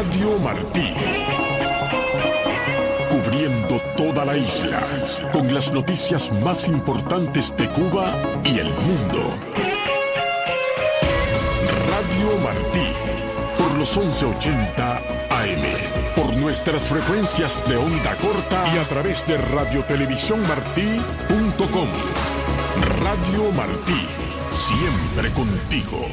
Radio Martí. Cubriendo toda la isla, con las noticias más importantes de Cuba y el mundo. Radio Martí, por los 1180 AM, por nuestras frecuencias de onda corta y a través de radiotelevisiónmartí.com. Radio Martí, siempre contigo.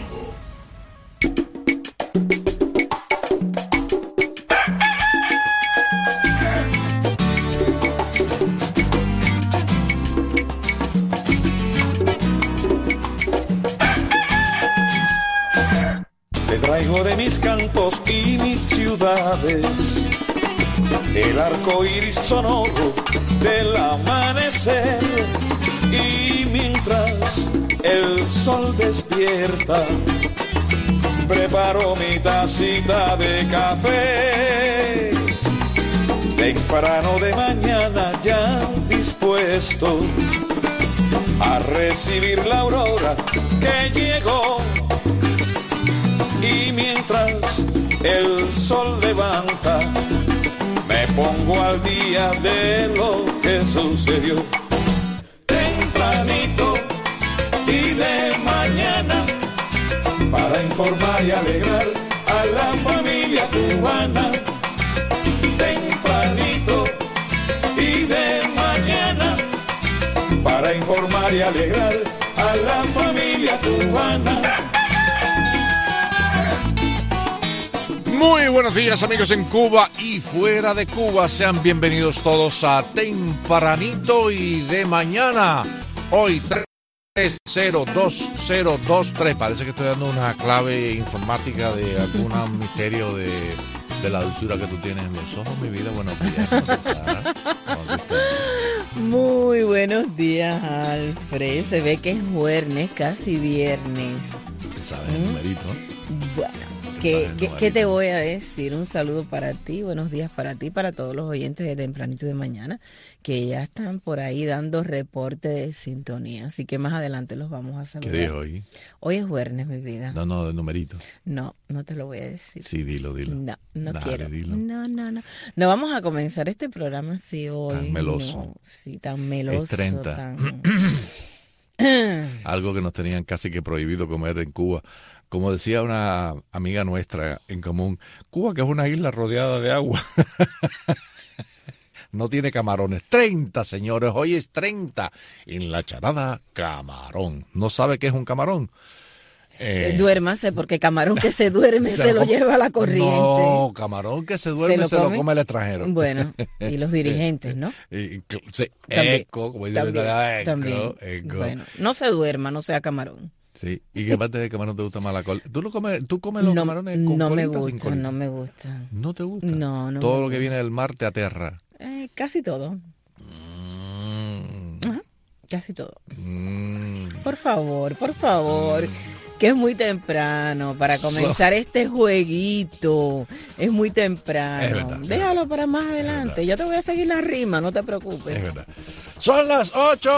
Traigo de mis cantos y mis ciudades el arco iris sonoro del amanecer, y mientras el sol despierta preparo mi tacita de café temprano de mañana, ya dispuesto a recibir la aurora que llegó. Y mientras el sol levanta, me pongo al día de lo que sucedió. Tempranito y de mañana, para informar y alegrar a la familia cubana. Tempranito y de mañana, para informar y alegrar a la familia cubana. Muy buenos días, amigos en Cuba y fuera de Cuba. Sean bienvenidos todos a Tempranito y de mañana. Hoy 302023. Parece que estoy dando una clave informática de algún misterio de la dulzura que tú tienes en los ojos, mi vida. Buenos días. ¿Cómo estás? Muy buenos días, Alfred. Se ve que es jueves, casi viernes. ¿Te sabes el numerito? Bueno. ¿Qué te voy a decir? Un saludo para ti, buenos días para ti, para todos los oyentes de Tempranito de Mañana, que ya están por ahí dando reporte de sintonía, así que más adelante los vamos a saludar. ¿Qué día es hoy? Hoy es jueves, mi vida. No, de numerito. No te lo voy a decir. Sí, dilo. No Dale, quiero. Dilo. No. No vamos a comenzar este programa así hoy. Tan meloso. No, sí, tan meloso. Es 30. Algo que nos tenían casi que prohibido comer en Cuba. Como decía una amiga nuestra en común, Cuba, que es una isla rodeada de agua, no tiene camarones. 30, señores, hoy es 30. En la charada, camarón. ¿No sabe qué es un camarón? Duérmase, porque camarón que se duerme se lo lleva a la corriente. No, camarón que se duerme se lo come el extranjero. Bueno, y los dirigentes, ¿no? Sí, También, eco, como dice también. Eco. Bueno, no se duerma, no sea camarón. Sí, ¿y qué parte de camarón te gusta más la cola? ¿Tú comes los camarones con no colita me o sin gusta, colita? No me gusta. ¿No te gusta? No. Todo lo que viene del mar te aterra. Casi todo. Ajá, casi todo. Por favor. Que es muy temprano para comenzar este jueguito. Es muy temprano. Es verdad, déjalo para más adelante. Yo te voy a seguir la rima, no te preocupes. Es verdad. Son las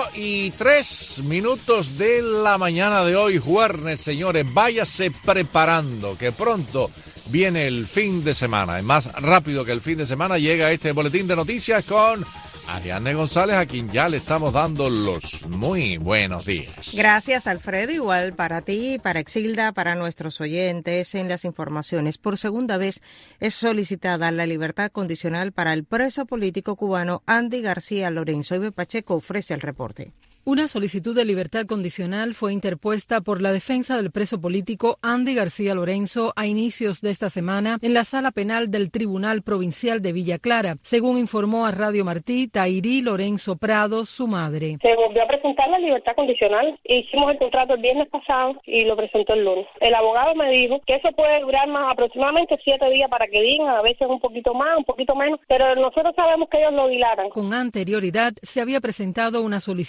8:03 de la mañana de hoy, jueves, señores. Váyase preparando, que pronto viene el fin de semana. Y más rápido que el fin de semana llega este boletín de noticias con Ariadne González, a quien ya le estamos dando los muy buenos días. Gracias, Alfredo. Igual para ti, para Exilda, para nuestros oyentes. En las informaciones, por segunda vez es solicitada la libertad condicional para el preso político cubano Andy García Lorenzo. Ibe Pacheco ofrece el reporte. Una solicitud de libertad condicional fue interpuesta por la defensa del preso político Andy García Lorenzo a inicios de esta semana en la sala penal del Tribunal Provincial de Villa Clara, según informó a Radio Martí Tairí Lorenzo Prado, su madre. Se volvió a presentar la libertad condicional. Hicimos el contrato el viernes pasado y lo presentó el lunes. El abogado me dijo que eso puede durar más aproximadamente 7 días para que digan, a veces un poquito más, un poquito menos, pero nosotros sabemos que ellos lo dilatan. Con anterioridad se había presentado una solicitud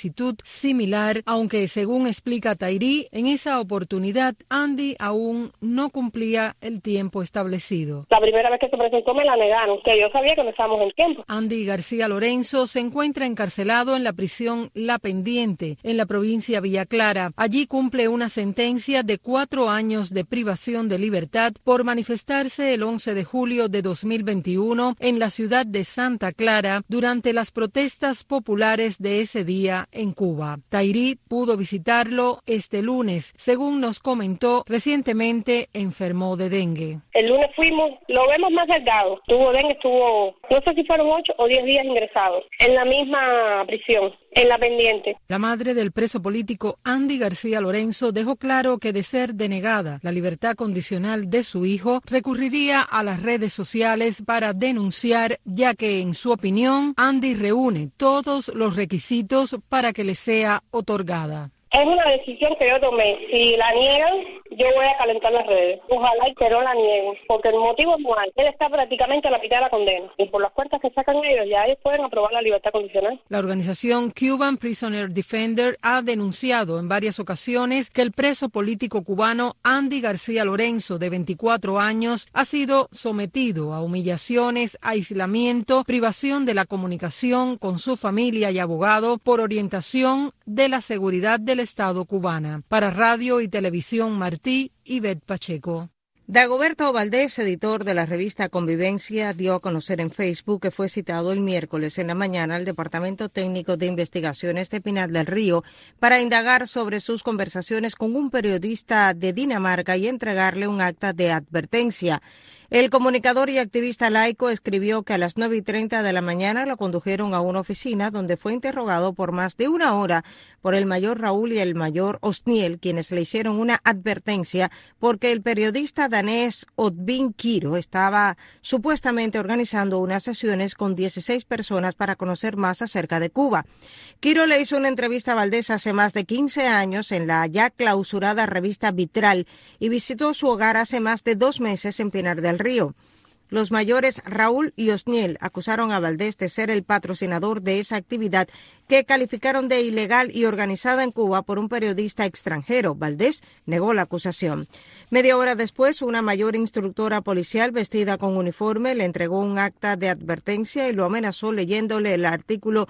similar, aunque según explica Tairi, en esa oportunidad Andy aún no cumplía el tiempo establecido. La primera vez que se presentó me la negaron, que yo sabía que no estábamos en tiempo. Andy García Lorenzo se encuentra encarcelado en la prisión La Pendiente, en la provincia Villa Clara. Allí cumple una sentencia de 4 años de privación de libertad por manifestarse el 11 de julio de 2021 en la ciudad de Santa Clara durante las protestas populares de ese día en Cuba. Tairi pudo visitarlo este lunes. Según nos comentó, recientemente enfermó de dengue. El lunes fuimos, lo vemos más delgado. Tuvo dengue, no sé si fueron 8 o 10 días ingresados en la misma prisión, en La Pendiente. La madre del preso político Andy García Lorenzo dejó claro que de ser denegada la libertad condicional de su hijo, recurriría a las redes sociales para denunciar, ya que en su opinión Andy reúne todos los requisitos para que le sea otorgada. Es una decisión que yo tomé. Si la niegan, yo voy a calentar las redes. Ojalá y que no la nieguen, porque el motivo es mal. Él está prácticamente a la mitad de la condena. Y por las puertas que sacan ellos, ya ellos pueden aprobar la libertad condicional. La organización Cuban Prisoner Defender ha denunciado en varias ocasiones que el preso político cubano Andy García Lorenzo, de 24 años, ha sido sometido a humillaciones, aislamiento, privación de la comunicación con su familia y abogado por orientación de la seguridad del Estado cubana. Para Radio y Televisión Martí, Ivette Pacheco. Dagoberto Valdés, editor de la revista Convivencia, dio a conocer en Facebook que fue citado el miércoles en la mañana al Departamento Técnico de Investigaciones de Pinar del Río para indagar sobre sus conversaciones con un periodista de Dinamarca y entregarle un acta de advertencia. El comunicador y activista laico escribió que a las 9:30 de la mañana lo condujeron a una oficina donde fue interrogado por más de 1 hora por el mayor Raúl y el mayor Osniel, quienes le hicieron una advertencia porque el periodista danés Oddvin Kiro estaba supuestamente organizando unas sesiones con 16 personas para conocer más acerca de Cuba. Kiro le hizo una entrevista a Valdés hace más de 15 años en la ya clausurada revista Vitral y visitó su hogar hace más de 2 meses en Pinar del Río. Los mayores Raúl y Osniel acusaron a Valdés de ser el patrocinador de esa actividad que calificaron de ilegal y organizada en Cuba por un periodista extranjero. Valdés negó la acusación. Media hora después, una mayor instructora policial vestida con uniforme le entregó un acta de advertencia y lo amenazó leyéndole el artículo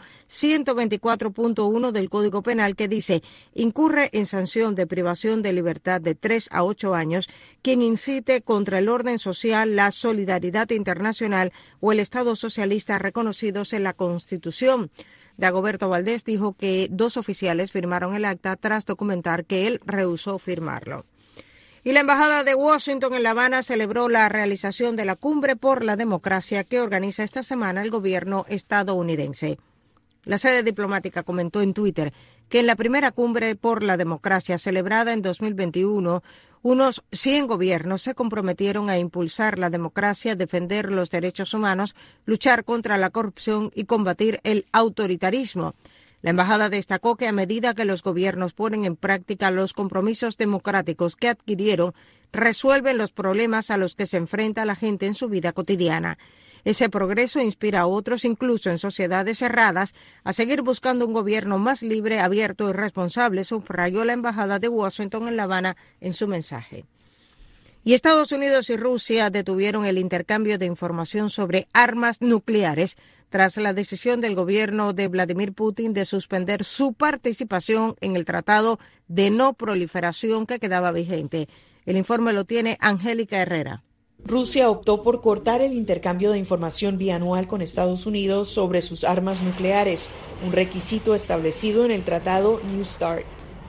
124.1 del Código Penal que dice: incurre en sanción de privación de libertad de 3 a 8 años quien incite contra el orden social, la solidaridad internacional o el Estado socialista reconocidos en la Constitución. Dagoberto Valdés dijo que 2 oficiales firmaron el acta tras documentar que él rehusó firmarlo. Y la Embajada de Washington en La Habana celebró la realización de la Cumbre por la Democracia que organiza esta semana el gobierno estadounidense. La sede diplomática comentó en Twitter que en la primera Cumbre por la Democracia celebrada en 2021, unos 100 gobiernos se comprometieron a impulsar la democracia, defender los derechos humanos, luchar contra la corrupción y combatir el autoritarismo. La embajada destacó que a medida que los gobiernos ponen en práctica los compromisos democráticos que adquirieron, resuelven los problemas a los que se enfrenta la gente en su vida cotidiana. Ese progreso inspira a otros, incluso en sociedades cerradas, a seguir buscando un gobierno más libre, abierto y responsable, subrayó la Embajada de Washington en La Habana en su mensaje. Y Estados Unidos y Rusia detuvieron el intercambio de información sobre armas nucleares tras la decisión del gobierno de Vladimir Putin de suspender su participación en el Tratado de No Proliferación que quedaba vigente. El informe lo tiene Angélica Herrera. Rusia optó por cortar el intercambio de información bianual con Estados Unidos sobre sus armas nucleares, un requisito establecido en el Tratado New START.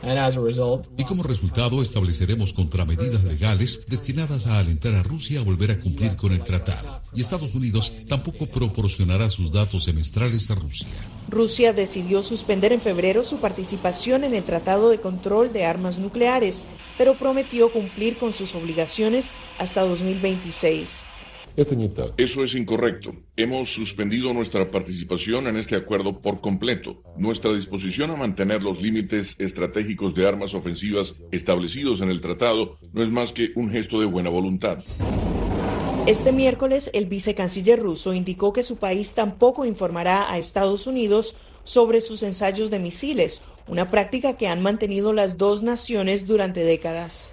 Y como resultado estableceremos contramedidas legales destinadas a alentar a Rusia a volver a cumplir con el tratado. Y Estados Unidos tampoco proporcionará sus datos semestrales a Rusia. Rusia decidió suspender en febrero su participación en el Tratado de Control de Armas Nucleares, pero prometió cumplir con sus obligaciones hasta 2026. Eso es incorrecto. Hemos suspendido nuestra participación en este acuerdo por completo. Nuestra disposición a mantener los límites estratégicos de armas ofensivas establecidos en el tratado no es más que un gesto de buena voluntad. Este miércoles, el vicecanciller ruso indicó que su país tampoco informará a Estados Unidos sobre sus ensayos de misiles, una práctica que han mantenido las dos naciones durante décadas.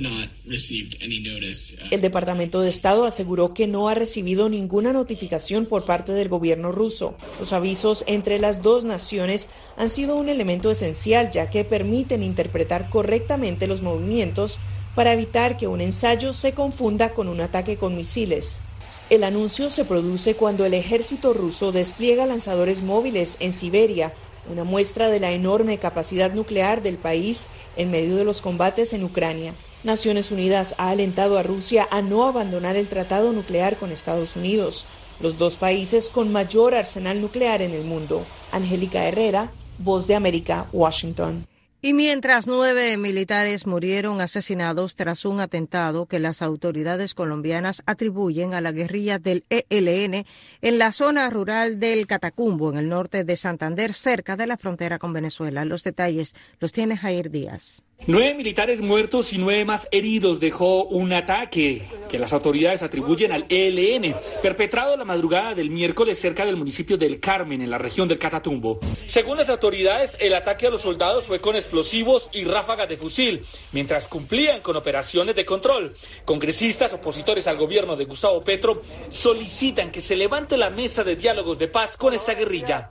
El Departamento de Estado aseguró que no ha recibido ninguna notificación por parte del gobierno ruso. Los avisos entre las dos naciones han sido un elemento esencial, ya que permiten interpretar correctamente los movimientos para evitar que un ensayo se confunda con un ataque con misiles. El anuncio se produce cuando el ejército ruso despliega lanzadores móviles en Siberia, una muestra de la enorme capacidad nuclear del país en medio de los combates en Ucrania. Naciones Unidas ha alentado a Rusia a no abandonar el tratado nuclear con Estados Unidos, los dos países con mayor arsenal nuclear en el mundo. Angélica Herrera, Voz de América, Washington. Y mientras 9 militares murieron asesinados tras un atentado que las autoridades colombianas atribuyen a la guerrilla del ELN en la zona rural del Catacumbo, en el norte de Santander, cerca de la frontera con Venezuela. Los detalles los tiene Jair Díaz. 9 militares muertos y 9 más heridos dejó un ataque que las autoridades atribuyen al ELN, perpetrado la madrugada del miércoles cerca del municipio del Carmen, en la región del Catatumbo. Según las autoridades, el ataque a los soldados fue con explosivos y ráfagas de fusil, mientras cumplían con operaciones de control. Congresistas opositores al gobierno de Gustavo Petro solicitan que se levante la mesa de diálogos de paz con esta guerrilla.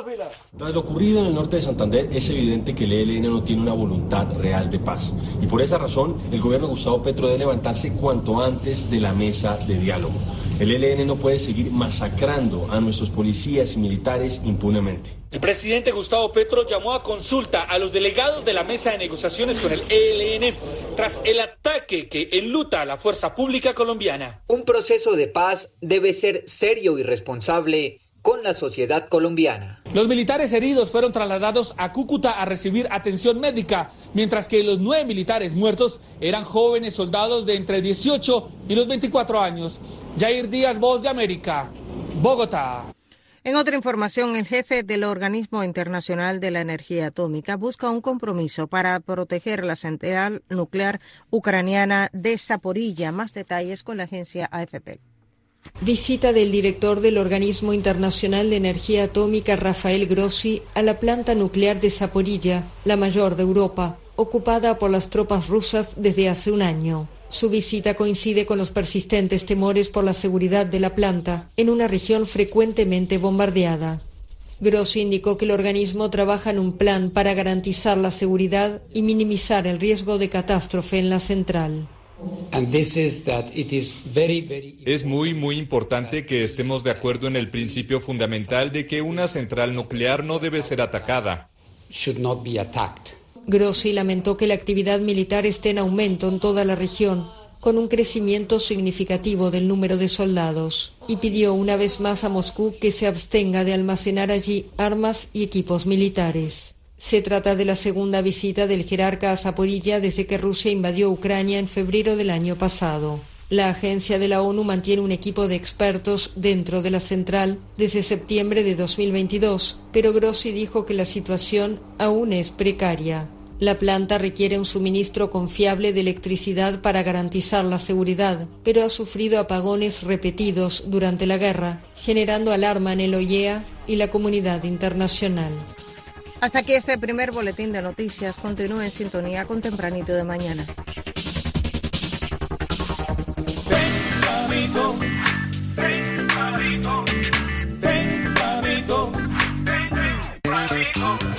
Tras lo ocurrido en el norte de Santander, es evidente que el ELN no tiene una voluntad real de paz. Y por esa razón, el gobierno de Gustavo Petro debe levantarse cuanto antes de la mesa de diálogo. El ELN no puede seguir masacrando a nuestros policías y militares impunemente. El presidente Gustavo Petro llamó a consulta a los delegados de la mesa de negociaciones con el ELN tras el ataque que enluta a la fuerza pública colombiana. Un proceso de paz debe ser serio y responsable con la sociedad colombiana. Los militares heridos fueron trasladados a Cúcuta a recibir atención médica, mientras que los 9 militares muertos eran jóvenes soldados de entre 18 y los 24 años. Jair Díaz, Voz de América, Bogotá. En otra información, el jefe del Organismo Internacional de la Energía Atómica busca un compromiso para proteger la central nuclear ucraniana de Zaporilla. Más detalles con la agencia AFP. Visita del director del Organismo Internacional de Energía Atómica, Rafael Grossi, a la planta nuclear de Zaporilla, la mayor de Europa, ocupada por las tropas rusas desde hace un año. Su visita coincide con los persistentes temores por la seguridad de la planta, en una región frecuentemente bombardeada. Grossi indicó que el organismo trabaja en un plan para garantizar la seguridad y minimizar el riesgo de catástrofe en la central. Es muy importante que estemos de acuerdo en el principio fundamental de que una central nuclear no debe ser atacada. Grossi lamentó que la actividad militar esté en aumento en toda la región, con un crecimiento significativo del número de soldados, y pidió una vez más a Moscú que se abstenga de almacenar allí armas y equipos militares. Se trata de la segunda visita del jerarca a Zaporilla desde que Rusia invadió Ucrania en febrero del año pasado. La agencia de la ONU mantiene un equipo de expertos dentro de la central desde septiembre de 2022, pero Grossi dijo que la situación aún es precaria. La planta requiere un suministro confiable de electricidad para garantizar la seguridad, pero ha sufrido apagones repetidos durante la guerra, generando alarma en el OIEA y la comunidad internacional. Hasta aquí este primer boletín de noticias. Continúe en sintonía con Tempranito de Mañana. Tempranito, tempranito, tempranito, tempranito.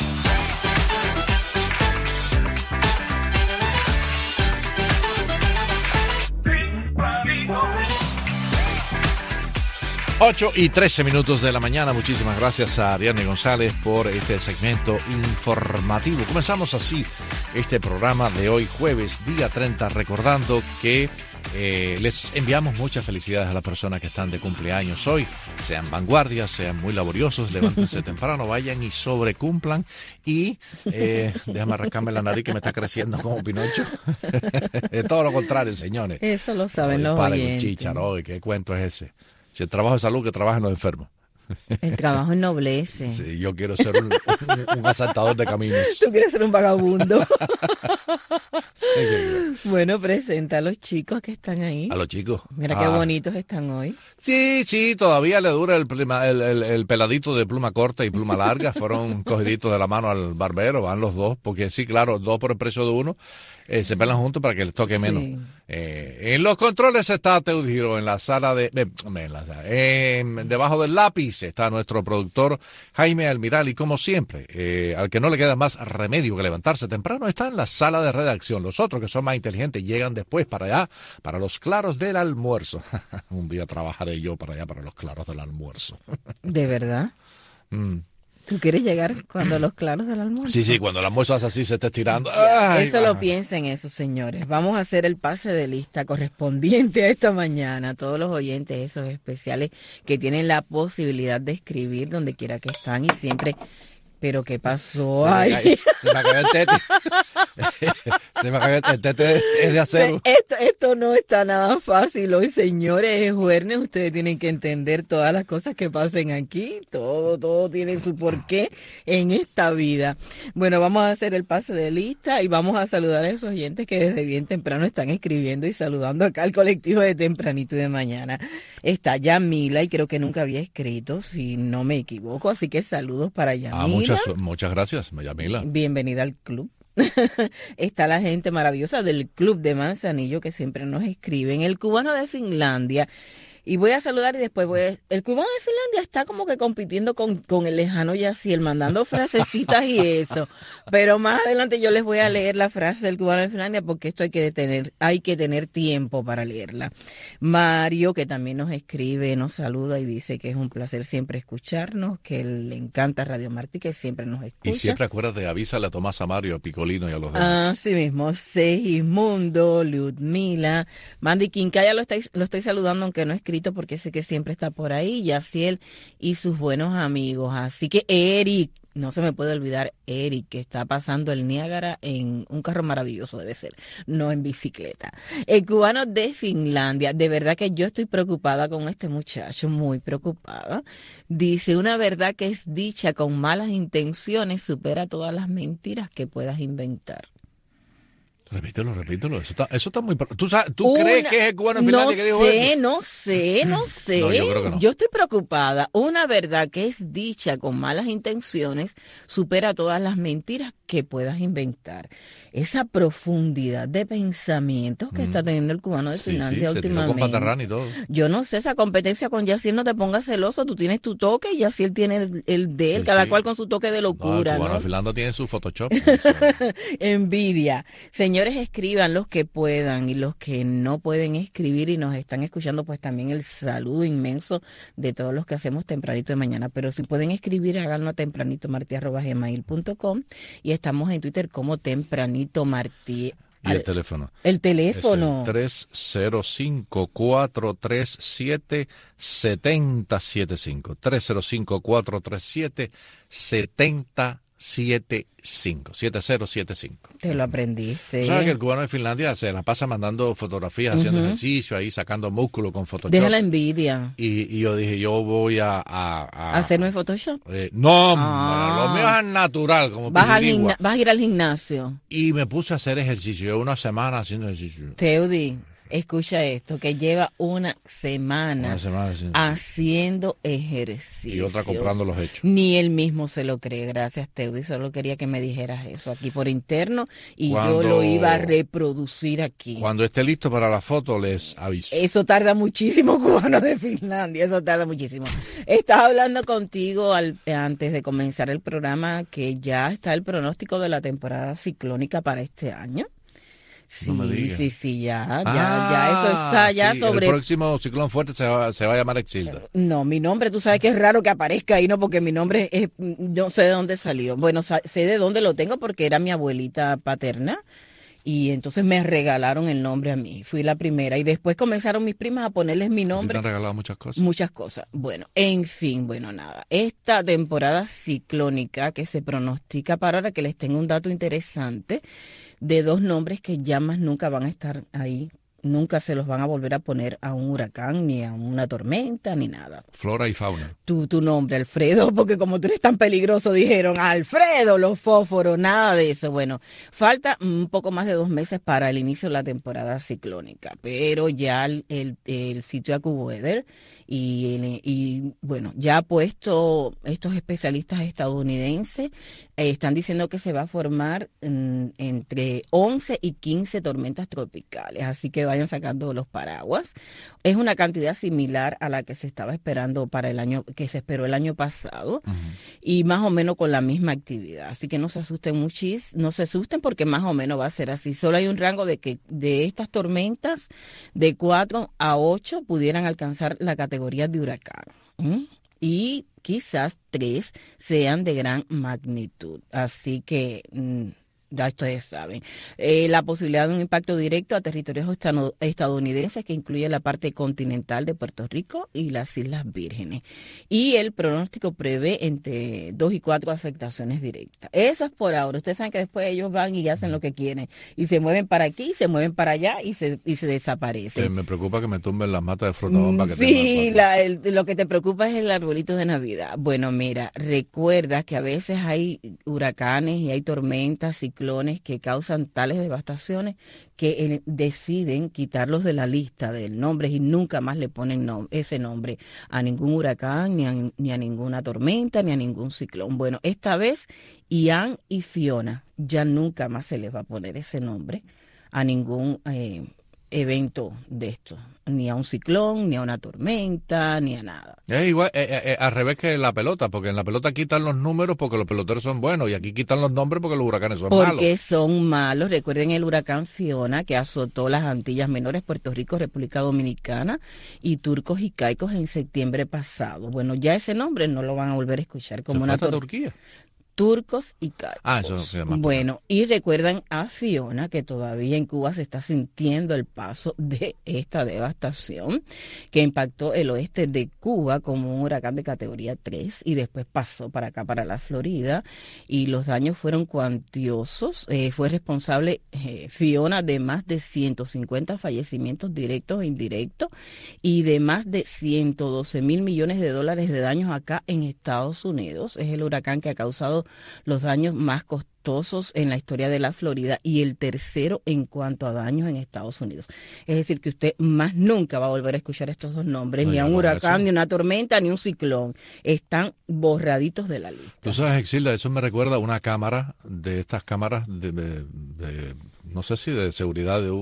8:13 de la mañana. Muchísimas gracias a Ariane González por este segmento informativo. Comenzamos así este programa de hoy, jueves, día 30, recordando que les enviamos muchas felicidades a las personas que están de cumpleaños hoy. Sean vanguardias, sean muy laboriosos, levántense temprano, vayan y sobrecumplan. Y déjame arrancarme la nariz que me está creciendo como Pinocho. Todo lo contrario, señores. Eso lo saben los oyentes. Chícharo, ¿qué cuento es ese? Si el trabajo es salud, que trabajen los enfermos. El trabajo ennoblece. Sí, yo quiero ser un asaltador de caminos. Tú quieres ser un vagabundo. Bueno, presenta a los chicos que están ahí. A los chicos. Mira qué bonitos están hoy. Sí, todavía le dura el peladito de pluma corta y pluma larga. Fueron cogiditos de la mano al barbero, van los dos, porque sí, claro, dos por el precio de uno. Se pelan juntos para que les toque menos. En los controles está Teudiro, en la sala debajo del lápiz está nuestro productor Jaime Almiral, y como siempre, al que no le queda más remedio que levantarse temprano, está en la sala de redacción. Los otros que son más inteligentes llegan después para allá, para los claros del almuerzo. Un día trabajaré yo para allá, para los claros del almuerzo. ¿De verdad? ¿Tú quieres llegar cuando los claros del almuerzo? Sí, cuando el almuerzo hace así, se está estirando. Eso lo piensen esos señores. Vamos a hacer el pase de lista correspondiente a esta mañana. Todos los oyentes, esos especiales que tienen la posibilidad de escribir donde quiera que están y siempre... ¿Pero qué pasó? Se me cayó el tete. Se me cayó el tete, es de acero. Esto no está nada fácil hoy, señores. Es jueves, ustedes tienen que entender todas las cosas que pasen aquí. Todo tiene su porqué en esta vida. Bueno, vamos a hacer el pase de lista y vamos a saludar a esos oyentes que desde bien temprano están escribiendo y saludando acá al colectivo de tempranito y de mañana. Está Yamila, y creo que nunca había escrito, si no me equivoco, así que saludos para Yamila. Muchas gracias, Yamila. Bienvenida al club. Está la gente maravillosa del Club de Manzanillo que siempre nos escriben. El cubano de Finlandia. Y voy a saludar y después el cubano de Finlandia está como que compitiendo con el lejano Yaciel, mandando frasecitas y eso. Pero más adelante yo les voy a leer la frase del cubano de Finlandia porque esto hay que tener tiempo para leerla. Mario, que también nos escribe, nos saluda y dice que es un placer siempre escucharnos, que le encanta Radio Martí, que siempre nos escucha. Y siempre acuérdate, avísale a Tomás, a Mario, a Picolino y a los demás. Así mismo, Segismundo, Ludmila, Mandy Quincaya lo estoy saludando aunque no escribe porque sé que siempre está por ahí, Yaciel y sus buenos amigos. Así que Eric, no se me puede olvidar Eric, que está pasando el Niágara en un carro maravilloso, debe ser, no en bicicleta. El cubano de Finlandia, de verdad que yo estoy preocupada con este muchacho, muy preocupada. Dice, una verdad que es dicha con malas intenciones supera todas las mentiras que puedas inventar. Repítelo, eso está muy... ¿Tú crees que es el cubano en Finlandia que dijo eso? No sé. No, yo creo que no. Yo estoy preocupada. Una verdad que es dicha con malas intenciones supera todas las mentiras que puedas inventar. Esa profundidad de pensamientos que está teniendo el cubano de Finlandia últimamente. Con Patarrán y todo. Yo no sé, esa competencia con Yaciel, no te pongas celoso. Tú tienes tu toque y Yaciel tiene el de él, cada cual con su toque de locura. El cubano de Finlandia tiene su Photoshop. Envidia. Señores, escriban los que puedan y los que no pueden escribir y nos están escuchando, pues también el saludo inmenso de todos los que hacemos tempranito de mañana. Pero si pueden escribir, háganlo a tempranitomarti@gmail.com y estamos en Twitter como Tempranito Martí. ¿Y el teléfono? El teléfono. Es el 305-437-7075. 305-437-7075. 7075. Te lo aprendiste. ¿Sabes que el cubano de Finlandia se la pasa mandando fotografías, haciendo ejercicio, ahí sacando músculo con Photoshop? Deja la envidia. Y yo dije, yo voy a ¿hacerme Photoshop? No, lo mío es natural, como vas a ir al gimnasio. Y me puse a hacer ejercicio. Llevo una semana haciendo ejercicio. Teudi, escucha esto, que lleva una semana haciendo ejercicio. Y otra comprando los hechos. Ni él mismo se lo cree. Gracias, Teudi. Solo quería que me dijeras eso aquí por interno y yo lo iba a reproducir aquí. Cuando esté listo para la foto, les aviso. Eso tarda muchísimo, cubano de Finlandia. Eso tarda muchísimo. Estaba hablando contigo antes de comenzar el programa que ya está el pronóstico de la temporada ciclónica para este año. Sí, no me digas. Sí, ya eso está ya sobre... El próximo ciclón fuerte se va a llamar Exilda. No, mi nombre, tú sabes que es raro que aparezca ahí, ¿no? Porque mi nombre no sé de dónde salió. Bueno, sé de dónde lo tengo porque era mi abuelita paterna y entonces me regalaron el nombre a mí. Fui la primera y después comenzaron mis primas a ponerles mi nombre. ¿Te han regalado muchas cosas? Muchas cosas. Bueno, en fin, nada. Esta temporada ciclónica que se pronostica para ahora, que les tengo un dato interesante de dos nombres que ya más nunca van a estar ahí nunca se los van a volver a poner a un huracán, ni a una tormenta, ni nada. Flora y fauna. Tu nombre, Alfredo, porque como tú eres tan peligroso, dijeron, Alfredo, los fósforos, nada de eso. Bueno, falta un poco más de 2 meses para el inicio de la temporada ciclónica, pero ya el sitio AccuWeather y bueno, ya ha puesto estos especialistas estadounidenses, están diciendo que se va a formar entre 11 y 15 tormentas tropicales, así que vayan sacando los paraguas. Es una cantidad similar a la que se estaba esperando para el año, que se esperó el año pasado, y más o menos con la misma actividad, así que no se asusten no se asusten porque más o menos va a ser así. Solo hay un rango de que de estas tormentas de 4 a 8 pudieran alcanzar la categoría de huracán. Y quizás 3 sean de gran magnitud. Así que ya ustedes saben. La posibilidad de un impacto directo a territorios estadounidenses que incluye la parte continental de Puerto Rico y las Islas Vírgenes. Y el pronóstico prevé entre 2 y 4 afectaciones directas. Eso es por ahora. Ustedes saben que después ellos van y hacen lo que quieren. Y se mueven para aquí, se mueven para allá y se desaparecen. Me preocupa que me tumben las matas de frutabomba que sí, lo que te preocupa es el arbolito de Navidad. Bueno, mira, recuerda que a veces hay huracanes y hay tormentas, ciclones que causan tales devastaciones que deciden quitarlos de la lista de nombres y nunca más le ponen ese nombre a ningún huracán, ni a ninguna tormenta, ni a ningún ciclón. Bueno, esta vez Ian y Fiona ya nunca más se les va a poner ese nombre a ningún evento de esto, ni a un ciclón, ni a una tormenta, ni a nada. Es igual, al revés que la pelota, porque en la pelota quitan los números porque los peloteros son buenos y aquí quitan los nombres porque los huracanes son malos. Porque son malos. Recuerden el huracán Fiona que azotó las Antillas Menores, Puerto Rico, República Dominicana y Turcos y Caicos en septiembre pasado. Bueno, ya ese nombre no lo van a volver a escuchar como una Turquía. Turcos y Caicos. Eso se llama. Bueno, y recuerdan a Fiona, que todavía en Cuba se está sintiendo el paso de esta devastación que impactó el oeste de Cuba como un huracán de categoría 3 y después pasó para acá, para la Florida, y los daños fueron cuantiosos. Fue responsable Fiona de más de 150 fallecimientos directos e indirectos y de más de 112 mil millones de dólares de daños acá en Estados Unidos. Es el huracán que ha causado los daños más costosos en la historia de la Florida y el tercero en cuanto a daños en Estados Unidos. Es decir, que usted más nunca va a volver a escuchar estos dos nombres, ni a un huracán, ni una tormenta, ni un ciclón. Están borraditos de la lista. Tú sabes, Exilda, eso me recuerda a una cámara, de estas cámaras de no sé si de seguridad de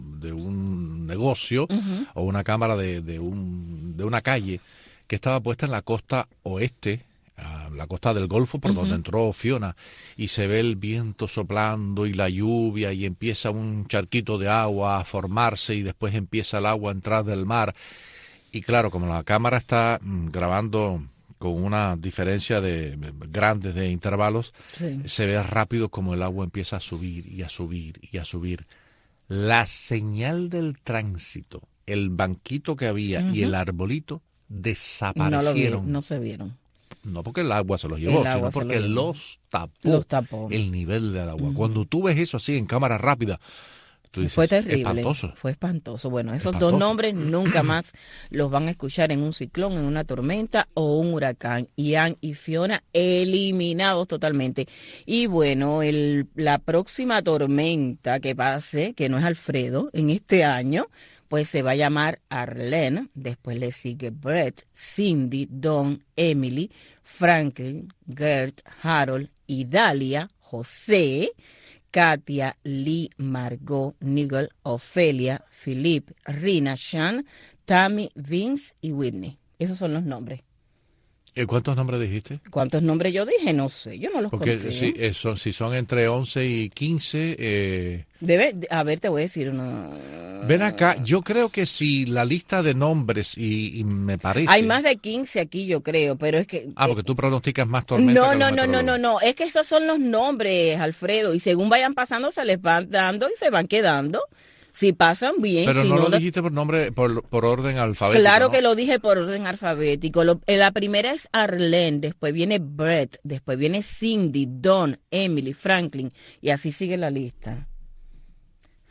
un negocio o una cámara de una calle que estaba puesta en la costa oeste, a la costa del Golfo, por donde entró Fiona, y se ve el viento soplando y la lluvia y empieza un charquito de agua a formarse y después empieza el agua a entrar del mar. Y claro, como la cámara está grabando con una diferencia de grandes de intervalos, se ve rápido como el agua empieza a subir y a subir y a subir. La señal del tránsito, el banquito que había y el arbolito desaparecieron. No se vieron. No porque el agua se los llevó, sino porque los tapó el nivel del agua. Cuando tú ves eso así en cámara rápida, tú dices, fue terrible, espantoso. Fue espantoso. Bueno, esos dos nombres nunca más los van a escuchar en un ciclón, en una tormenta o un huracán. Ian y Fiona eliminados totalmente. Y bueno, la próxima tormenta que pase, que no es Alfredo, en este año, pues se va a llamar Arlene, después le sigue Brett, Cindy, Don, Emily, Franklin, Gert, Harold, Idalia, José, Katia, Lee, Margot, Nigel, Ofelia, Philip, Rina, Sean, Tammy, Vince y Whitney. Esos son los nombres. ¿Cuántos nombres dijiste? ¿Cuántos nombres yo dije? No sé, yo no los conté. Porque si son entre 11 y 15... A ver, te voy a decir una... Ven acá, yo creo que si la lista de nombres, y me parece... Hay más de 15 aquí, yo creo, pero es que... porque tú pronosticas más tormentas. No, es que esos son los nombres, Alfredo, y según vayan pasando se les van dando y se van quedando. Si pasan bien. Pero si no lo dijiste por nombre, por orden alfabético. Claro, ¿no? Que lo dije por orden alfabético. La primera es Arlene, después viene Brett, después viene Cindy, Don, Emily, Franklin, y así sigue la lista.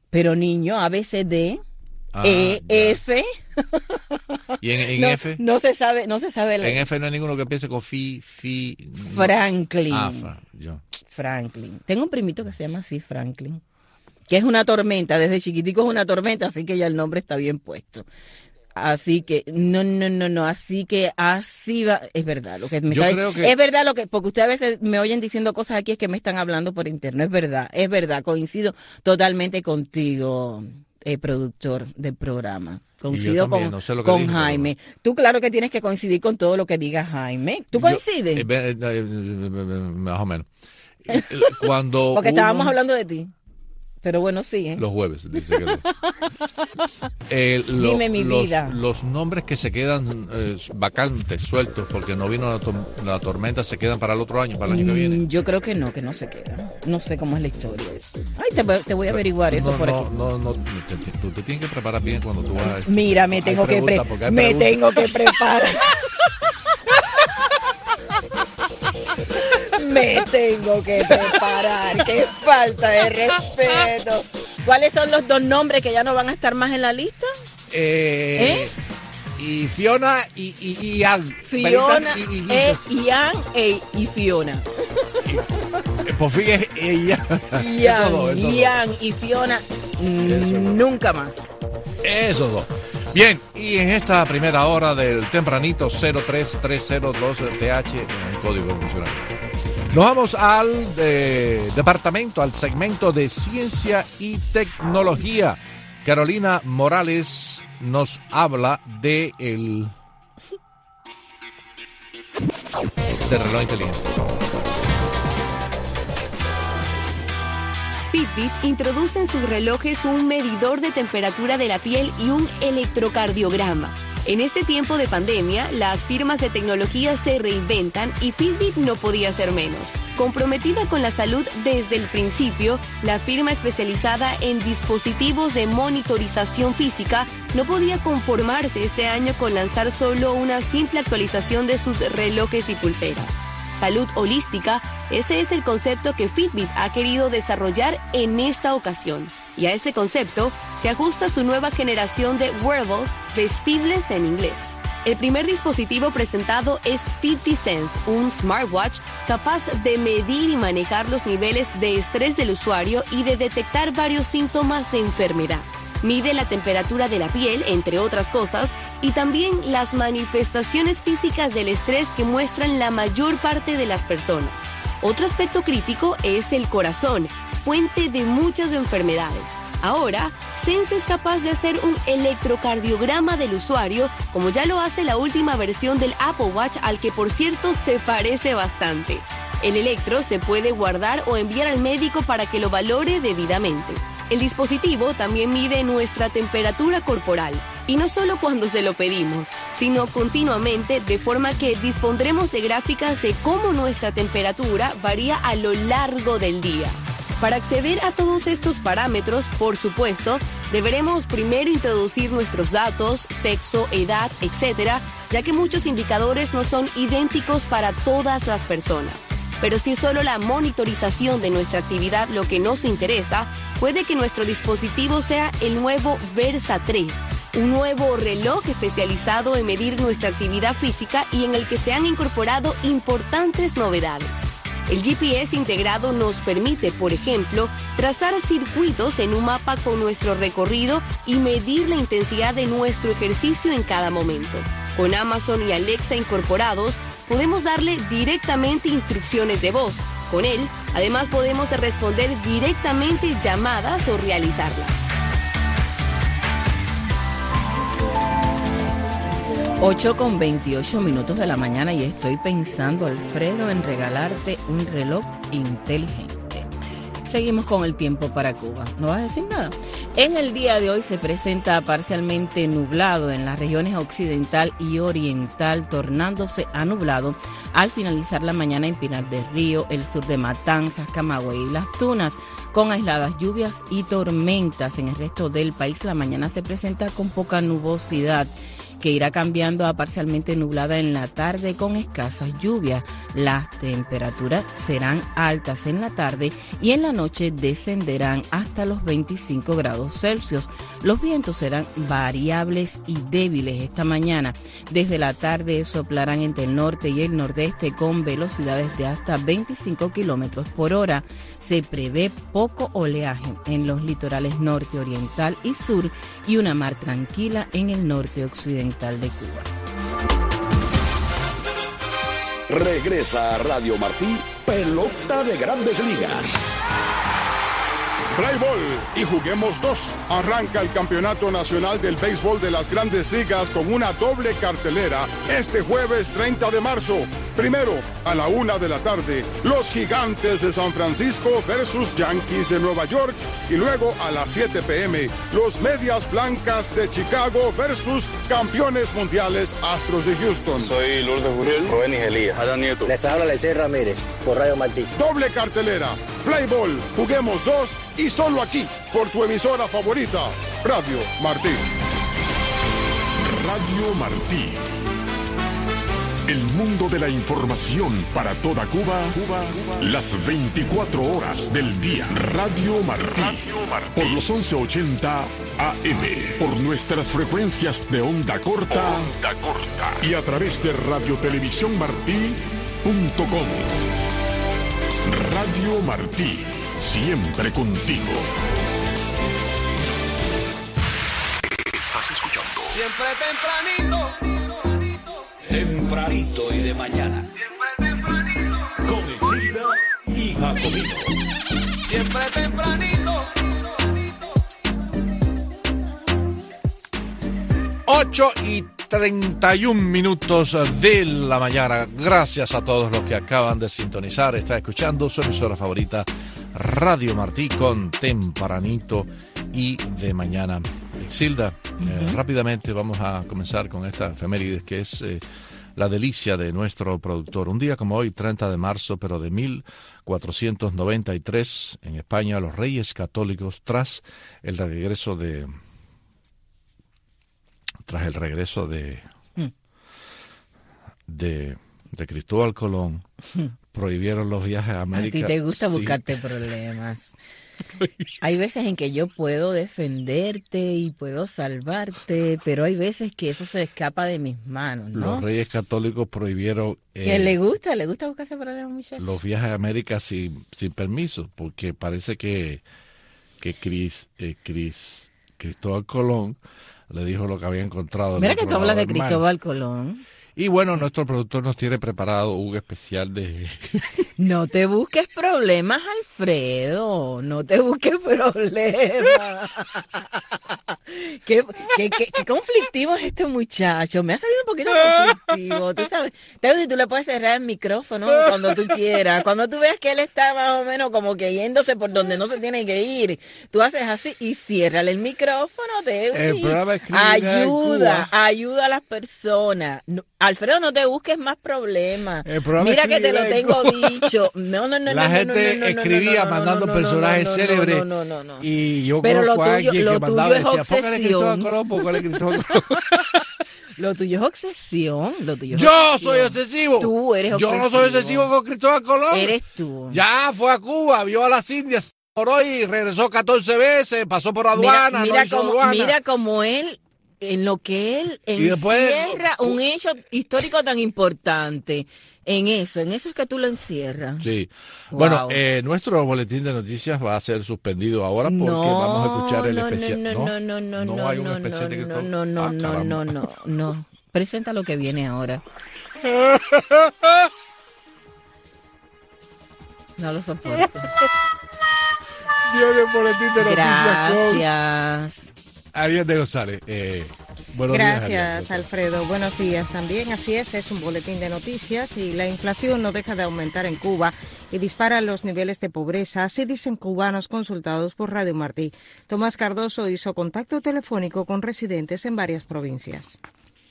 Pero niño, ABCD, F. ¿Y en no, F? No se sabe. En F no hay ninguno que empiece con Franklin. Yo. Franklin. Tengo un primito que se llama así, Franklin, que es una tormenta, desde chiquitico es una tormenta, así que ya el nombre está bien puesto. Así que, no, así que así va, es verdad lo que me es verdad lo que, porque ustedes a veces me oyen diciendo cosas aquí, es que me están hablando por interno, es verdad, coincido totalmente contigo, productor del programa. Coincido también, con Jaime. Pero... Tú claro que tienes que coincidir con todo lo que diga Jaime. ¿Tú coincides? Más o menos. Cuando porque estábamos hablando de ti. Pero bueno, sí. Los jueves, dice que Dime mi vida. Los nombres que se quedan vacantes, sueltos, porque no vino la tormenta, se quedan para el otro año, para el año que viene. Yo creo que no se quedan. No sé cómo es la historia. Ay, te voy a averiguar eso por aquí. No, tú te tienes que preparar bien cuando tú vas. Mira, me tengo que preparar. Me tengo que preparar. Qué falta de respeto. ¿Cuáles son los 2 nombres que ya no van a estar más en la lista? Y Fiona y Ian. Fiona, Ian y Fiona. Por fin es Ian y Fiona. Nunca más. Esos 2. Bien, y en esta primera hora del tempranito 03302TH en el código funcional. Nos vamos al departamento, al segmento de ciencia y tecnología. Carolina Morales nos habla del reloj inteligente. Fitbit introduce en sus relojes un medidor de temperatura de la piel y un electrocardiograma. En este tiempo de pandemia, las firmas de tecnología se reinventan y Fitbit no podía ser menos. Comprometida con la salud desde el principio, la firma especializada en dispositivos de monitorización física no podía conformarse este año con lanzar solo una simple actualización de sus relojes y pulseras. Salud holística, ese es el concepto que Fitbit ha querido desarrollar en esta ocasión. Y a ese concepto se ajusta su nueva generación de wearables, vestibles en inglés. El primer dispositivo presentado es Fitbit Sense, un smartwatch capaz de medir y manejar los niveles de estrés del usuario y de detectar varios síntomas de enfermedad. Mide la temperatura de la piel, entre otras cosas, y también las manifestaciones físicas del estrés que muestran la mayor parte de las personas. Otro aspecto crítico es el corazón, fuente de muchas enfermedades. Ahora, Sense es capaz de hacer un electrocardiograma del usuario, como ya lo hace la última versión del Apple Watch, al que por cierto se parece bastante. El electro se puede guardar o enviar al médico para que lo valore debidamente. El dispositivo también mide nuestra temperatura corporal, y no solo cuando se lo pedimos, sino continuamente, de forma que dispondremos de gráficas de cómo nuestra temperatura varía a lo largo del día. Para acceder a todos estos parámetros, por supuesto, deberemos primero introducir nuestros datos, sexo, edad, etc., ya que muchos indicadores no son idénticos para todas las personas. Pero si es solo la monitorización de nuestra actividad lo que nos interesa, puede que nuestro dispositivo sea el nuevo Versa 3, un nuevo reloj especializado en medir nuestra actividad física y en el que se han incorporado importantes novedades. El GPS integrado nos permite, por ejemplo, trazar circuitos en un mapa con nuestro recorrido y medir la intensidad de nuestro ejercicio en cada momento. Con Amazon y Alexa incorporados, podemos darle directamente instrucciones de voz. Con él, además podemos responder directamente llamadas o realizarlas. 8:28 de la mañana y estoy pensando, Alfredo, en regalarte un reloj inteligente. Seguimos con el tiempo para Cuba. ¿No vas a decir nada? En el día de hoy se presenta parcialmente nublado en las regiones occidental y oriental, tornándose a nublado al finalizar la mañana en Pinar del Río, el sur de Matanzas, Camagüey y Las Tunas, con aisladas lluvias y tormentas. En el resto del país la mañana se presenta con poca nubosidad. que irá cambiando a parcialmente nublada en la tarde con escasas lluvias. Las temperaturas serán altas en la tarde y en la noche descenderán hasta los 25 grados Celsius. Los vientos serán variables y débiles esta mañana. Desde la tarde soplarán entre el norte y el nordeste con velocidades de hasta 25 kilómetros por hora. Se prevé poco oleaje en los litorales norte, oriental y sur y una mar tranquila en el norte occidental de Cuba. Regresa a Radio Martí, Pelota de Grandes Ligas. Play ball y juguemos 2. Arranca el Campeonato Nacional del Béisbol de las Grandes Ligas con una doble cartelera este jueves 30 de marzo. Primero, a la 1 de la tarde, los Gigantes de San Francisco versus Yankees de Nueva York. Y luego a las 7 p.m., los Medias Blancas de Chicago versus campeones mundiales Astros de Houston. Soy Lourdes Burriel, Rubén Igelía, Adán Nieto. Les habla Lecey Ramírez, por Radio Martí. Doble cartelera, Play ball, juguemos 2 y solo aquí, por tu emisora favorita, Radio Martí. Radio Martí. El mundo de la información para toda Cuba, las 24 horas del día. Radio Martí. Por los 1180 AM. Por nuestras frecuencias de onda corta. Y a través de radiotelevisiónmartí.com. Radio Martí. Siempre contigo. Estás escuchando. Siempre tempranito y de mañana. Con Isilda y Jacobino. Siempre tempranito. 8:31 de la mañana. Gracias a todos los que acaban de sintonizar. Está escuchando su emisora favorita, Radio Martí, con tempranito y de mañana. Isilda, rápidamente vamos a comenzar con esta efeméride que es la delicia de nuestro productor. Un día como hoy, 30 de marzo, pero de 1493, en España, los Reyes Católicos, tras el regreso de Cristóbal Colón, prohibieron los viajes a América. A ti te gusta buscarte problemas. Hay veces en que yo puedo defenderte y puedo salvarte, pero hay veces que eso se escapa de mis manos, ¿no? Los Reyes Católicos prohibieron... ¿Que le gusta buscarse problemas, muchachos? Los viajes a América sin permiso, porque parece que Cristóbal Colón le dijo lo que había encontrado. Mira que tú hablas de Cristóbal Colón. Y bueno, nuestro productor nos tiene preparado un especial de... No te busques problemas, Alfredo. No te busques problemas. ¿Qué conflictivo es este muchacho? Me ha salido un poquito conflictivo, tú sabes. Tú le puedes cerrar el micrófono cuando tú quieras. Cuando tú veas que él está más o menos como que yéndose por donde no se tiene que ir, tú haces así y ciérrale el micrófono. Ayuda a las personas. No, Alfredo, no te busques más problemas. Mira que te lo tengo dicho. No. La gente escribía mandando personajes célebres. No. Y yo pero lo tuyo es obsesión. Lo tuyo es obsesión. Yo soy obsesivo. Tú eres obsesivo. Yo no soy obsesivo con Cristóbal Colón. Eres tú. Ya fue a Cuba, vio a las Indias, por hoy regresó 14 veces, pasó por aduana, mira como él... En lo que él encierra un hecho histórico tan importante. En eso es que tú lo encierras. Sí. Wow. Bueno, nuestro boletín de noticias va a ser suspendido ahora porque vamos a escuchar el especial. No hay un especial de Cristóbal. No. Presenta lo que viene ahora. No lo soporto. Viene el boletín de noticias. Gracias. Ariadne González, buenos días. Gracias, Alfredo. Buenos días también. Así es un boletín de noticias y la inflación no deja de aumentar en Cuba y dispara los niveles de pobreza, así dicen cubanos consultados por Radio Martí. Tomás Cardoso hizo contacto telefónico con residentes en varias provincias.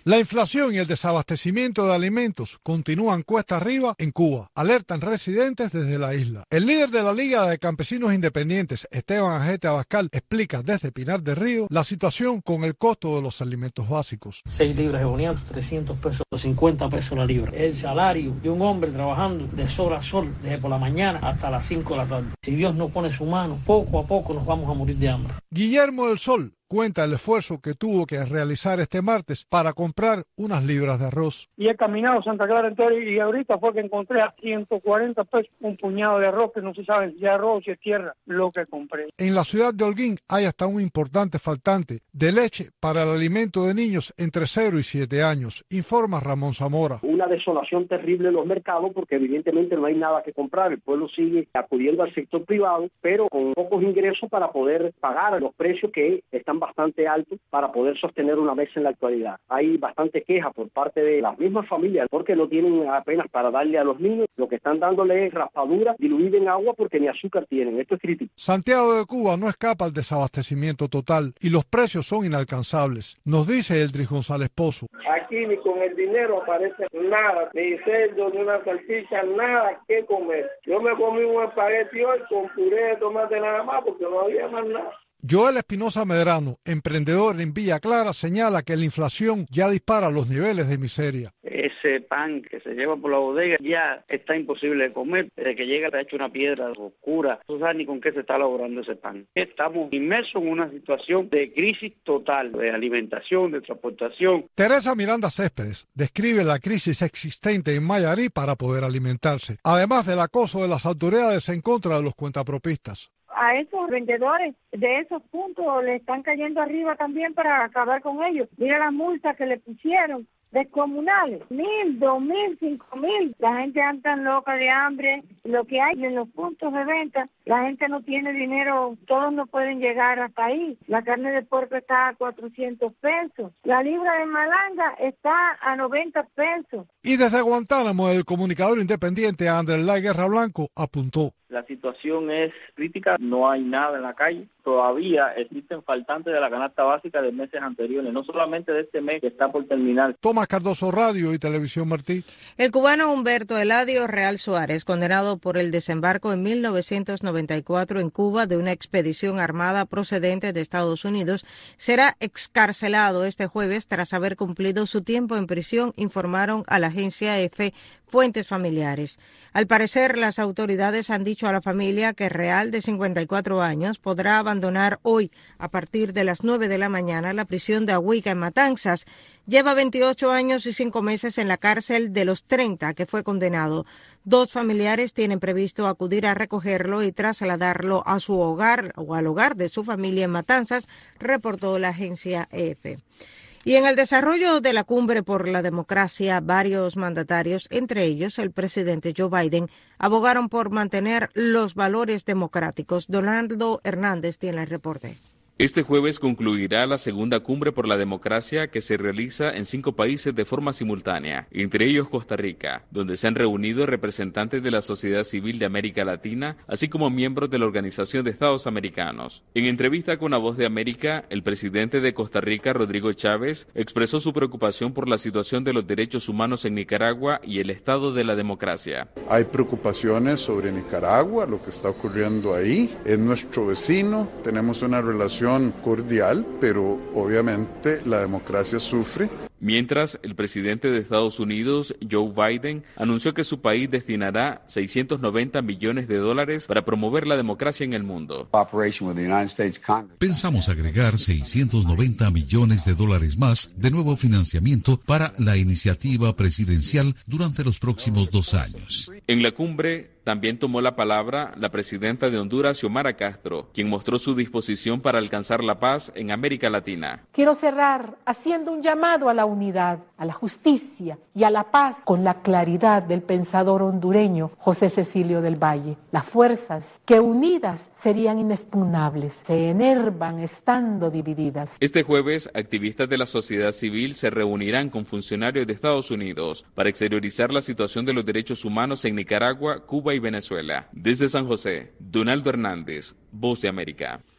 La inflación y el desabastecimiento de alimentos continúan cuesta arriba en Cuba, alertan residentes desde la isla. El líder de la Liga de Campesinos Independientes, Esteban Ajete Abascal, explica desde Pinar del Río la situación con el costo de los alimentos básicos. 6 libras de boniato, 300 pesos, 50 pesos la libra. El salario de un hombre trabajando de sol a sol, desde por la mañana hasta las 5 de la tarde. Si Dios no pone su mano, poco a poco nos vamos a morir de hambre. Guillermo del Sol cuenta el esfuerzo que tuvo que realizar este martes para comprar unas libras de arroz. Y he caminado Santa Clara entero y ahorita fue que encontré a 140 pesos un puñado de arroz que no se sabe si es arroz o si es tierra lo que compré. En la ciudad de Holguín hay hasta un importante faltante de leche para el alimento de niños entre 0 y 7 años, informa Ramón Zamora. Una desolación terrible en los mercados porque evidentemente no hay nada que comprar. El pueblo sigue acudiendo al sector privado, pero con pocos ingresos para poder pagar los precios que están bastante altos para poder sostener una mesa en la actualidad. Hay bastante queja por parte de las mismas familias porque no tienen apenas para darle a los niños. Lo que están dándole es raspadura diluida en agua porque ni azúcar tienen. Esto es crítico. Santiago de Cuba no escapa al desabastecimiento total y los precios son inalcanzables, nos dice Eldris González Pozo. Aquí ni con el dinero aparece nada, ni cerdo, ni una salchicha, nada que comer. Yo me comí un espagueti hoy con puré de tomate nada más porque no había más nada. Joel Espinosa Medrano, emprendedor en Villa Clara, señala que la inflación ya dispara los niveles de miseria. Ese pan que se lleva por la bodega ya está imposible de comer. Desde que llega está hecho una piedra oscura. No sabes ni con qué se está elaborando ese pan. Estamos inmersos en una situación de crisis total, de alimentación, de transportación. Teresa Miranda Céspedes describe la crisis existente en Mayarí para poder alimentarse, además del acoso de las autoridades en contra de los cuentapropistas. A esos vendedores de esos puntos le están cayendo arriba también para acabar con ellos. Mira las multas que le pusieron, descomunales, 1.000, 2.000, 5.000. La gente anda loca de hambre. Lo que hay en los puntos de venta, la gente no tiene dinero, todos no pueden llegar hasta ahí. La carne de puerco está a 400 pesos. La libra de malanga está a 90 pesos. Y desde Guantánamo, el comunicador independiente Andrés Lai Guerra Blanco apuntó. La situación es crítica, no hay nada en la calle. Todavía existen faltantes de la canasta básica de meses anteriores, no solamente de este mes que está por terminar. Tomás Cardoso, Radio y Televisión Martí. El cubano Humberto Eladio Real Suárez, condenado por el desembarco en 1994 en Cuba de una expedición armada procedente de Estados Unidos, será excarcelado este jueves tras haber cumplido su tiempo en prisión, informaron a la agencia EFE fuentes familiares. Al parecer, las autoridades han dicho a la familia que Real, de 54 años, podrá abandonar hoy, a partir de las 9 de la mañana, la prisión de Ahuica en Matanzas. Lleva 28 años y 5 meses en la cárcel de los 30 que fue condenado. 2 familiares tienen previsto acudir a recogerlo y trasladarlo a su hogar o al hogar de su familia en Matanzas, reportó la agencia EFE. Y en el desarrollo de la cumbre por la democracia, varios mandatarios, entre ellos el presidente Joe Biden, abogaron por mantener los valores democráticos. Donaldo Hernández tiene el reporte. Este jueves concluirá la segunda cumbre por la democracia que se realiza en 5 países de forma simultánea, entre ellos Costa Rica, donde se han reunido representantes de la sociedad civil de América Latina, así como miembros de la Organización de Estados Americanos. En entrevista con La Voz de América, el presidente de Costa Rica, Rodrigo Chávez, expresó su preocupación por la situación de los derechos humanos en Nicaragua y el estado de la democracia. Hay preocupaciones sobre Nicaragua, lo que está ocurriendo ahí. Es nuestro vecino, tenemos una relación cordial, pero obviamente la democracia sufre. Mientras, el presidente de Estados Unidos, Joe Biden, anunció que su país destinará $690 millones para promover la democracia en el mundo. Pensamos agregar $690 millones más de nuevo financiamiento para la iniciativa presidencial durante los próximos 2 años. En la cumbre también tomó la palabra la presidenta de Honduras, Xiomara Castro, quien mostró su disposición para alcanzar la paz en América Latina. Quiero cerrar haciendo un llamado a la unidad, a la justicia y a la paz con la claridad del pensador hondureño José Cecilio del Valle. Las fuerzas que unidas serían inexpugnables, se enervan estando divididas. Este jueves, activistas de la sociedad civil se reunirán con funcionarios de Estados Unidos para exteriorizar la situación de los derechos humanos en Nicaragua, Cuba y Venezuela. Desde San José, Donaldo Hernández, Voz de América.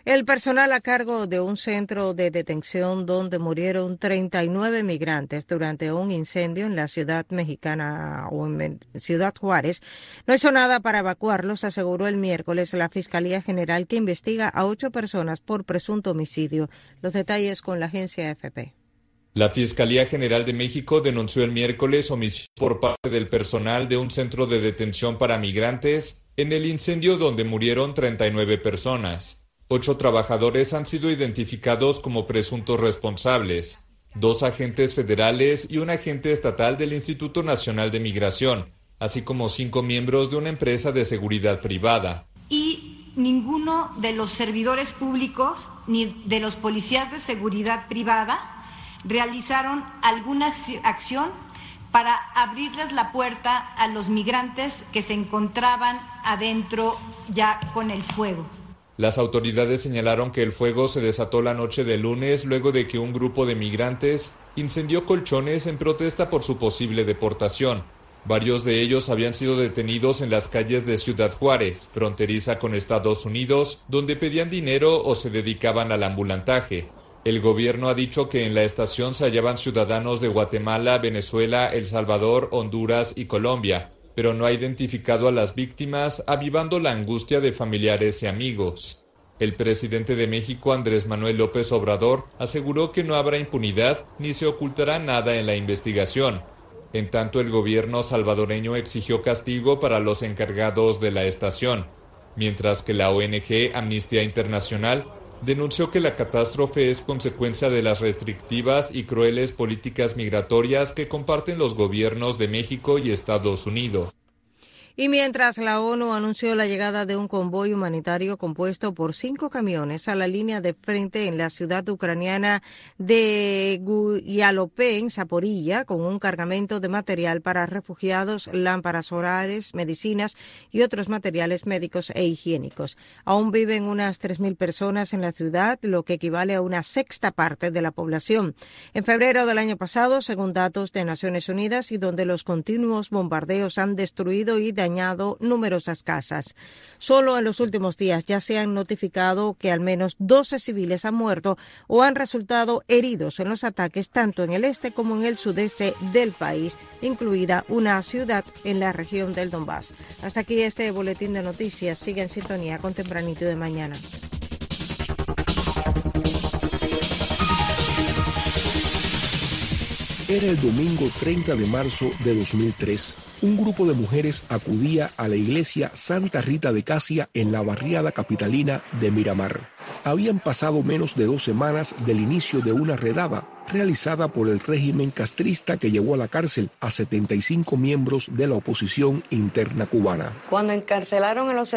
El personal a cargo de un centro de detención donde murieron 39 migrantes durante un incendio en la ciudad mexicana o en Ciudad Juárez no hizo nada para evacuarlos, aseguró el miércoles la Fiscalía General, que investiga a 8 personas por presunto homicidio. Los detalles con la agencia AFP. La Fiscalía General de México denunció el miércoles homicidio por parte del personal de un centro de detención para migrantes en el incendio donde murieron 39 personas. 8 trabajadores han sido identificados como presuntos responsables, 2 agentes federales y un agente estatal del Instituto Nacional de Migración, así como 5 miembros de una empresa de seguridad privada. Y ninguno de los servidores públicos ni de los policías de seguridad privada realizaron alguna acción para abrirles la puerta a los migrantes que se encontraban adentro ya con el fuego. Las autoridades señalaron que el fuego se desató la noche del lunes luego de que un grupo de migrantes incendió colchones en protesta por su posible deportación. Varios de ellos habían sido detenidos en las calles de Ciudad Juárez, fronteriza con Estados Unidos, donde pedían dinero o se dedicaban al ambulantaje. El gobierno ha dicho que en la estación se hallaban ciudadanos de Guatemala, Venezuela, El Salvador, Honduras y Colombia, pero no ha identificado a las víctimas, avivando la angustia de familiares y amigos. El presidente de México, Andrés Manuel López Obrador, aseguró que no habrá impunidad ni se ocultará nada en la investigación. En tanto, el gobierno salvadoreño exigió castigo para los encargados de la estación, mientras que la ONG Amnistía Internacional denunció que la catástrofe es consecuencia de las restrictivas y crueles políticas migratorias que comparten los gobiernos de México y Estados Unidos. Y mientras la ONU anunció la llegada de un convoy humanitario compuesto por 5 camiones a la línea de frente en la ciudad ucraniana de Guyalopé, en Zaporilla, con un cargamento de material para refugiados, lámparas solares, medicinas y otros materiales médicos e higiénicos. Aún viven unas 3.000 personas en la ciudad, lo que equivale a una sexta parte de la población. En febrero del año pasado, según datos de Naciones Unidas, y donde los continuos bombardeos han destruido y dañado numerosas casas. Solo en los últimos días ya se han notificado que al menos 12 civiles han muerto o han resultado heridos en los ataques tanto en el este como en el sudeste del país, incluida una ciudad en la región del Donbass. Hasta aquí este boletín de noticias. Sigue en sintonía con Tempranito de Mañana. Era el domingo 30 de marzo de 2003. Un grupo de mujeres acudía a la iglesia Santa Rita de Casia en la barriada capitalina de Miramar. Habían pasado menos de 2 semanas del inicio de una redada realizada por el régimen castrista que llevó a la cárcel a 75 miembros de la oposición interna cubana. Cuando encarcelaron a los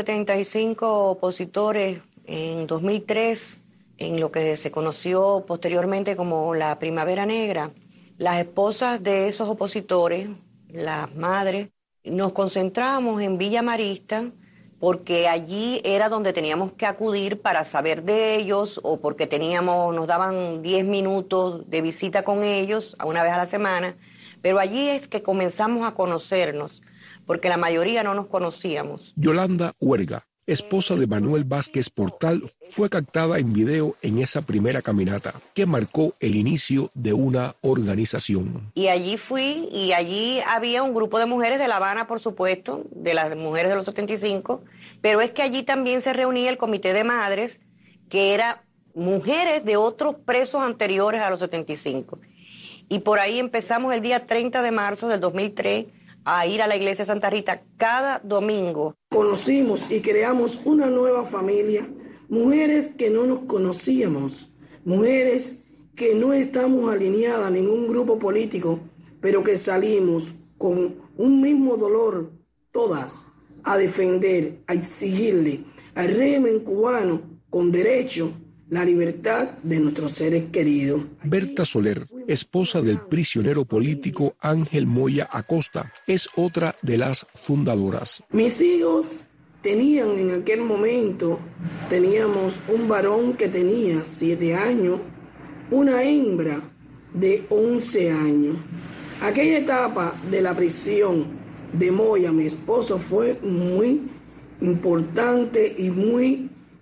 75 opositores en 2003, en lo que se conoció posteriormente como la Primavera Negra, las esposas de esos opositores, las madres, nos concentramos en Villa Marista porque allí era donde teníamos que acudir para saber de ellos o porque nos daban 10 minutos de visita con ellos una vez a la semana, pero allí es que comenzamos a conocernos porque la mayoría no nos conocíamos. Yolanda Huerga, esposa de Manuel Vázquez Portal, fue captada en video en esa primera caminata que marcó el inicio de una organización. Y allí fui y allí había un grupo de mujeres de La Habana, por supuesto, de las mujeres de los 75, pero es que allí también se reunía el comité de madres, que era mujeres de otros presos anteriores a los 75. Y por ahí empezamos el día 30 de marzo del 2003 a ir a la iglesia Santa Rita cada domingo. Conocimos y creamos una nueva familia, mujeres que no nos conocíamos, mujeres que no estamos alineadas a ningún grupo político, pero que salimos con un mismo dolor, todas, a defender, a exigirle al régimen cubano con derecho la libertad de nuestros seres queridos. Berta Soler, esposa del prisionero político Ángel Moya Acosta, es otra de las fundadoras. Mis hijos tenían en aquel momento, teníamos un varón que tenía 7 años, una hembra de 11 años. Aquella etapa de la prisión de Moya, mi esposo, fue muy importante y muy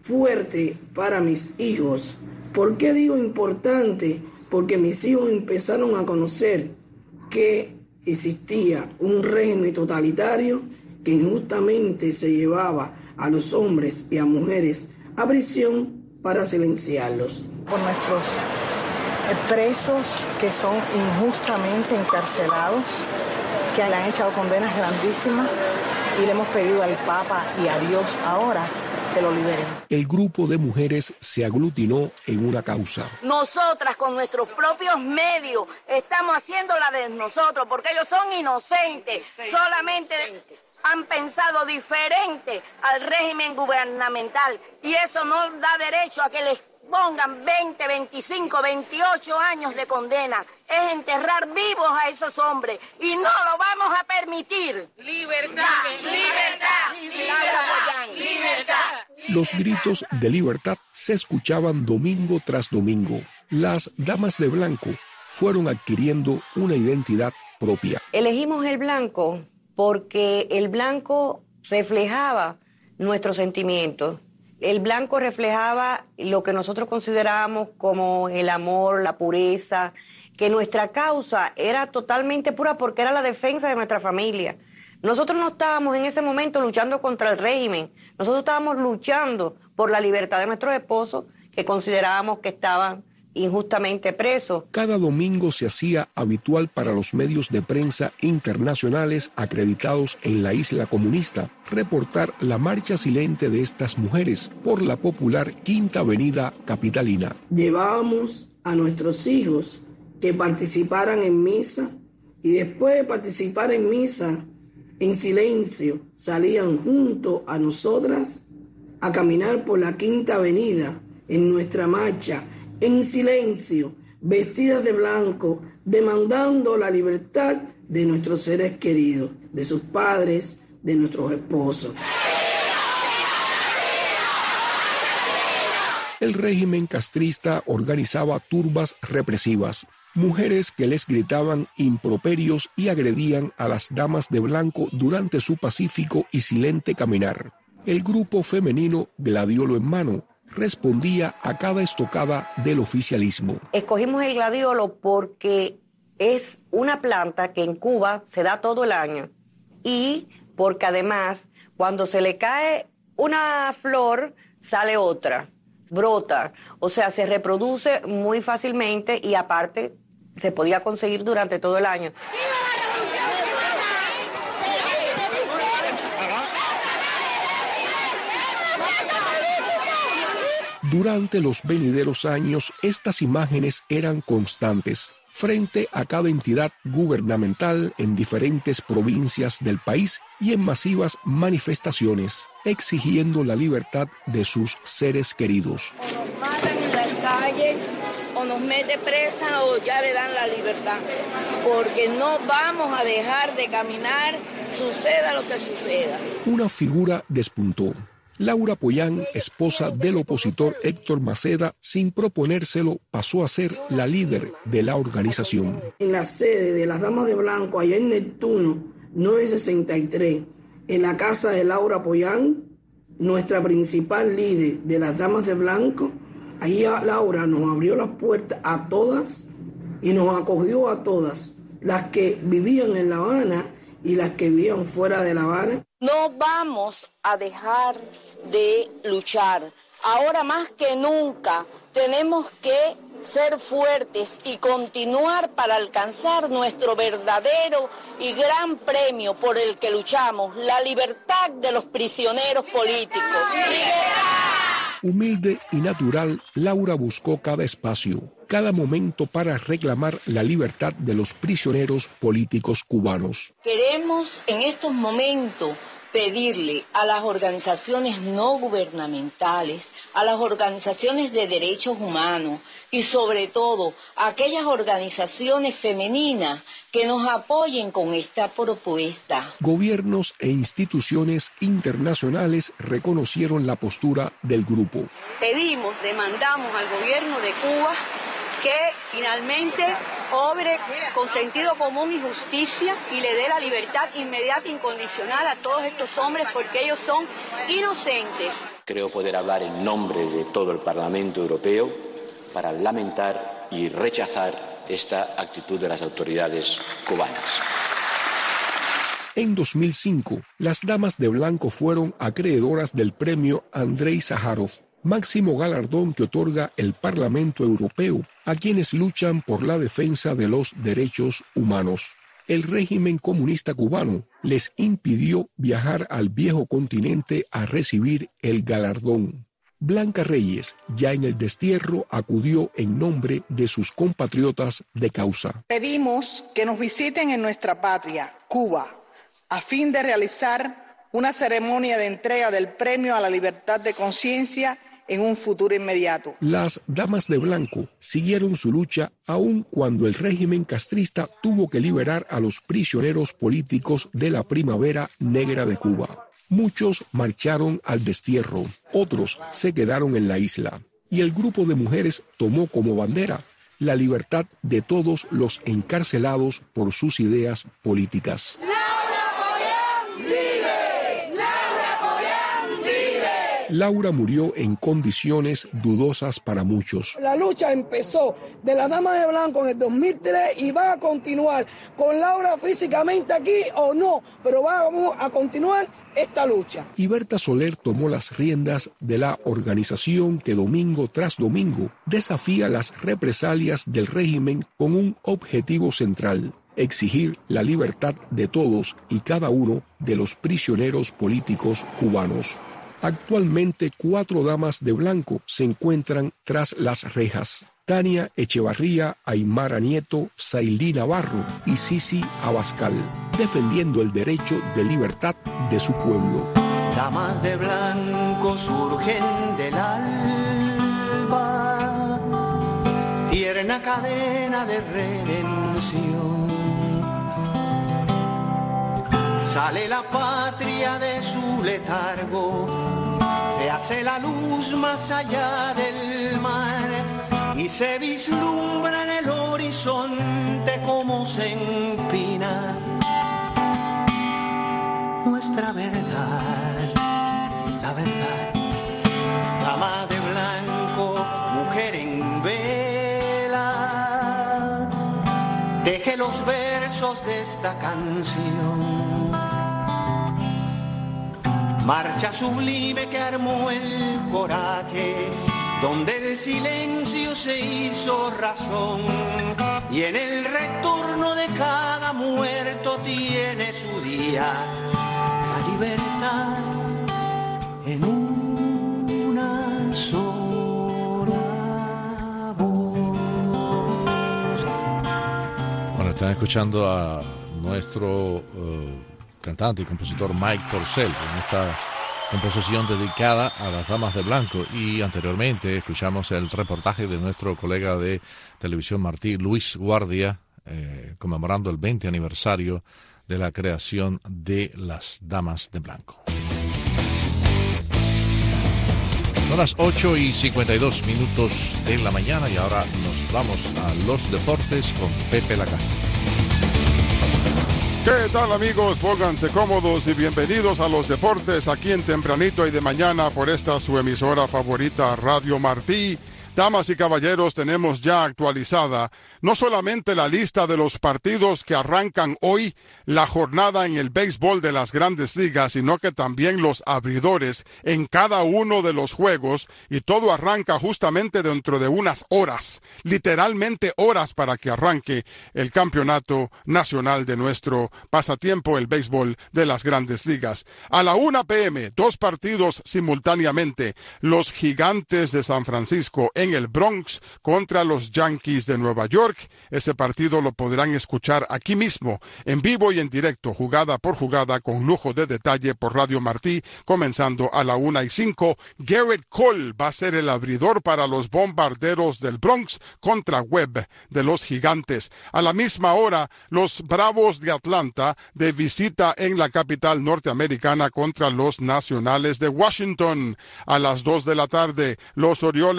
fuerte para mis hijos. ¿Por qué digo importante? Porque mis hijos empezaron a conocer que existía un régimen totalitario que injustamente se llevaba a los hombres y a mujeres a prisión para silenciarlos. Por nuestros presos que son injustamente encarcelados, que le han echado condenas grandísimas, y le hemos pedido al Papa y a Dios ahora que lo liberen. El grupo de mujeres se aglutinó en una causa. Nosotras con nuestros propios medios estamos haciendo la de nosotros, porque ellos son inocentes, solamente han pensado diferente al régimen gubernamental y eso no da derecho a que les pongan 20, 25, 28 años de condena. Es enterrar vivos a esos hombres y no lo vamos a permitir. ¡Libertad! ¡Libertad! ¡Libertad! ¡Libertad! Los gritos de libertad se escuchaban domingo tras domingo. Las damas de blanco fueron adquiriendo una identidad propia. Elegimos el blanco porque el blanco reflejaba nuestros sentimientos. El blanco reflejaba lo que nosotros considerábamos como el amor, la pureza, que nuestra causa era totalmente pura porque era la defensa de nuestra familia. Nosotros no estábamos en ese momento luchando contra el régimen, nosotros estábamos luchando por la libertad de nuestros esposos que considerábamos que estaban injustamente presos. Cada domingo se hacía habitual para los medios de prensa internacionales acreditados en la isla comunista reportar la marcha silente de estas mujeres por la popular Quinta Avenida capitalina. Llevábamos a nuestros hijos que participaran en misa y después de participar en misa, en silencio, salían junto a nosotras a caminar por la Quinta Avenida en nuestra marcha, en silencio, vestidas de blanco, demandando la libertad de nuestros seres queridos, de sus padres, de nuestros esposos. El régimen castrista organizaba turbas represivas, mujeres que les gritaban improperios y agredían a las damas de blanco durante su pacífico y silente caminar. El grupo femenino Gladiolo en mano respondía a cada estocada del oficialismo. Escogimos el gladiolo porque es una planta que en Cuba se da todo el año y porque además cuando se le cae una flor sale otra, brota, o sea, se reproduce muy fácilmente y aparte se podía conseguir durante todo el año. Durante los venideros años, estas imágenes eran constantes. Frente a cada entidad gubernamental en diferentes provincias del país y en masivas manifestaciones, exigiendo la libertad de sus seres queridos. O nos matan en las calles, o nos mete presa, o ya le dan la libertad. Porque no vamos a dejar de caminar, suceda lo que suceda. Una figura despuntó. Laura Pollán, esposa del opositor Héctor Maceda, sin proponérselo, pasó a ser la líder de la organización. En la sede de las Damas de Blanco, allá en Neptuno, 963, en la casa de Laura Pollán, nuestra principal líder de las Damas de Blanco, ahí Laura nos abrió las puertas a todas y nos acogió a todas, las que vivían en La Habana y las que vivían fuera de La Habana. No vamos a dejar de luchar. Ahora más que nunca tenemos que ser fuertes y continuar para alcanzar nuestro verdadero y gran premio por el que luchamos, la libertad de los prisioneros políticos. ¡Libertad! Humilde y natural, Laura buscó cada espacio, cada momento para reclamar la libertad de los prisioneros políticos cubanos. Queremos en estos momentos pedirle a las organizaciones no gubernamentales, a las organizaciones de derechos humanos y sobre todo a aquellas organizaciones femeninas que nos apoyen con esta propuesta. Gobiernos e instituciones internacionales reconocieron la postura del grupo. Pedimos, demandamos al gobierno de Cuba que finalmente obre con sentido común y justicia y le dé la libertad inmediata e incondicional a todos estos hombres porque ellos son inocentes. Creo poder hablar en nombre de todo el Parlamento Europeo para lamentar y rechazar esta actitud de las autoridades cubanas. En 2005, las damas de blanco fueron acreedoras del premio Andrei Sájarov, máximo galardón que otorga el Parlamento Europeo a quienes luchan por la defensa de los derechos humanos. El régimen comunista cubano les impidió viajar al viejo continente a recibir el galardón. Blanca Reyes, ya en el destierro, acudió en nombre de sus compatriotas de causa. Pedimos que nos visiten en nuestra patria, Cuba, a fin de realizar una ceremonia de entrega del Premio a la Libertad de Conciencia en un futuro inmediato. Las damas de blanco siguieron su lucha aun cuando el régimen castrista tuvo que liberar a los prisioneros políticos de la Primavera Negra de Cuba. Muchos marcharon al destierro, otros se quedaron en la isla, y el grupo de mujeres tomó como bandera la libertad de todos los encarcelados por sus ideas políticas. Laura murió en condiciones dudosas para muchos. La lucha empezó de la Dama de Blanco en el 2003 y va a continuar con Laura físicamente aquí o no, pero vamos a continuar esta lucha. Y Berta Soler tomó las riendas de la organización que domingo tras domingo desafía las represalias del régimen con un objetivo central: exigir la libertad de todos y cada uno de los prisioneros políticos cubanos. Actualmente 4 damas de blanco se encuentran tras las rejas: Tania Echevarría, Aymara Nieto, Sailí Navarro y Sisi Abascal, defendiendo el derecho de libertad de su pueblo. Damas de blanco surgen del alba, tierna cadena de redención. Sale la patria de su letargo, se hace la luz más allá del mar y se vislumbra en el horizonte como se empina nuestra verdad, la verdad. Dama de blanco, mujer en vela, teje los versos de esta canción. Marcha sublime que armó el coraje, donde el silencio se hizo razón, y en el retorno de cada muerto tiene su día la libertad en una sola voz. Bueno, están escuchando a nuestro cantante y compositor Mike Porcel en esta composición dedicada a las damas de blanco, y anteriormente escuchamos el reportaje de nuestro colega de Televisión Martí, Luis Guardia, conmemorando el 20 aniversario de la creación de las damas de blanco. Son las 8:52 de la mañana y ahora nos vamos a los deportes con Pepe Lacalle. ¿Qué tal, amigos? Pónganse cómodos y bienvenidos a los deportes aquí en Tempranito y de Mañana por esta su emisora favorita, Radio Martí. Damas y caballeros, tenemos ya actualizada no solamente la lista de los partidos que arrancan hoy la jornada en el béisbol de las Grandes Ligas, sino que también los abridores en cada uno de los juegos, y todo arranca justamente dentro de unas horas, literalmente horas, para que arranque el campeonato nacional de nuestro pasatiempo, el béisbol de las Grandes Ligas. A la 1 p.m., 2 partidos simultáneamente: los Gigantes de San Francisco en el Bronx contra los Yankees de Nueva York. Ese partido lo podrán escuchar aquí mismo, en vivo y en directo, jugada por jugada, con lujo de detalle por Radio Martí, comenzando a la 1:05. Garrett Cole va a ser el abridor para los Bombarderos del Bronx contra Webb de los Gigantes. A la misma hora, los Bravos de Atlanta de visita en la capital norteamericana contra los Nacionales de Washington. A las 2 de la tarde, los Orioles de Baltimore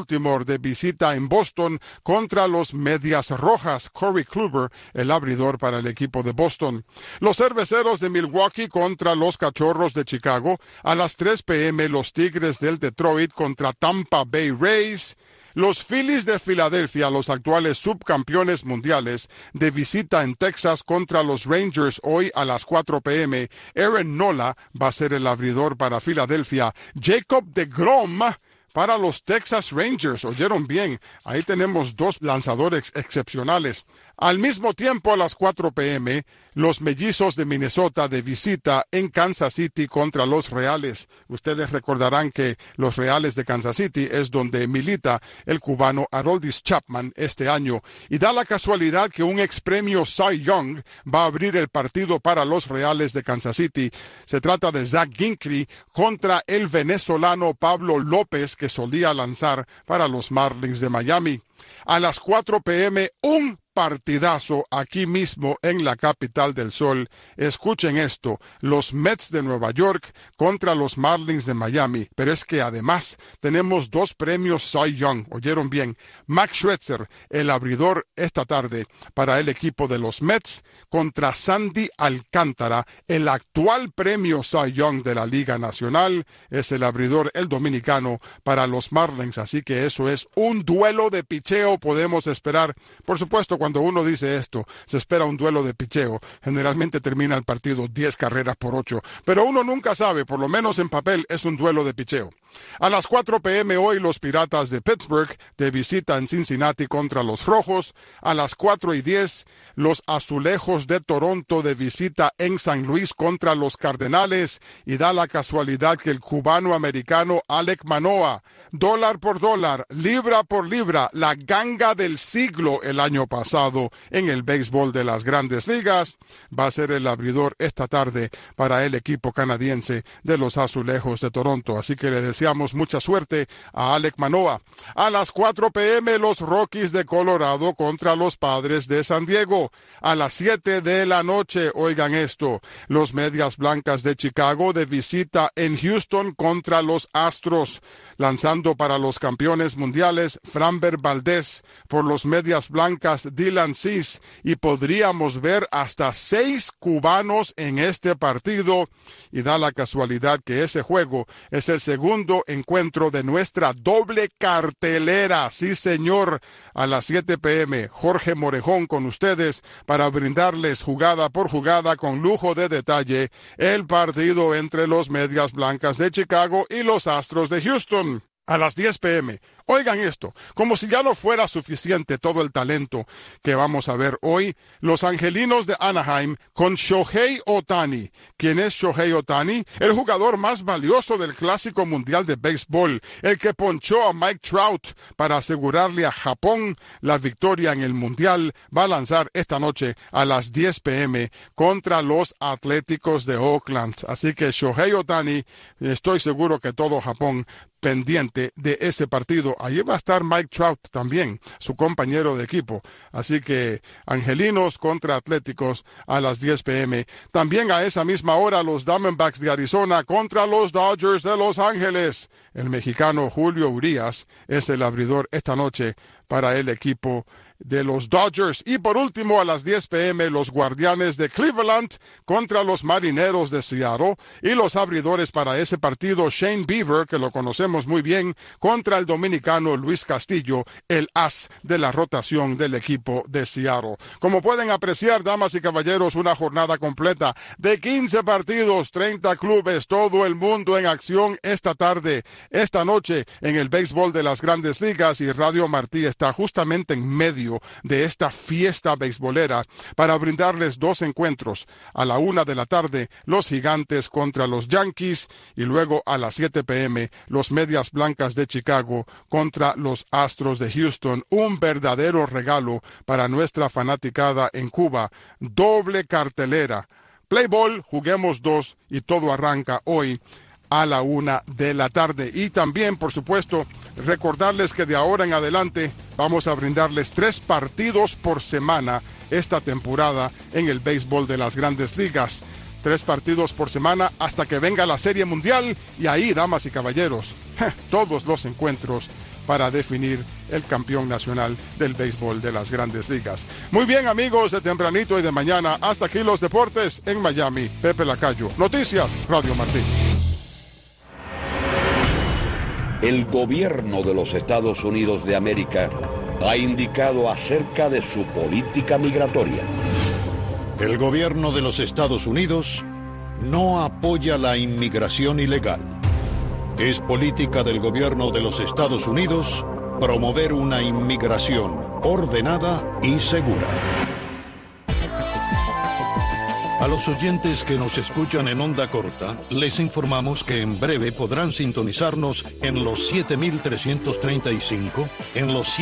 Baltimore de visita en Boston contra los Medias Rojas. Corey Kluber, el abridor para el equipo de Boston. Los Cerveceros de Milwaukee contra los Cachorros de Chicago. A las 3 p.m. los Tigres del Detroit contra Tampa Bay Rays. Los Phillies de Filadelfia, los actuales subcampeones mundiales, de visita en Texas contra los Rangers hoy a las 4 p.m. Aaron Nola va a ser el abridor para Filadelfia. Jacob deGrom para los Texas Rangers. Oyeron bien, ahí tenemos dos lanzadores excepcionales. Al mismo tiempo, a las 4 p.m., los Mellizos de Minnesota de visita en Kansas City contra los Reales. Ustedes recordarán que los Reales de Kansas City es donde milita el cubano Aroldis Chapman este año. Y da la casualidad que un expremio Cy Young va a abrir el partido para los Reales de Kansas City. Se trata de Zach Ginkley contra el venezolano Pablo López, que solía lanzar para los Marlins de Miami. A las 4 p.m., un partidazo aquí mismo en la capital del sol. Escuchen esto, los Mets de Nueva York contra los Marlins de Miami. Pero es que además tenemos dos premios Cy Young. Oyeron bien, Max Scherzer, el abridor esta tarde para el equipo de los Mets, contra Sandy Alcántara, el actual premio Cy Young de la Liga Nacional. Es el abridor, el dominicano, para los Marlins. Así que eso es un duelo de picheo, podemos esperar. Por supuesto, cuando uno dice esto, se espera un duelo de picheo. Generalmente termina el partido 10 carreras por 8. Pero uno nunca sabe, por lo menos en papel, es un duelo de picheo. A las 4 p.m. hoy los Piratas de Pittsburgh de visita en Cincinnati contra los Rojos. A las 4:10 los Azulejos de Toronto de visita en San Luis contra los Cardenales. Y da la casualidad que el cubano-americano Alek Manoah, dólar por dólar, libra por libra, la ganga del siglo el año pasado en el béisbol de las Grandes Ligas, va a ser el abridor esta tarde para el equipo canadiense de los Azulejos de Toronto. Así que le deseamos mucha suerte a Alek Manoah. A las 4 p.m. los Rockies de Colorado contra los Padres de San Diego. A las 7 de la noche, oigan esto, los Medias Blancas de Chicago de visita en Houston contra los Astros. Lanzando para los campeones mundiales, Framber Valdez, por los Medias Blancas, Dylan Cease, y podríamos ver hasta 6 cubanos en este partido. Y da la casualidad que ese juego es el segundo encuentro de nuestra doble cartelera. Sí, señor, a las 7 p.m. Jorge Morejón con ustedes para brindarles jugada por jugada con lujo de detalle el partido entre los Medias Blancas de Chicago y los Astros de Houston. A las 10 p.m. Oigan esto, como si ya no fuera suficiente todo el talento que vamos a ver hoy, los Angelinos de Anaheim con Shohei Ohtani. ¿Quién es Shohei Ohtani? El jugador más valioso del Clásico Mundial de Béisbol, el que ponchó a Mike Trout para asegurarle a Japón la victoria en el Mundial, va a lanzar esta noche a las 10 p.m. contra los Atléticos de Oakland. Así que Shohei Ohtani, estoy seguro que todo Japón pendiente de ese partido. Allí va a estar Mike Trout también, su compañero de equipo. Así que Angelinos contra Atléticos a las 10 p.m. También a esa misma hora los Diamondbacks de Arizona contra los Dodgers de Los Ángeles. El mexicano Julio Urías es el abridor esta noche para el equipo de los Dodgers. Y por último, a las 10 p.m. los Guardianes de Cleveland contra los Marineros de Seattle, y los abridores para ese partido, Shane Bieber, que lo conocemos muy bien, contra el dominicano Luis Castillo, el as de la rotación del equipo de Seattle. Como pueden apreciar, damas y caballeros, una jornada completa de 15 partidos, 30 clubes, todo el mundo en acción esta tarde, esta noche en el béisbol de las Grandes Ligas, y Radio Martí está justamente en medio de esta fiesta beisbolera para brindarles dos encuentros. A la 1 de la tarde, los Gigantes contra los Yankees, y luego a las 7 p.m. los Medias Blancas de Chicago contra los Astros de Houston. Un verdadero regalo para nuestra fanaticada en Cuba. Doble cartelera. Play ball, juguemos dos, y todo arranca hoy a la 1 de la tarde. Y también, por supuesto, recordarles que de ahora en adelante vamos a brindarles 3 partidos por semana esta temporada en el béisbol de las Grandes Ligas. 3 partidos por semana hasta que venga la Serie Mundial, y ahí, damas y caballeros, todos los encuentros para definir el campeón nacional del béisbol de las Grandes Ligas. Muy bien, amigos de Tempranito y de Mañana, hasta aquí los deportes en Miami. Pepe Lacayo, Noticias Radio Martí. El gobierno de los Estados Unidos de América ha indicado acerca de su política migratoria. El gobierno de los Estados Unidos no apoya la inmigración ilegal. Es política del gobierno de los Estados Unidos promover una inmigración ordenada y segura. A los oyentes que nos escuchan en onda corta, les informamos que en breve podrán sintonizarnos en los 7.335, en los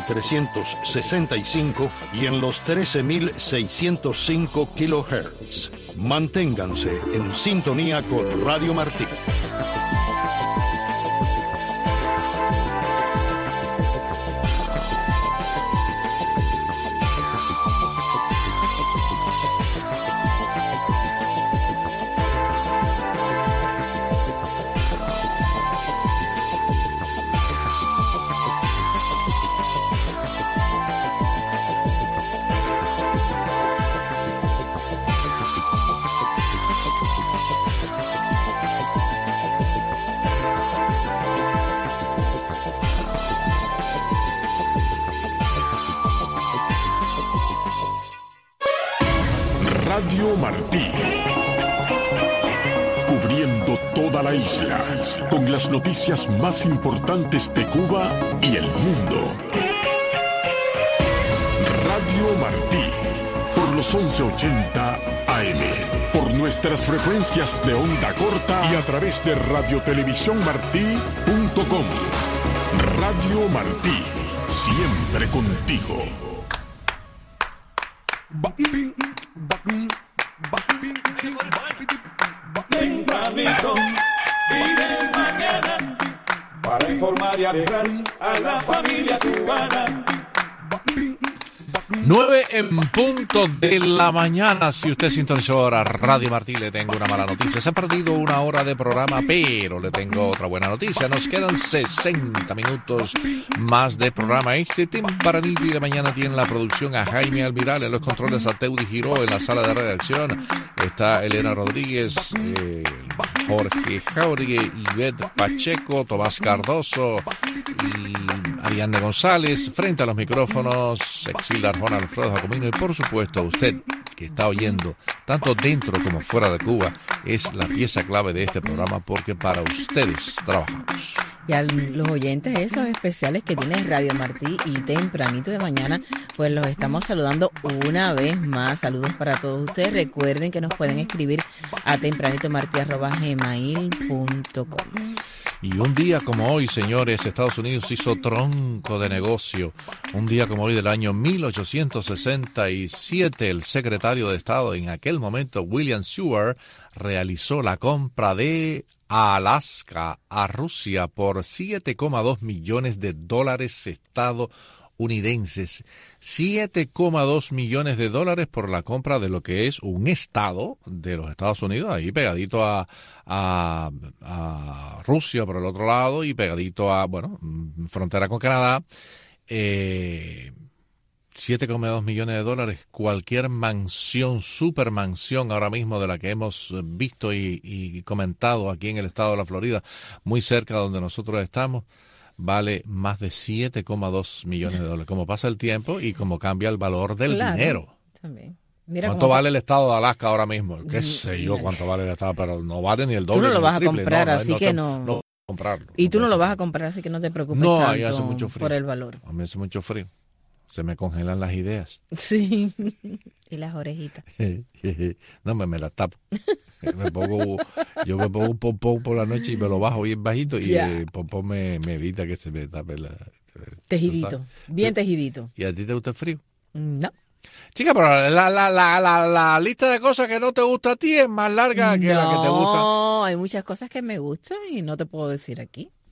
7.365 y en los 13.605 kHz. Manténganse en sintonía con Radio Martí. Radio Martí, cubriendo toda la isla, con las noticias más importantes de Cuba y el mundo. Radio Martí, por los 1180 AM, por nuestras frecuencias de onda corta y a través de radiotelevisiónmartí.com. Radio Martí, siempre contigo. Tempranito y de mañana, para informar y alegrar a la familia cubana. 9 en punto de la mañana. Si usted sintonizó ahora Radio Martí, le tengo una mala noticia. Se ha perdido una hora de programa, pero le tengo otra buena noticia. Nos quedan 60 minutos más de programa. Este Tempranito y de Mañana tiene la producción a Jaime Almiral, en los controles a Teudi Giró, en la sala de redacción está Elena Rodríguez, Jorge Jauregui, Ivette Pacheco, Tomás Cardoso y Ariadne González. Frente a los micrófonos, Exilda Juan Alfredo Jacomino, y por supuesto usted que está oyendo tanto dentro como fuera de Cuba es la pieza clave de este programa, porque para ustedes trabajamos. Y a los oyentes esos especiales que tiene Radio Martí y Tempranito de Mañana, pues los estamos saludando una vez más. Saludos para todos ustedes. Recuerden que nos pueden escribir a tempranitomarte@gmail.com. Y un día como hoy, señores, Estados Unidos hizo tronco de negocio. Un día como hoy del año 1867, el secretario de Estado en aquel momento, William Seward, realizó la compra de Alaska a Rusia por $7,2 millones estadounidenses. $7,2 millones por la compra de lo que es un estado de los Estados Unidos, ahí pegadito a Rusia por el otro lado y pegadito a, frontera con Canadá. $7,2 millones, cualquier mansión, supermansión ahora mismo de la que hemos visto y comentado aquí en el estado de la Florida, muy cerca de donde nosotros estamos, vale más de $7,2 millones. Como pasa el tiempo y como cambia el valor del dinero. También. Mira ¿cuánto vale el estado de Alaska ahora mismo? Qué sé yo cuánto vale el estado, pero no vale ni el doble. Tú no lo vas a triple, comprar, así que no comprarlo. Y tú no lo vas a comprar, así que no te preocupes tanto hace mucho frío. Por el valor. A mí hace mucho frío. Se me congelan las ideas. Sí. Y las orejitas. No, me las tapo. Yo me pongo un pompón por la noche y me lo bajo bien bajito y el pompón me evita que se me tape la... Tejidito. Bien tejidito. ¿Y a ti te gusta el frío? No. Chica, pero la lista de cosas que no te gusta a ti es más larga que la que te gusta. No, hay muchas cosas que me gustan y no te puedo decir aquí.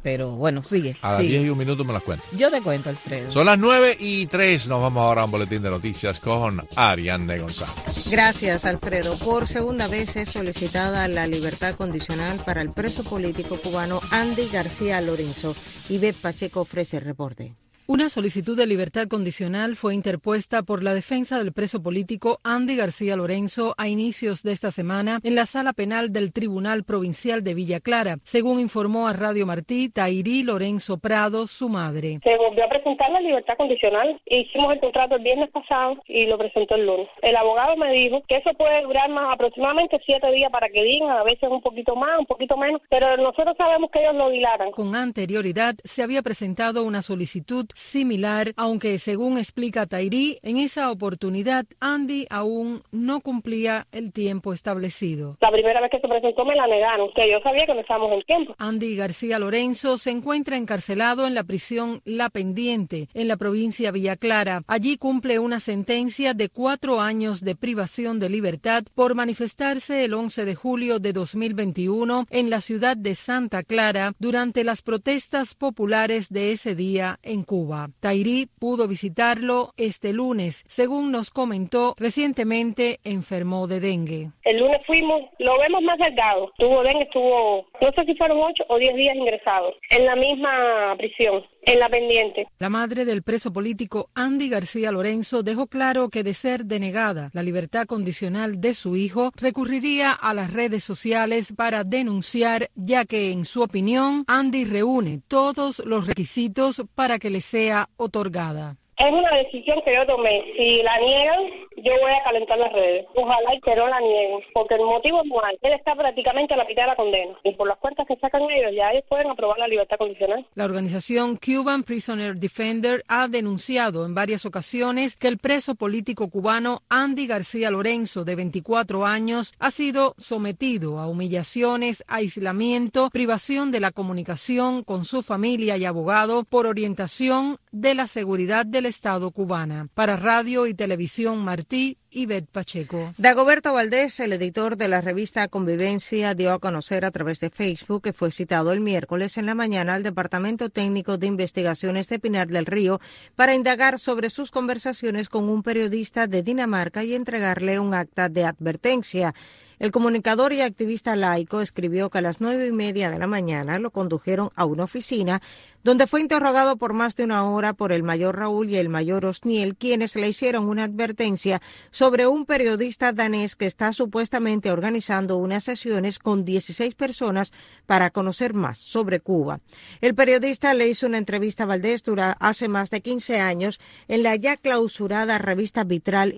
pero bueno, sigue. A las 10:01 me las cuento. Yo te cuento, Alfredo. Son las 9:03. Nos vamos ahora a un boletín de noticias con Ariane González. Gracias, Alfredo. Por segunda vez es solicitada la libertad condicional para el preso político cubano Andy García Lorenzo. Ivette Pacheco ofrece el reporte. Una solicitud de libertad condicional fue interpuesta por la defensa del preso político Andy García Lorenzo a inicios de esta semana en la sala penal del Tribunal Provincial de Villa Clara, según informó a Radio Martí Tairí Lorenzo Prado, su madre. Se volvió a presentar la libertad condicional. Hicimos el contrato el viernes pasado y lo presentó el lunes. El abogado me dijo que eso puede durar más aproximadamente 7 días para que digan, a veces un poquito más, un poquito menos, pero nosotros sabemos que ellos lo dilaran. Con anterioridad se había presentado una solicitud similar, aunque según explica Tairí, en esa oportunidad Andy aún no cumplía el tiempo establecido. La primera vez que se presentó me la negaron, que yo sabía que no estábamos en tiempo. Andy García Lorenzo se encuentra encarcelado en la prisión La Pendiente, en la provincia Villa Clara. Allí cumple una sentencia de 4 años de privación de libertad por manifestarse el 11 de julio de 2021 en la ciudad de Santa Clara durante las protestas populares de ese día en Cuba. Tairí pudo visitarlo este lunes. Según nos comentó, recientemente enfermó de dengue. El lunes fuimos, lo vemos más delgado. Tuvo dengue, no sé si fueron 8 o 10 días ingresados en la misma prisión, en La Pendiente. La madre del preso político Andy García Lorenzo dejó claro que de ser denegada la libertad condicional de su hijo, recurriría a las redes sociales para denunciar, ya que en su opinión Andy reúne todos los requisitos para que le sea otorgada. Es una decisión que yo tomé. Si la niegan, yo voy a calentar las redes. Ojalá y que no la nieguen, porque el motivo es moral. Él está prácticamente a la mitad de la condena. Y por las cuentas que sacan ellos, ya ellos pueden aprobar la libertad condicional. La organización Cuban Prisoner Defender ha denunciado en varias ocasiones que el preso político cubano Andy García Lorenzo, de 24 años, ha sido sometido a humillaciones, aislamiento, privación de la comunicación con su familia y abogado por orientación de la seguridad del Estado cubana. Para Radio y Televisión Martí, Ivette Pacheco. Dagoberto Valdés, el editor de la revista Convivencia, dio a conocer a través de Facebook que fue citado el miércoles en la mañana al Departamento Técnico de Investigaciones de Pinar del Río para indagar sobre sus conversaciones con un periodista de Dinamarca y entregarle un acta de advertencia. El comunicador y activista laico escribió que a las 9:30 de la mañana lo condujeron a una oficina donde fue interrogado por más de 1 hora por el mayor Raúl y el mayor Osniel, quienes le hicieron una advertencia sobre un periodista danés que está supuestamente organizando unas sesiones con 16 personas para conocer más sobre Cuba. El periodista le hizo una entrevista a Valdés hace más de 15 años en la ya clausurada revista Vitral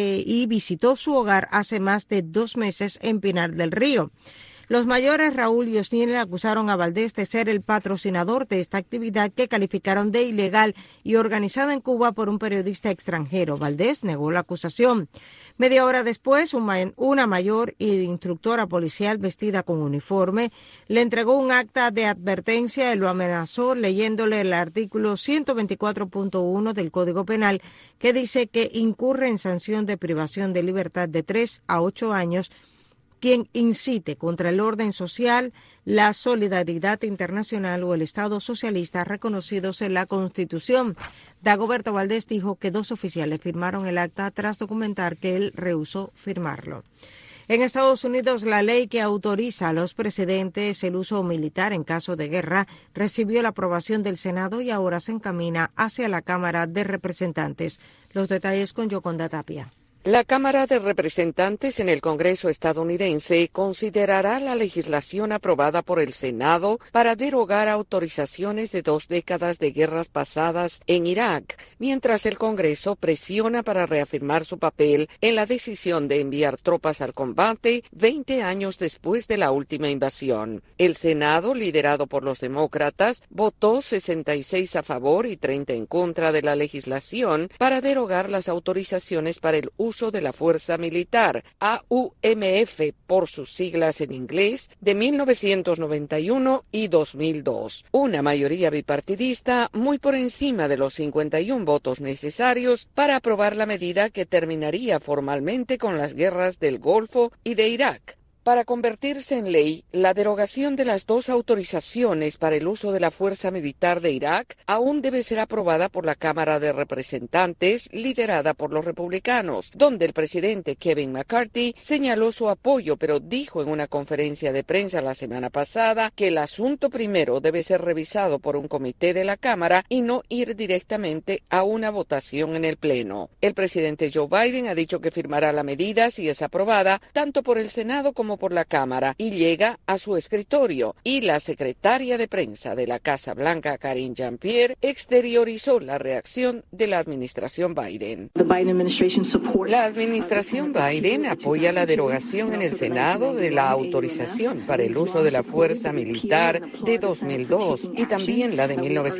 y visitó su hogar hace más de 2 meses en Pinar del Río. Los mayores Raúl y Osniel acusaron a Valdés de ser el patrocinador de esta actividad que calificaron de ilegal y organizada en Cuba por un periodista extranjero. Valdés negó la acusación. Media hora después, una mayor instructora policial vestida con uniforme le entregó un acta de advertencia y lo amenazó leyéndole el artículo 124.1 del Código Penal que dice que incurre en sanción de privación de libertad de 3 a 8 años quien incite contra el orden social, la solidaridad internacional o el Estado socialista reconocidos en la Constitución. Dagoberto Valdés dijo que 2 oficiales firmaron el acta tras documentar que él rehusó firmarlo. En Estados Unidos, la ley que autoriza a los presidentes el uso militar en caso de guerra recibió la aprobación del Senado y ahora se encamina hacia la Cámara de Representantes. Los detalles con Yoconda Tapia. La Cámara de Representantes en el Congreso estadounidense considerará la legislación aprobada por el Senado para derogar autorizaciones de 2 décadas de guerras pasadas en Irak, mientras el Congreso presiona para reafirmar su papel en la decisión de enviar tropas al combate 20 años después de la última invasión. El Senado, liderado por los demócratas, votó 66 a favor y 30 en contra de la legislación para derogar las autorizaciones para el uso de la fuerza militar, AUMF por sus siglas en inglés, de 1991 y 2002. Una mayoría bipartidista muy por encima de los 51 votos necesarios para aprobar la medida que terminaría formalmente con las guerras del Golfo y de Irak. Para convertirse en ley, la derogación de las 2 autorizaciones para el uso de la fuerza militar de Irak aún debe ser aprobada por la Cámara de Representantes, liderada por los republicanos, donde el presidente Kevin McCarthy señaló su apoyo, pero dijo en una conferencia de prensa la semana pasada que el asunto primero debe ser revisado por un comité de la Cámara y no ir directamente a una votación en el Pleno. El presidente Joe Biden ha dicho que firmará la medida si es aprobada, tanto por el Senado como por la Cámara, y llega a su escritorio. Y la secretaria de prensa de la Casa Blanca, Karine Jean-Pierre, exteriorizó la reacción de la administración Biden. La administración Biden apoya la derogación en el Senado de la autorización para el uso de la fuerza militar de 2002 y también la de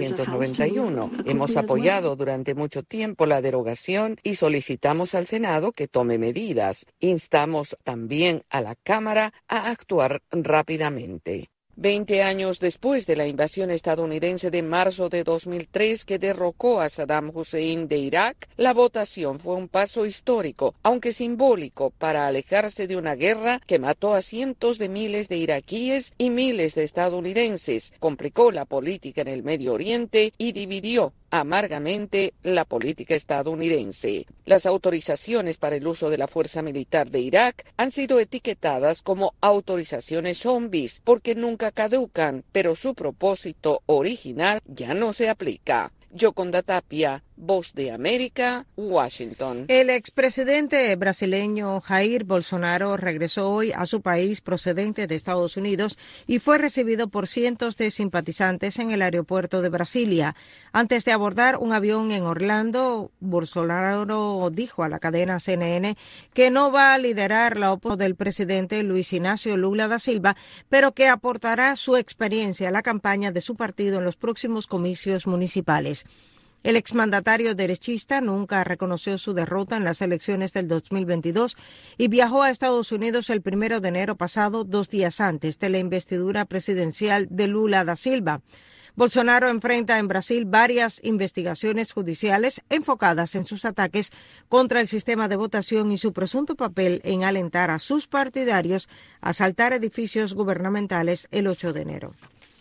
1991. Hemos apoyado durante mucho tiempo la derogación y solicitamos al Senado que tome medidas. Instamos también a la Cámara a actuar rápidamente. 20 años después de la invasión estadounidense de marzo de 2003 que derrocó a Saddam Hussein de Irak, la votación fue un paso histórico, aunque simbólico, para alejarse de una guerra que mató a cientos de miles de iraquíes y miles de estadounidenses, complicó la política en el Medio Oriente y dividió amargamente la política estadounidense. Las autorizaciones para el uso de la fuerza militar de Irak han sido etiquetadas como autorizaciones zombies porque nunca caducan, pero su propósito original ya no se aplica. Yoconda Tapia, Voz de América, Washington. El expresidente brasileño Jair Bolsonaro regresó hoy a su país procedente de Estados Unidos y fue recibido por cientos de simpatizantes en el aeropuerto de Brasilia. Antes de abordar un avión en Orlando, Bolsonaro dijo a la cadena CNN que no va a liderar la oposición del presidente Luis Ignacio Lula da Silva, pero que aportará su experiencia a la campaña de su partido en los próximos comicios municipales. El exmandatario derechista nunca reconoció su derrota en las elecciones del 2022 y viajó a Estados Unidos el 1 de enero pasado, 2 días antes de la investidura presidencial de Lula da Silva. Bolsonaro enfrenta en Brasil varias investigaciones judiciales enfocadas en sus ataques contra el sistema de votación y su presunto papel en alentar a sus partidarios a asaltar edificios gubernamentales el 8 de enero.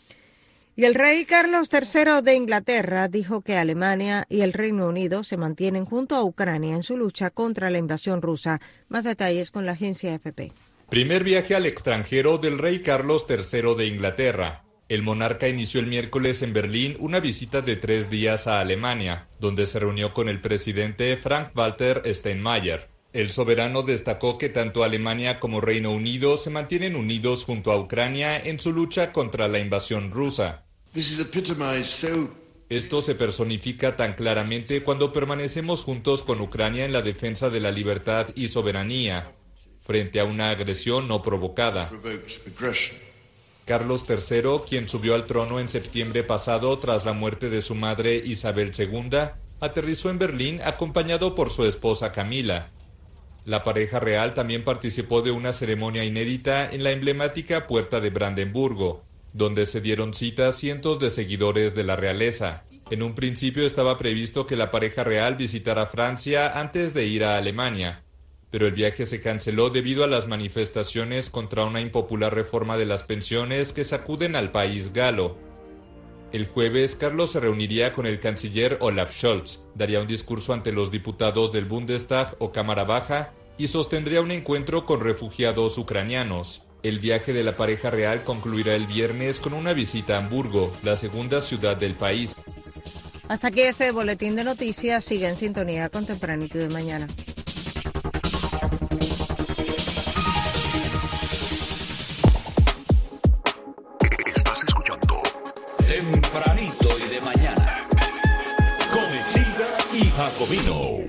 Y el rey Carlos III de Inglaterra dijo que Alemania y el Reino Unido se mantienen junto a Ucrania en su lucha contra la invasión rusa. Más detalles con la agencia AFP. Primer viaje al extranjero del rey Carlos III de Inglaterra. El monarca inició el miércoles en Berlín una visita de 3 días a Alemania, donde se reunió con el presidente Frank-Walter Steinmeier. El soberano destacó que tanto Alemania como Reino Unido se mantienen unidos junto a Ucrania en su lucha contra la invasión rusa. Esto se personifica tan claramente cuando permanecemos juntos con Ucrania en la defensa de la libertad y soberanía, frente a una agresión no provocada. Carlos III, quien subió al trono en septiembre pasado tras la muerte de su madre Isabel II, aterrizó en Berlín acompañado por su esposa Camila. La pareja real también participó de una ceremonia inédita en la emblemática Puerta de Brandenburgo, donde se dieron cita cientos de seguidores de la realeza. En un principio estaba previsto que la pareja real visitara Francia antes de ir a Alemania, pero el viaje se canceló debido a las manifestaciones contra una impopular reforma de las pensiones que sacuden al país galo. El jueves, Carlos se reuniría con el canciller Olaf Scholz, daría un discurso ante los diputados del Bundestag o Cámara Baja y sostendría un encuentro con refugiados ucranianos. El viaje de la pareja real concluirá el viernes con una visita a Hamburgo, la segunda ciudad del país. Hasta aquí este boletín de noticias. Sigue en sintonía con Tempranito de Mañana. Estás escuchando Tempranito y de Mañana con Exilda y Jacobino.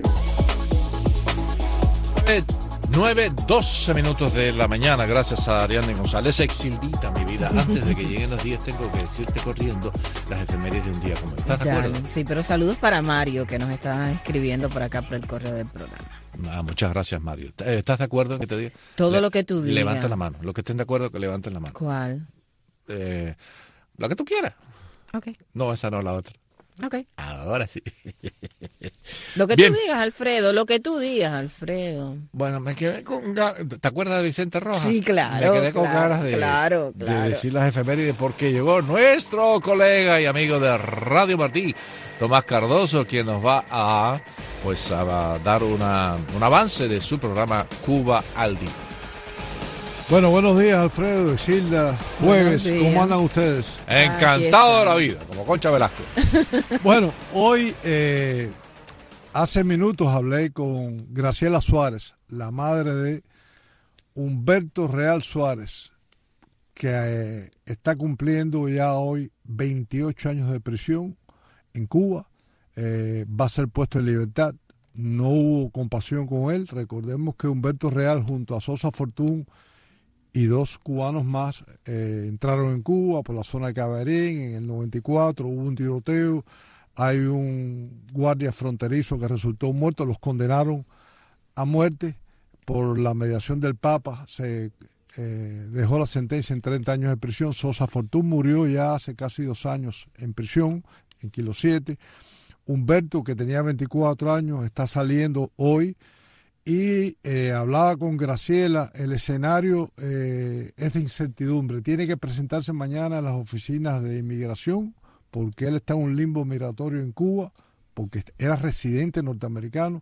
9:12 minutos de la mañana, gracias a Ariane González. Exildita, mi vida. Antes de que lleguen los días, tengo que decirte corriendo las efemérides de un día como hoy. ¿Estás de acuerdo? Sí, pero saludos para Mario, que nos está escribiendo por acá por el correo del programa. Muchas gracias, Mario. ¿Estás de acuerdo en que te diga? Todo lo que tú digas. Levanta la mano. Los que estén de acuerdo, que levanten la mano. ¿Cuál? Lo que tú quieras. Ok. No, esa no, la otra. Ok. Ahora sí. Lo que Bien. tú digas, Alfredo, lo que tú digas, Alfredo. Bueno, me quedé con ganas. ¿Te acuerdas de Vicente Rojas? Sí, claro. Me quedé con ganas de decir las efemérides porque llegó nuestro colega y amigo de Radio Martí, Tomás Cardoso, quien nos va a dar un avance de su programa Cuba al Día. Bueno, buenos días, Alfredo, Isilda, jueves, ¿cómo andan ustedes? Encantado de la vida, como Concha Velasco. Bueno, hoy, hace minutos hablé con Graciela Suárez, la madre de Humberto Real Suárez, que está cumpliendo ya hoy 28 años de prisión en Cuba, va a ser puesto en libertad. No hubo compasión con él. Recordemos que Humberto Real junto a Sosa Fortún y 2 cubanos más entraron en Cuba por la zona de Cabarín en el 94, hubo un tiroteo, hay un guardia fronterizo que resultó muerto, los condenaron a muerte por la mediación del Papa, se dejó la sentencia en 30 años de prisión. Sosa Fortún murió ya hace casi 2 años en prisión, en Kilo 7. Humberto, que tenía 24 años, está saliendo hoy. Y hablaba con Graciela, el escenario es de incertidumbre. Tiene que presentarse mañana en las oficinas de inmigración porque él está en un limbo migratorio en Cuba, porque era residente norteamericano.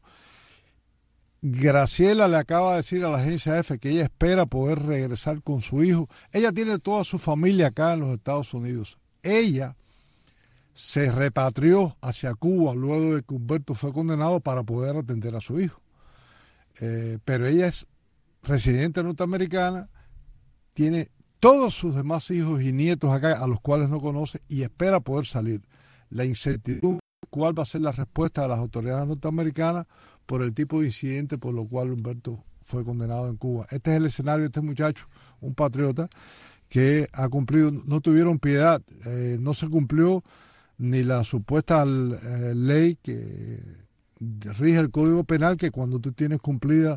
Graciela le acaba de decir a la agencia EFE que ella espera poder regresar con su hijo. Ella tiene toda su familia acá en los Estados Unidos. Ella se repatrió hacia Cuba luego de que Humberto fue condenado para poder atender a su hijo. Pero ella es residente norteamericana, tiene todos sus demás hijos y nietos acá a los cuales no conoce y espera poder salir. La incertidumbre, cuál va a ser la respuesta de las autoridades norteamericanas por el tipo de incidente por lo cual Humberto fue condenado en Cuba. Este es el escenario de este muchacho, un patriota que ha cumplido, no tuvieron piedad, no se cumplió ni la supuesta ley que rige el Código Penal, que cuando tú tienes cumplida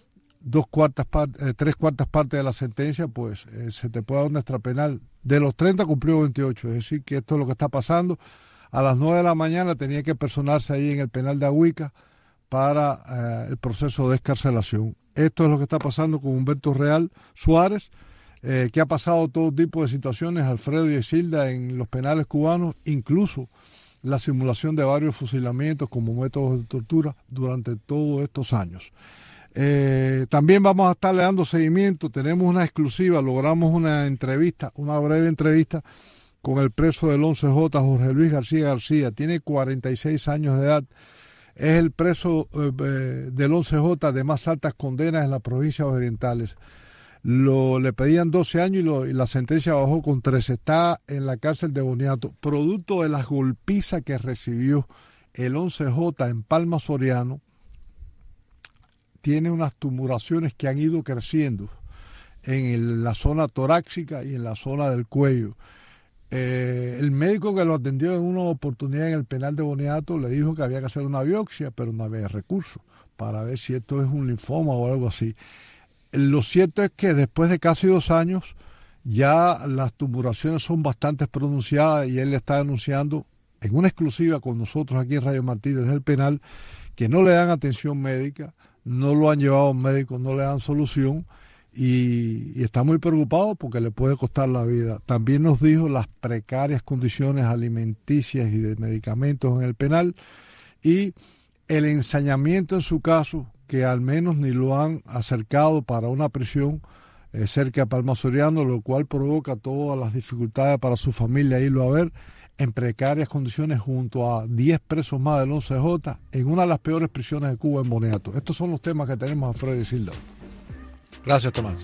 3/4 partes de la sentencia, pues se te puede dar una extra penal. De los 30 cumplió 28, es decir, que esto es lo que está pasando. A las 9 de la mañana tenía que personarse ahí en el penal de Ahuica para el proceso de excarcelación. Esto es lo que está pasando con Humberto Real Suárez, que ha pasado todo tipo de situaciones, Alfredo y Isilda, en los penales cubanos, incluso la simulación de varios fusilamientos como métodos de tortura durante todos estos años. También vamos a estarle dando seguimiento, tenemos una exclusiva, logramos una entrevista, una breve entrevista con el preso del 11J, Jorge Luis García García, tiene 46 años de edad, es el preso del 11J de más altas condenas en las provincias orientales. Le pedían 12 años y la sentencia bajó con 13. Está en la cárcel de Boniato, producto de las golpizas que recibió el 11J en Palma Soriano. Tiene unas tumoraciones que han ido creciendo en la zona torácica y en la zona del cuello. El médico que lo atendió en una oportunidad en el penal de Boniato le dijo que había que hacer una biopsia, pero no había recursos para ver si esto es un linfoma o algo así. Lo cierto es que después de casi 2 años ya las tumoraciones son bastante pronunciadas y él le está denunciando en una exclusiva con nosotros aquí en Radio Martí desde el penal que no le dan atención médica, no lo han llevado a un médico, no le dan solución y está muy preocupado porque le puede costar la vida. También nos dijo las precarias condiciones alimenticias y de medicamentos en el penal y el ensañamiento en su caso, que al menos ni lo han acercado para una prisión cerca de Palma Soriano, lo cual provoca todas las dificultades para su familia irlo a ver en precarias condiciones junto a 10 presos más del 11J en una de las peores prisiones de Cuba en Boniato. Estos son los temas que tenemos, Alfredo y Silda. Gracias, Tomás.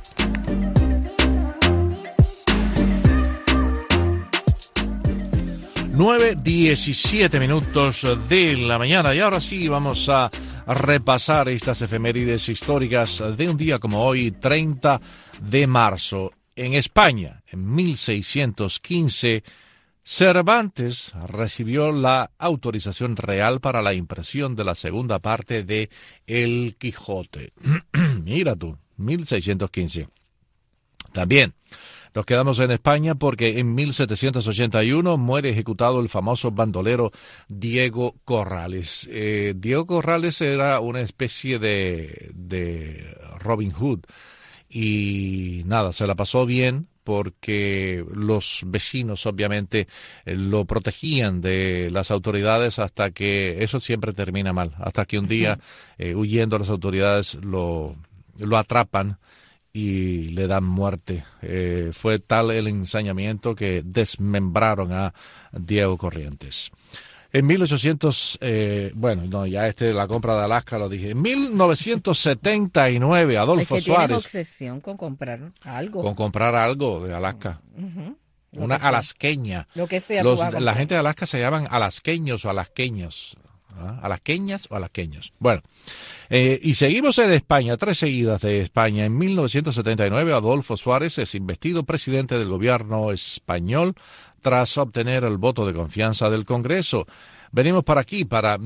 Nueve 17 minutos de la mañana y ahora sí vamos a repasar estas efemérides históricas de un día como hoy, 30 de marzo. En España, en 1615, Cervantes recibió la autorización real para la impresión de la segunda parte de El Quijote. Mira tú, 1615. También, Nos quedamos en España porque en 1781 muere ejecutado el famoso bandolero Diego Corrales. Diego Corrales era una especie de Robin Hood y nada, se la pasó bien porque los vecinos obviamente lo protegían de las autoridades hasta que eso siempre termina mal, hasta que un día huyendo las autoridades lo atrapan y le dan muerte. Fue tal el ensañamiento que desmembraron a Diego Corrientes. En 1800, la compra de Alaska lo dije. En 1979, Adolfo Suárez. Tienes obsesión con comprar algo. Con comprar algo de Alaska. Una alasqueña. Lo que sea. La gente de Alaska se llaman alasqueños o alasqueños. ¿Alasqueñas o alasqueños? Bueno, y seguimos en España, 3 seguidas de España. En 1979, Adolfo Suárez es investido presidente del gobierno español tras obtener el voto de confianza del Congreso. Venimos para aquí, para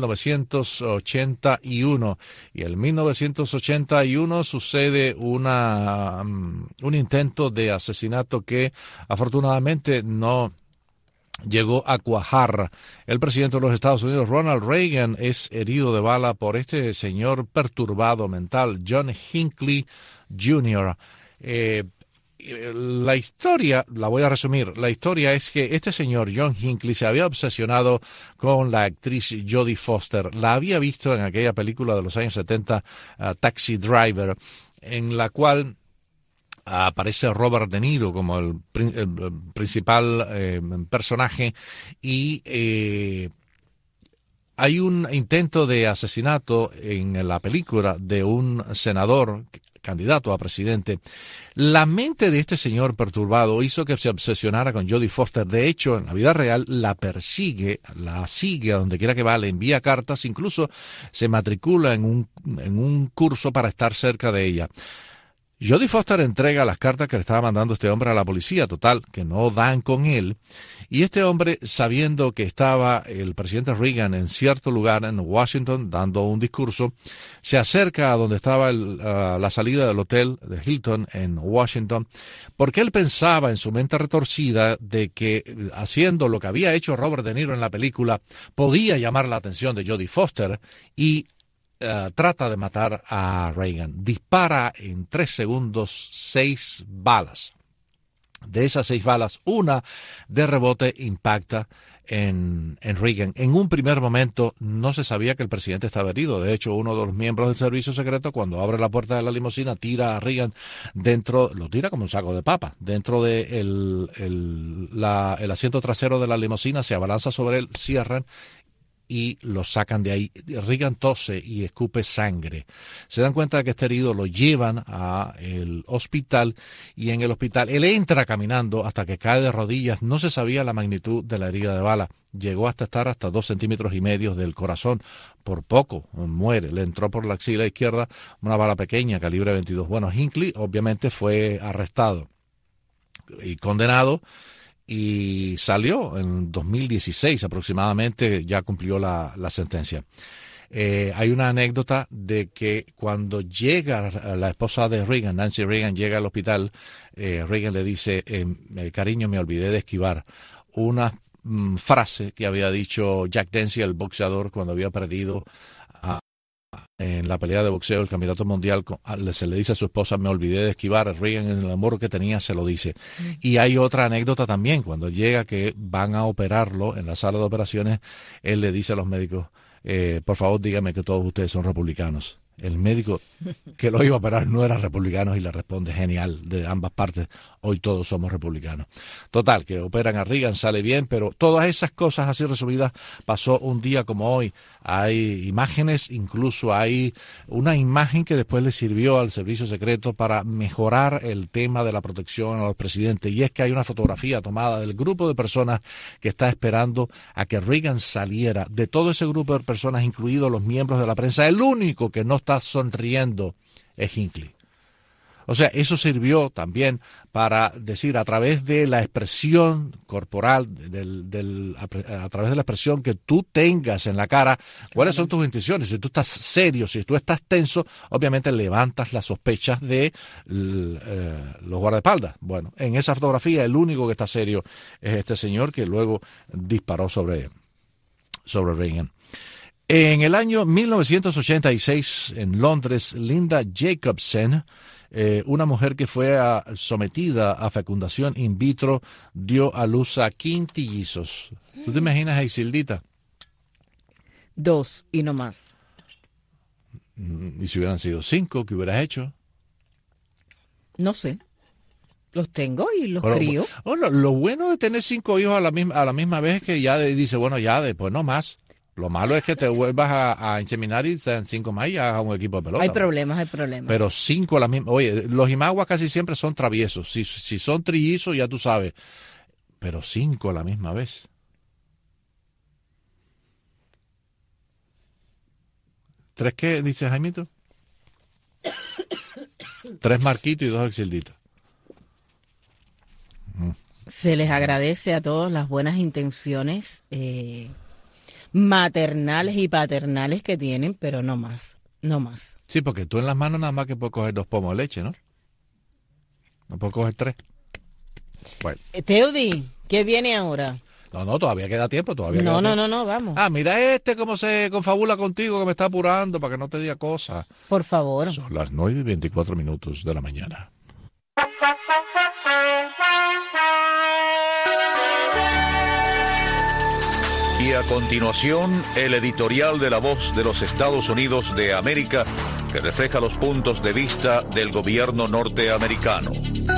1981, y en 1981 sucede un intento de asesinato que afortunadamente no llegó a cuajar. El presidente de los Estados Unidos, Ronald Reagan, es herido de bala por este señor perturbado mental, John Hinckley Jr. La historia, la voy a resumir, la historia es que este señor John Hinckley se había obsesionado con la actriz Jodie Foster. La había visto en aquella película de los años 70, Taxi Driver, en la cual aparece Robert De Niro como el principal personaje y hay un intento de asesinato en la película de un senador candidato a presidente. La mente de este señor perturbado hizo que se obsesionara con Jodie Foster. De hecho, en la vida real la persigue, la sigue a donde quiera que va, le envía cartas, incluso se matricula en un curso para estar cerca de ella. Jodie Foster entrega las cartas que le estaba mandando este hombre a la policía, total, que no dan con él. Y este hombre, sabiendo que estaba el presidente Reagan en cierto lugar en Washington dando un discurso, se acerca a donde estaba la salida del hotel de Hilton en Washington, porque él pensaba en su mente retorcida de que haciendo lo que había hecho Robert De Niro en la película, podía llamar la atención de Jodie Foster y trata de matar a Reagan. Dispara en 3 segundos 6 balas. De esas 6 balas, una de rebote impacta en Reagan. En un primer momento no se sabía que el presidente estaba herido. De hecho, uno de los miembros del servicio secreto, cuando abre la puerta de la limusina, tira a Reagan lo tira como un saco de papa. Dentro de el asiento trasero de la limusina, se abalanza sobre él, cierran y lo sacan de ahí. Reagan tose y escupe sangre. Se dan cuenta de que este herido, lo llevan al hospital y en el hospital él entra caminando hasta que cae de rodillas. No se sabía la magnitud de la herida de bala. Llegó hasta estar hasta 2,5 centímetros del corazón. Por poco muere. Le entró por la axila izquierda una bala pequeña, calibre 22. Bueno, Hinckley obviamente fue arrestado y condenado. Y salió en 2016 aproximadamente, ya cumplió la sentencia. Hay una anécdota de que cuando llega la esposa de Reagan, Nancy Reagan, llega al hospital, Reagan le dice, cariño, me olvidé de esquivar una frase que había dicho Jack Dempsey, el boxeador, cuando había perdido en la pelea de boxeo, el campeonato mundial. Se le dice a su esposa, me olvidé de esquivar. Reagan, en el amor que tenía, se lo dice. Y hay otra anécdota también, cuando llega que van a operarlo en la sala de operaciones, él le dice a los médicos, por favor dígame que todos ustedes son republicanos. El médico que lo iba a operar no era republicano y le responde, genial, de ambas partes, hoy todos somos republicanos. Total, que operan a Reagan, sale bien, pero todas esas cosas así resumidas pasó un día como hoy. Hay imágenes, incluso hay una imagen que después le sirvió al servicio secreto para mejorar el tema de la protección a los presidentes, y es que hay una fotografía tomada del grupo de personas que está esperando a que Reagan saliera. De todo ese grupo de personas, incluidos los miembros de la prensa, el único que no está sonriendo es Hinckley. O sea, eso sirvió también para decir a través de la expresión corporal, a través de la expresión que tú tengas en la cara, cuáles son tus intenciones. Si tú estás serio, si tú estás tenso, obviamente levantas las sospechas de los guardaespaldas. Bueno, en esa fotografía el único que está serio es este señor que luego disparó sobre Reagan. En el año 1986, en Londres, Linda Jacobsen, una mujer que fue sometida a fecundación in vitro, dio a luz a quintillizos. ¿Tú te imaginas a Isildita? 2 y no más. ¿Y si hubieran sido 5, qué hubieras hecho? No sé. Los tengo y los crío. Lo bueno de tener 5 hijos a la misma vez es que ya dice, bueno, ya después no más. Lo malo es que te vuelvas a inseminar y sean 5 más y hagas un equipo de pelota. Hay problemas. Pero 5 a la misma. Oye, los imaguas casi siempre son traviesos. Si son trillizos, ya tú sabes. Pero 5 a la misma vez. ¿3 qué dice Jaimito? 3 Marquitos y 2 Exilditas. Se les agradece a todos las buenas intenciones maternales y paternales que tienen, pero no más. Sí, porque tú en las manos nada más que puedes coger 2 pomos de leche, ¿no? No puedes coger 3. Bueno. Teudi, ¿qué viene ahora? No, todavía queda tiempo, No, vamos. Mira cómo se confabula contigo, que me está apurando para que no te diga cosas. Por favor. Son las 9:24 de la mañana. Y a continuación, el editorial de La Voz de los Estados Unidos de América, que refleja los puntos de vista del gobierno norteamericano.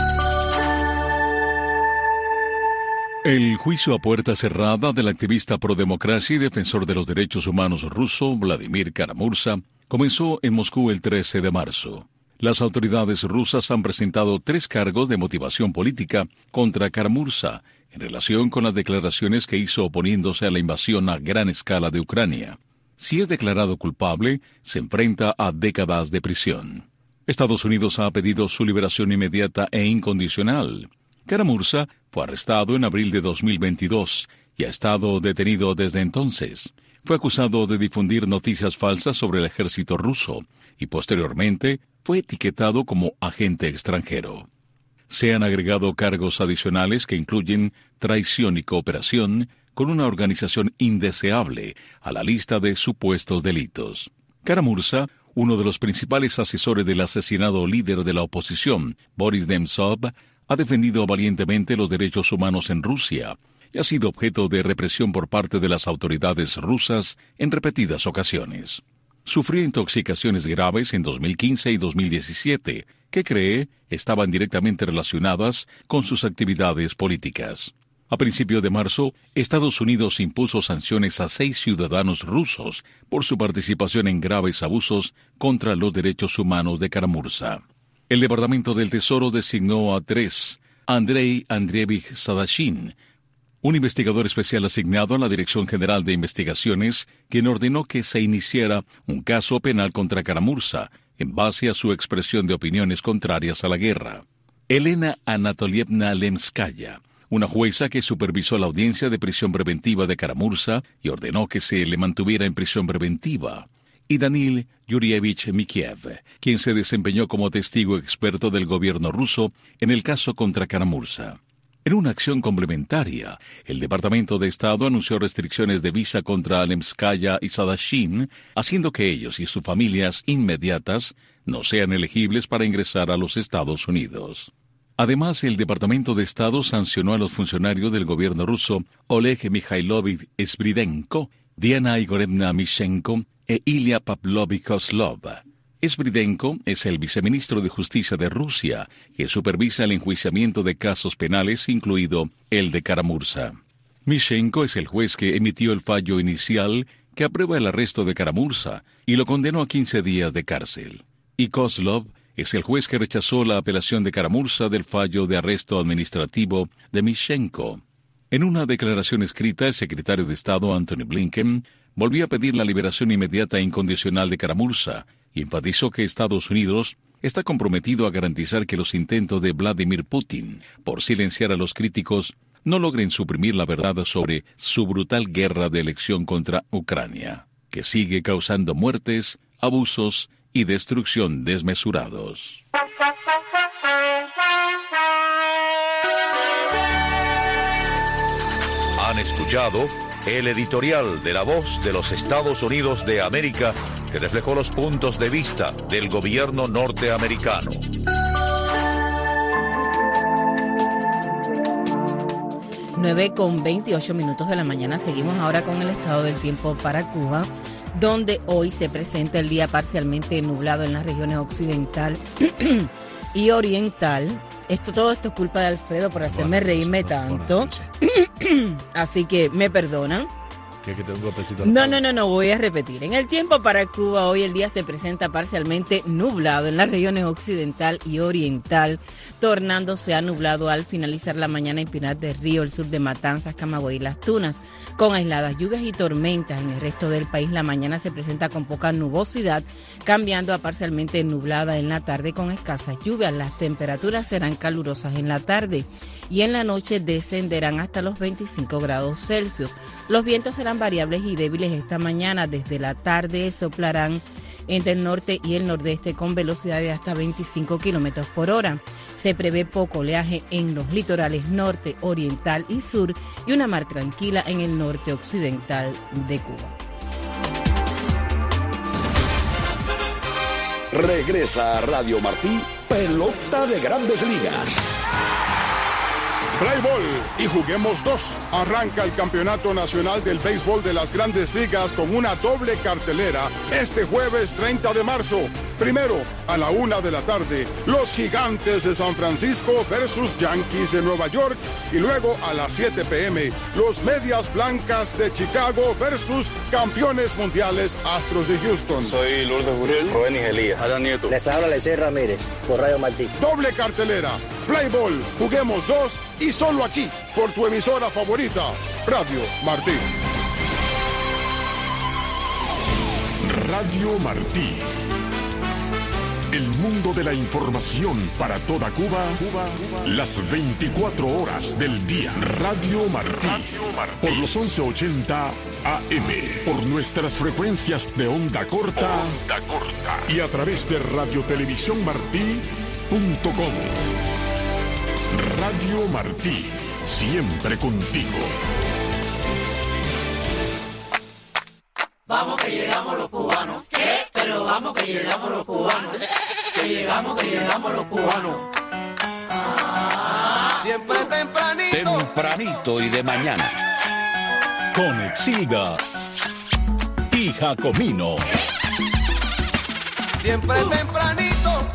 El juicio a puerta cerrada del activista pro-democracia y defensor de los derechos humanos ruso, Vladimir Kara-Murza, comenzó en Moscú el 13 de marzo. Las autoridades rusas han presentado 3 cargos de motivación política contra Kara-Murza en relación con las declaraciones que hizo oponiéndose a la invasión a gran escala de Ucrania. Si es declarado culpable, se enfrenta a décadas de prisión. Estados Unidos ha pedido su liberación inmediata e incondicional. Kara-Murza fue arrestado en abril de 2022 y ha estado detenido desde entonces. Fue acusado de difundir noticias falsas sobre el ejército ruso y posteriormente fue etiquetado como agente extranjero. Se han agregado cargos adicionales que incluyen traición y cooperación con una organización indeseable a la lista de supuestos delitos. Kara-Murza, uno de los principales asesores del asesinado líder de la oposición, Boris Nemtsov, ha defendido valientemente los derechos humanos en Rusia y ha sido objeto de represión por parte de las autoridades rusas en repetidas ocasiones. Sufrió intoxicaciones graves en 2015 y 2017, que cree estaban directamente relacionadas con sus actividades políticas. A principios de marzo, Estados Unidos impuso sanciones a 6 ciudadanos rusos por su participación en graves abusos contra los derechos humanos de Kara-Murza. El Departamento del Tesoro designó a 3, Andrei Andreevich Sadashin, un investigador especial asignado a la Dirección General de Investigaciones, quien ordenó que se iniciara un caso penal contra Kara-Murza en base a su expresión de opiniones contrarias a la guerra. Elena Anatolievna Lemskaya, una jueza que supervisó la audiencia de prisión preventiva de Kara-Murza y ordenó que se le mantuviera en prisión preventiva, y Danil Yurievich Mikiev, quien se desempeñó como testigo experto del gobierno ruso en el caso contra Kara-Murza. En una acción complementaria, el Departamento de Estado anunció restricciones de visa contra Lemskaya y Sadashin, haciendo que ellos y sus familias inmediatas no sean elegibles para ingresar a los Estados Unidos. Además, el Departamento de Estado sancionó a los funcionarios del gobierno ruso Oleg Mikhailovich Sbridenko, Diana Igorevna Mishenko e Ilya Pavlovich Kozlov. Sbridenko es el viceministro de Justicia de Rusia, que supervisa el enjuiciamiento de casos penales, incluido el de Kara-Murza. Mishenko es el juez que emitió el fallo inicial que aprueba el arresto de Kara-Murza y lo condenó a 15 días de cárcel. Y Kozlov es el juez que rechazó la apelación de Kara-Murza del fallo de arresto administrativo de Mishenko. En una declaración escrita, el secretario de Estado Antony Blinken volvió a pedir la liberación inmediata e incondicional de Kara-Murza y enfatizó que Estados Unidos está comprometido a garantizar que los intentos de Vladimir Putin por silenciar a los críticos no logren suprimir la verdad sobre su brutal guerra de elección contra Ucrania, que sigue causando muertes, abusos y destrucción desmesurados. Han escuchado el editorial de La Voz de los Estados Unidos de América, que reflejó los puntos de vista del gobierno norteamericano. 9:28 de la mañana. Seguimos ahora con el estado del tiempo para Cuba, donde hoy se presenta el día parcialmente nublado en las regiones occidental y oriental. Todo esto es culpa de Alfredo por hacerme reírme tanto. Así que me perdonan. ¿Qué te tengo golpecito? No, voy a repetir. En el tiempo para Cuba, hoy el día se presenta parcialmente nublado en las regiones occidental y oriental, tornándose a nublado al finalizar la mañana en Pinar del Río, el sur de Matanzas, Camagüey y Las Tunas, con aisladas lluvias y tormentas. En el resto del país, la mañana se presenta con poca nubosidad, cambiando a parcialmente nublada en la tarde con escasas lluvias. Las temperaturas serán calurosas en la tarde y en la noche descenderán hasta los 25 grados Celsius. Los vientos serán variables y débiles esta mañana. Desde la tarde soplarán entre el norte y el nordeste con velocidad de hasta 25 kilómetros por hora. Se prevé poco oleaje en los litorales norte, oriental y sur y una mar tranquila en el norte occidental de Cuba. Regresa a Radio Martí, Pelota de Grandes Ligas. Play Ball y Juguemos 2. Arranca el Campeonato Nacional del Béisbol de las Grandes Ligas con una doble cartelera este jueves 30 de marzo. Primero, a la 1 de la tarde, los Gigantes de San Francisco versus Yankees de Nueva York. Y luego a las 7 p.m., los Medias Blancas de Chicago versus campeones mundiales Astros de Houston. Soy Lourdes Gurriel, Rubén Igelía, Adán Nieto. Les habla Lecey Ramírez, por Radio Martí. Doble cartelera, Play Ball, Juguemos 2 y solo aquí, por tu emisora favorita, Radio Martí. Radio Martí. El mundo de la información para toda Cuba, las 24 horas del día. Radio Martí. Por los 1180 AM. Por nuestras frecuencias de onda corta. Y a través de radiotelevisiónmartí.com. Radio Martí. Siempre contigo. Vamos que llegamos los cubanos. ¿Qué? Pero vamos que llegamos los cubanos. Que llegamos los cubanos. Siempre tempranito. Tempranito y de mañana. Con Exilda y Jacomino. Siempre tempranito.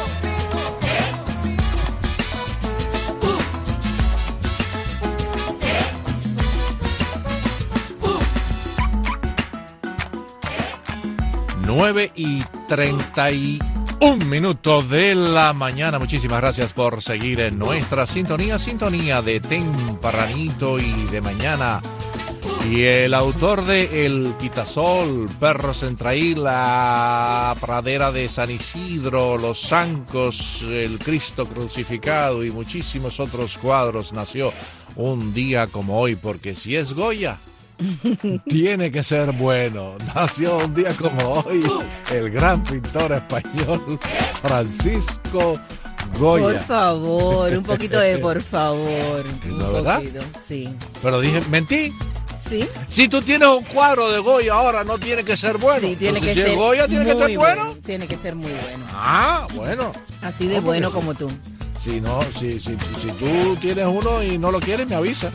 9:31 de la mañana. Muchísimas gracias por seguir en nuestra sintonía de tempranito y de mañana. Y el autor de El Quitasol, Perros en Traí, La Pradera de San Isidro, Los Zancos, El Cristo Crucificado y muchísimos otros cuadros nació un día como hoy, porque si es Goya, tiene que ser bueno. Nació un día como hoy el gran pintor español Francisco Goya. Por favor, un poquito de por favor. ¿No, verdad? Sí. Pero dije, mentí. Sí. Si tú tienes un cuadro de Goya ahora, no tiene que ser bueno. Sí, tiene entonces, que ser Goya tiene que ser bueno. Tiene que ser muy bueno. Ah, bueno. Así de bueno como tú. Si no, si tú tienes uno y no lo quieres, me avisa.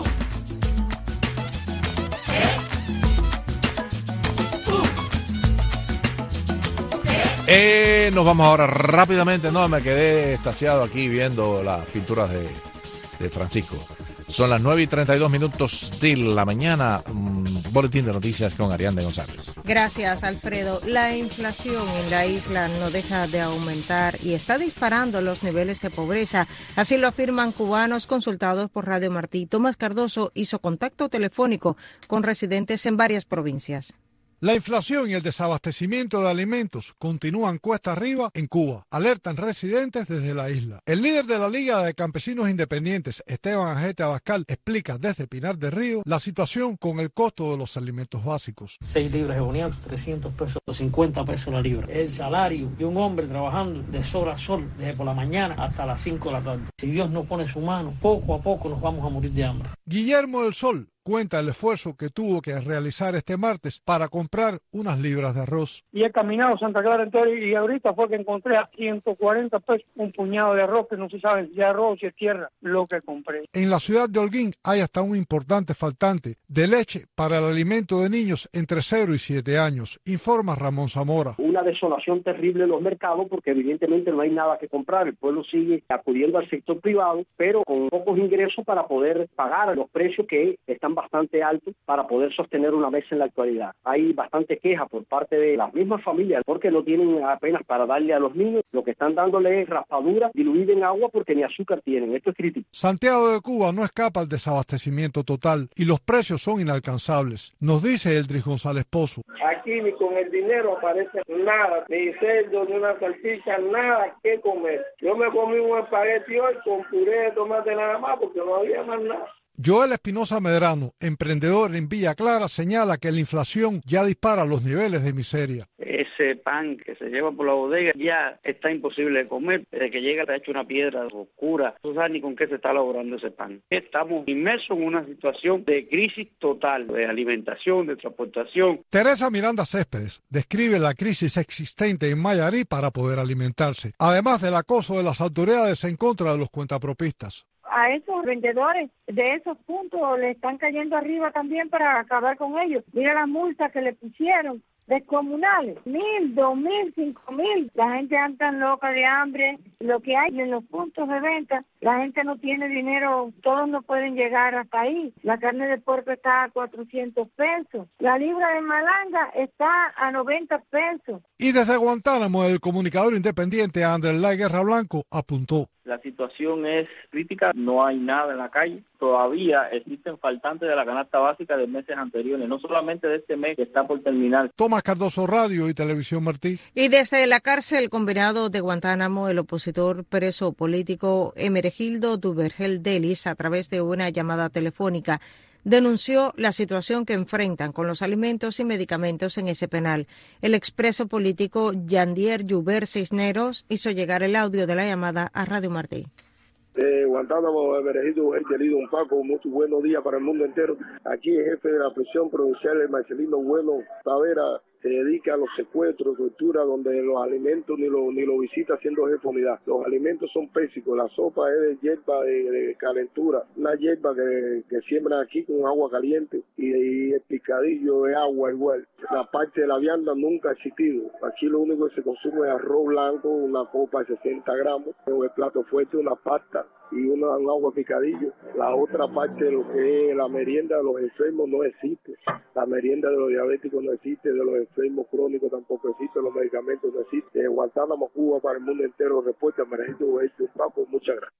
Nos vamos ahora rápidamente. No, me quedé extasiado aquí viendo las pinturas de Francisco. Son las 9:32 de la mañana. Boletín de noticias con Ariadne González. Gracias, Alfredo. La inflación en la isla no deja de aumentar y está disparando los niveles de pobreza. Así lo afirman cubanos consultados por Radio Martí. Tomás Cardoso hizo contacto telefónico con residentes en varias provincias. La inflación y el desabastecimiento de alimentos continúan cuesta arriba en Cuba, alertan residentes desde la isla. El líder de la Liga de Campesinos Independientes, Esteban Ajete Abascal, explica desde Pinar del Río la situación con el costo de los alimentos básicos. 6 libras de boniato, 300 pesos, 50 pesos la libra. El salario de un hombre trabajando de sol a sol, desde por la mañana hasta las 5 de la tarde. Si Dios no pone su mano, poco a poco nos vamos a morir de hambre. Guillermo del Sol cuenta el esfuerzo que tuvo que realizar este martes para comprar unas libras de arroz. Y he caminado Santa Clara entero y ahorita fue que encontré a 140 pesos un puñado de arroz, que no se sabe si es arroz o si es tierra, lo que compré. En la ciudad de Holguín hay hasta un importante faltante de leche para el alimento de niños entre 0 y 7 años, informa Ramón Zamora. Una desolación terrible en los mercados porque evidentemente no hay nada que comprar. El pueblo sigue acudiendo al sector privado, pero con pocos ingresos para poder pagar los precios que están bastante altos para poder sostener una mesa en la actualidad. Hay bastante queja por parte de las mismas familias porque no tienen apenas para darle a los niños. Lo que están dándole es raspadura diluida en agua porque ni azúcar tienen. Esto es crítico. Santiago de Cuba no escapa al desabastecimiento total y los precios son inalcanzables, nos dice Eldris González Pozo. Aquí ni con el dinero aparece nada, ni cerdo, ni una salchicha, nada que comer. Yo me comí un espagueti hoy con puré de tomate nada más porque no había más nada. Joel Espinosa Medrano, emprendedor en Villa Clara, señala que la inflación ya dispara los niveles de miseria. Ese pan que se lleva por la bodega ya está imposible de comer. Desde que llega está hecho una piedra oscura. No sabes ni con qué se está elaborando ese pan. Estamos inmersos en una situación de crisis total, de alimentación, de transportación. Teresa Miranda Céspedes describe la crisis existente en Mayarí para poder alimentarse, además del acoso de las autoridades en contra de los cuentapropistas. A esos vendedores de esos puntos le están cayendo arriba también para acabar con ellos. Mira las multas que le pusieron, descomunales, 1.000, 2.000, 5.000. La gente anda loca de hambre. Lo que hay en los puntos de venta, la gente no tiene dinero, todos no pueden llegar hasta ahí. La carne de puerco está a 400 pesos. La libra de malanga está a 90 pesos. Y desde Guantánamo, el comunicador independiente Andrés Lai Guerra Blanco apuntó. La situación es crítica, no hay nada en la calle. Todavía existen faltantes de la canasta básica de meses anteriores, no solamente de este mes que está por terminar. Tomás Cardoso, Radio y Televisión Martí. Y desde la cárcel combinado de Guantánamo, el opositor preso político Emeregildo Duvergel Delis, a través de una llamada telefónica, denunció la situación que enfrentan con los alimentos y medicamentos en ese penal. El expreso político Yandier Lluver Cisneros hizo llegar el audio de la llamada a Radio Martí. Guantánamo, Emeregildo, querido un Paco, muchos buenos días para el mundo entero. Aquí el jefe de la prisión provincial, el Marcelino Bueno Tavera, se dedica a los secuestros, tortura, donde los alimentos ni lo visita siendo jefe de unidad. Los alimentos son pésimos, la sopa es de hierba de calentura, una hierba que siembran aquí con agua caliente y el picadillo de agua igual. La parte de la vianda nunca ha existido. Aquí lo único que se consume es arroz blanco, una copa de 60 gramos, con el plato fuerte, una pasta y un agua picadillo. La otra parte de lo que es la merienda de los enfermos no existe. La merienda de los diabéticos no existe, de los enfermos crónicos tampoco existe, los medicamentos no existen. Guantánamo, Cuba, para el mundo entero, respuesta, Emeregildo Paco, muchas gracias.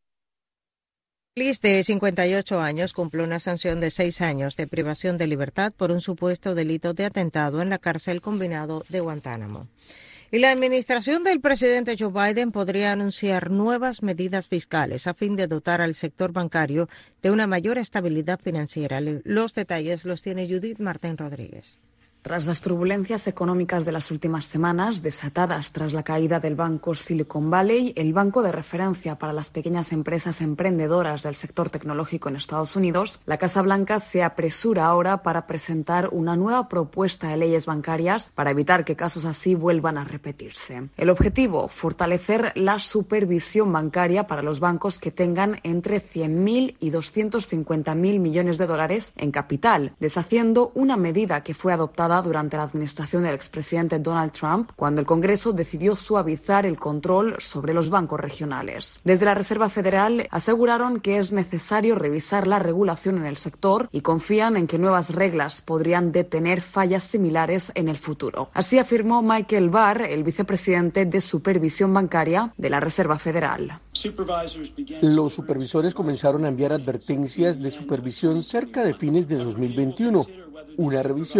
Liz, de 58 años, cumple una sanción de 6 años de privación de libertad por un supuesto delito de atentado en la cárcel combinado de Guantánamo. Y la administración del presidente Joe Biden podría anunciar nuevas medidas fiscales a fin de dotar al sector bancario de una mayor estabilidad financiera. Los detalles los tiene Judith Martín Rodríguez. Tras las turbulencias económicas de las últimas semanas, desatadas tras la caída del banco Silicon Valley, el banco de referencia para las pequeñas empresas emprendedoras del sector tecnológico en Estados Unidos, la Casa Blanca se apresura ahora para presentar una nueva propuesta de leyes bancarias para evitar que casos así vuelvan a repetirse. El objetivo, fortalecer la supervisión bancaria para los bancos que tengan entre 100.000 y 250.000 millones de dólares en capital, deshaciendo una medida que fue adoptada durante la administración del expresidente Donald Trump, cuando el Congreso decidió suavizar el control sobre los bancos regionales. Desde la Reserva Federal aseguraron que es necesario revisar la regulación en el sector y confían en que nuevas reglas podrían detener fallas similares en el futuro. Así afirmó Michael Barr, el vicepresidente de Supervisión Bancaria de la Reserva Federal. Los supervisores comenzaron a enviar advertencias de supervisión cerca de fines de 2021. Una revisión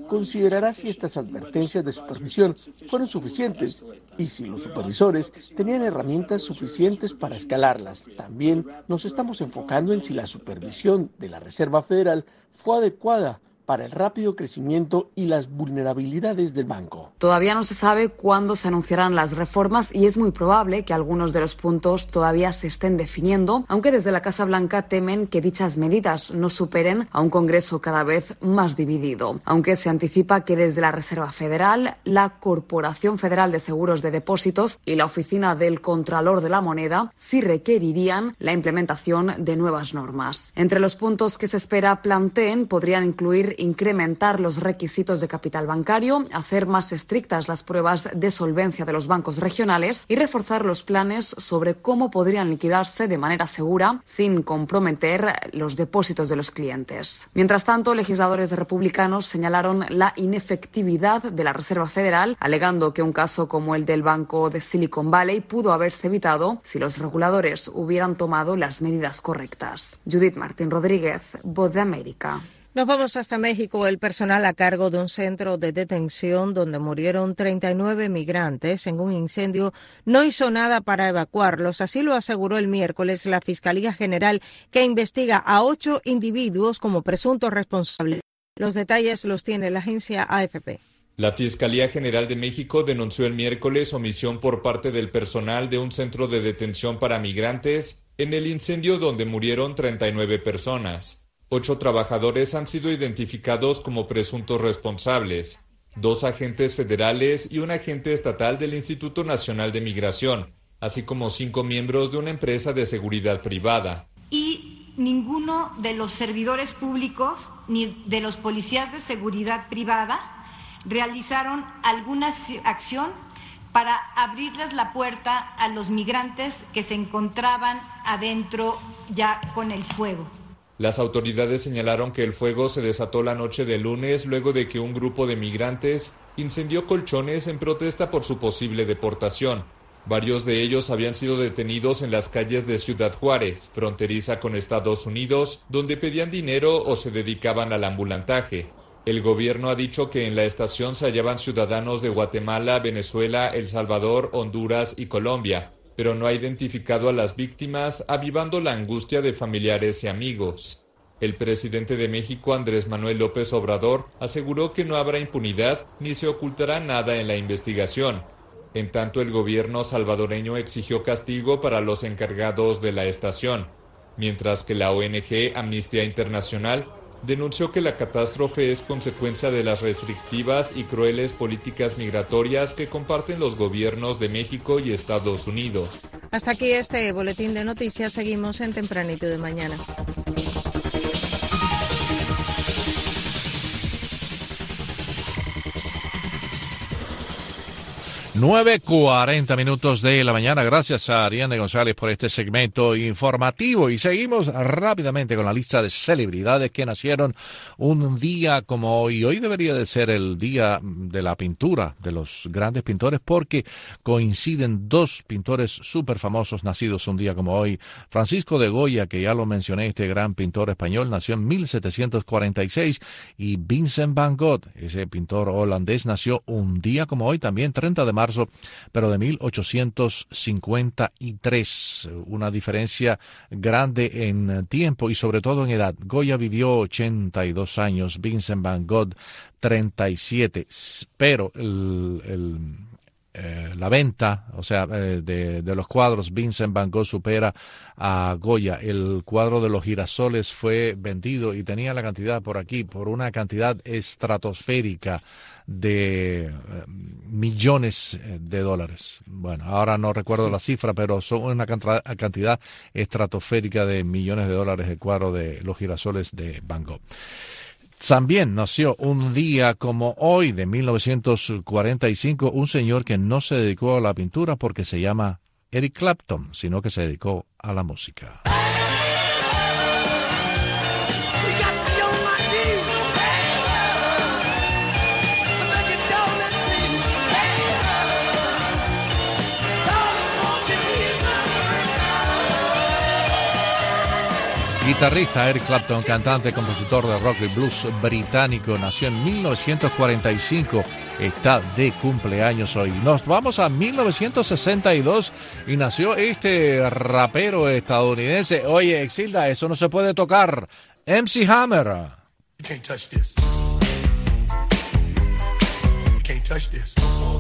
considerará si estas advertencias de supervisión fueron suficientes y si los supervisores tenían herramientas suficientes para escalarlas. También nos estamos enfocando en si la supervisión de la Reserva Federal fue adecuada para el rápido crecimiento y las vulnerabilidades del banco. Todavía no se sabe cuándo se anunciarán las reformas y es muy probable que algunos de los puntos todavía se estén definiendo, aunque desde la Casa Blanca temen que dichas medidas no superen a un Congreso cada vez más dividido. Aunque se anticipa que desde la Reserva Federal, la Corporación Federal de Seguros de Depósitos y la Oficina del Contralor de la Moneda sí requerirían la implementación de nuevas normas. Entre los puntos que se espera planteen podrían incluir incrementar los requisitos de capital bancario, hacer más estrictas las pruebas de solvencia de los bancos regionales y reforzar los planes sobre cómo podrían liquidarse de manera segura sin comprometer los depósitos de los clientes. Mientras tanto, legisladores republicanos señalaron la inefectividad de la Reserva Federal, alegando que un caso como el del banco de Silicon Valley pudo haberse evitado si los reguladores hubieran tomado las medidas correctas. Judith Martín Rodríguez, Voz de América. Nos vamos hasta México. El personal a cargo de un centro de detención donde murieron 39 migrantes en un incendio no hizo nada para evacuarlos. Así lo aseguró el miércoles la Fiscalía General, que investiga a 8 individuos como presuntos responsables. Los detalles los tiene la agencia AFP. La Fiscalía General de México denunció el miércoles omisión por parte del personal de un centro de detención para migrantes en el incendio donde murieron 39 personas. 8 trabajadores han sido identificados como presuntos responsables, 2 agentes federales y un agente estatal del Instituto Nacional de Migración, así como 5 miembros de una empresa de seguridad privada. Y ninguno de los servidores públicos ni de los policías de seguridad privada realizaron alguna acción para abrirles la puerta a los migrantes que se encontraban adentro ya con el fuego. Las autoridades señalaron que el fuego se desató la noche del lunes luego de que un grupo de migrantes incendió colchones en protesta por su posible deportación. Varios de ellos habían sido detenidos en las calles de Ciudad Juárez, fronteriza con Estados Unidos, donde pedían dinero o se dedicaban al ambulantaje. El gobierno ha dicho que en la estación se hallaban ciudadanos de Guatemala, Venezuela, El Salvador, Honduras y Colombia, pero no ha identificado a las víctimas, avivando la angustia de familiares y amigos. El presidente de México, Andrés Manuel López Obrador, aseguró que no habrá impunidad ni se ocultará nada en la investigación. En tanto, el gobierno salvadoreño exigió castigo para los encargados de la estación, mientras que la ONG Amnistía Internacional denunció que la catástrofe es consecuencia de las restrictivas y crueles políticas migratorias que comparten los gobiernos de México y Estados Unidos. Hasta aquí este boletín de noticias. Seguimos en Tempranito de Mañana. (9:40 de la mañana). Gracias a Ariane González por este segmento informativo. Y seguimos rápidamente con la lista de celebridades que nacieron un día como hoy. Hoy debería de ser el día de la pintura, de los grandes pintores, porque coinciden 2 pintores súper famosos nacidos un día como hoy. Francisco de Goya, que ya lo mencioné, este gran pintor español, nació en 1746. Y Vincent van Gogh, ese pintor holandés, nació un día como hoy, también 30 de marzo, pero de 1853. Una diferencia grande en tiempo y sobre todo en edad. Goya vivió 82 años, Vincent van Gogh 37, pero la venta, o sea, de los cuadros, Vincent van Gogh supera a Goya. El cuadro de los girasoles fue vendido y tenía la cantidad por aquí, por una cantidad estratosférica de millones de dólares. Bueno, ahora no recuerdo la cifra, pero son una cantidad estratosférica de millones de dólares el cuadro de los girasoles de Van Gogh. También nació un día como hoy, de 1945, un señor que no se dedicó a la pintura porque se llama Eric Clapton, sino que se dedicó a la música. guitarrista Eric Clapton, cantante, compositor de rock y blues británico, nació en 1945, está de cumpleaños hoy. Nos vamos a 1962 y nació este rapero estadounidense. Oye, Exilda, eso no se puede tocar. MC Hammer. You can't touch this. You can't touch this.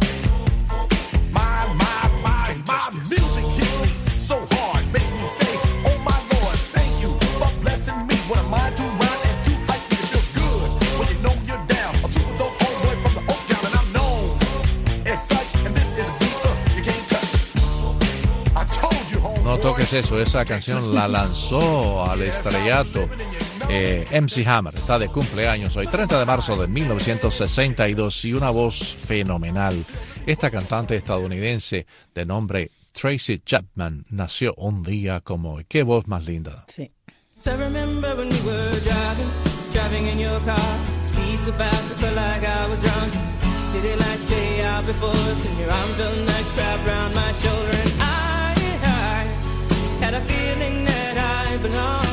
My music hits me so hard, makes me say, oh my Lord, thank you for blessing me. What am I to rhyme and too hype me to feel good when you know you're down? A super dope homeboy from the Oak Town and I'm known as such, and this is a beat you can't touch. I told you, homeboy. No toques eso, esa canción la lanzó al estrellato. MC Hammer está de cumpleaños hoy, 30 de marzo de 1962, y una voz fenomenal. Esta cantante estadounidense de nombre Tracy Chapman nació un día como hoy. ¡Qué voz más linda! Sí. So I remember when we were driving in your car, speed so fast I felt like I was drunk. City lights day out before us, and your arm felt nice wrapped around my shoulder, and I had a feeling that I belonged.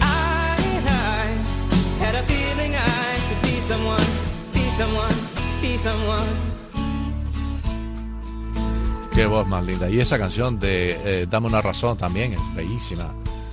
Had a feeling I could be someone, be someone, be someone. Qué voz más linda. Y esa canción de Dame una razón también es bellísima.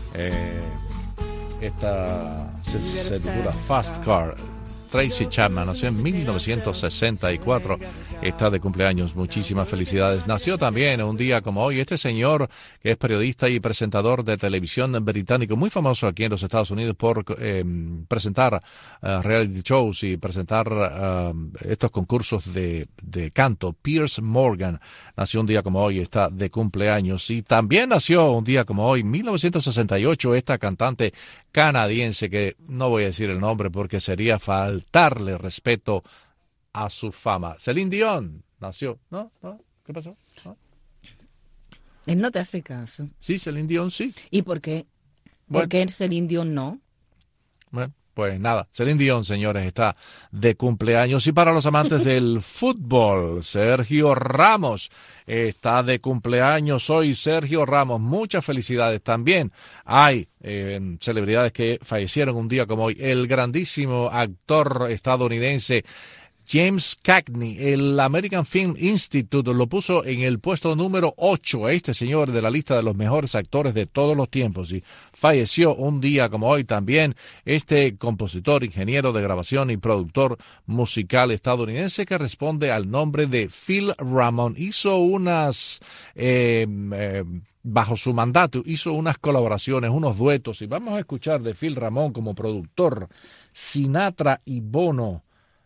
Esta se titula Fast Car. Tracy Chapman nació en 1964, está de cumpleaños, muchísimas felicidades. Nació también un día como hoy este señor que es periodista y presentador de televisión británico, muy famoso aquí en los Estados Unidos por presentar reality shows y presentar estos concursos de canto. Piers Morgan nació un día como hoy, está de cumpleaños. Y también nació un día como hoy, 1968, esta cantante canadiense, que no voy a decir el nombre porque sería faltarle respeto a su fama. Celine Dion nació. ¿No? ¿Qué pasó? ¿No? Él no te hace caso. Sí, Celine Dion sí. ¿Y por qué? Bueno. ¿Por qué Celine Dion no? Bueno, pues nada, Celine Dion, señores, está de cumpleaños. Y para los amantes del fútbol, Sergio Ramos está de cumpleaños hoy. Sergio Ramos, muchas felicidades. También hay celebridades que fallecieron un día como hoy. El grandísimo actor estadounidense James Cagney, el American Film Institute lo puso en el puesto número 8 a este señor de la lista de los mejores actores de todos los tiempos, y falleció un día como hoy también este compositor, ingeniero de grabación y productor musical estadounidense que responde al nombre de Phil Ramone. Hizo unas bajo su mandato, hizo unas colaboraciones, unos duetos, y vamos a escuchar de Phil Ramone como productor, Sinatra y Bono,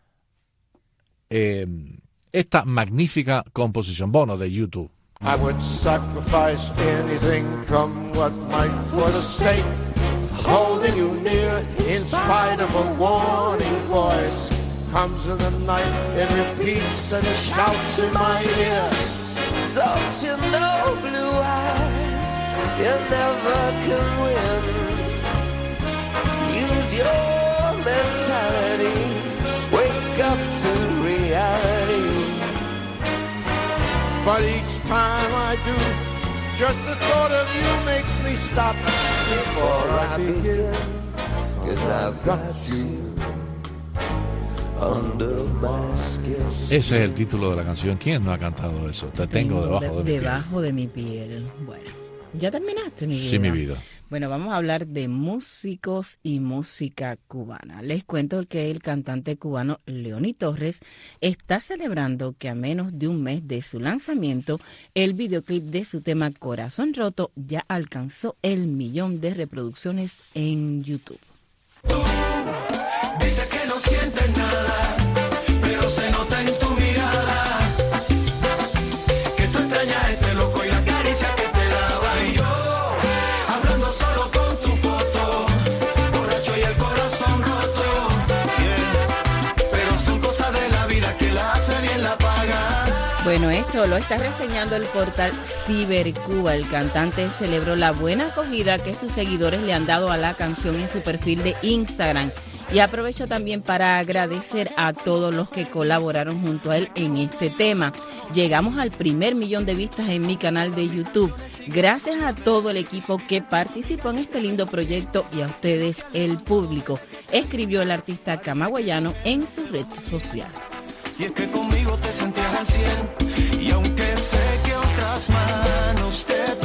esta magnífica composición. Bono de YouTube. I would sacrifice anything, come what might, for the sake of holding you near, in spite of a warning voice. Comes in the night, it repeats and shouts in my ear. Don't you know, blue eyes, you never can win. Use your mentality, wake up to reality. But each time I do, just the thought of you makes me stop before I begin. 'Cause I've got you under my skin. Ese es el título de la canción. ¿Quién no ha cantado eso? Te tengo debajo de mi piel. Debajo de mi piel. Bueno, ¿ya terminaste, mi vida? Sí, mi vida. Bueno, vamos a hablar de músicos y música cubana. Les cuento que el cantante cubano Leoni Torres está celebrando que a menos de un mes de su lanzamiento, el videoclip de su tema Corazón Roto ya alcanzó el 1 millón de reproducciones en YouTube. Tú dices que no sientes nada, pero se nota en tu mirada que tú extrañas este loco y la caricia que te daba. Y yo hablando solo con tu foto, borracho y el corazón roto, yeah. Pero son cosas de la vida que la hace bien la paga. Bueno, esto lo está reseñando el portal Cibercuba. El cantante celebró la buena acogida que sus seguidores le han dado a la canción en su perfil de Instagram Y aprovecho también para agradecer a todos los que colaboraron junto a él en este tema. Llegamos al 1.000.000 de vistas en mi canal de YouTube. Gracias a todo el equipo que participó en este lindo proyecto y a ustedes, el público, escribió el artista camagüeyano en su red social. Y es que conmigo te sentías al 100, y aunque sé que otras manos te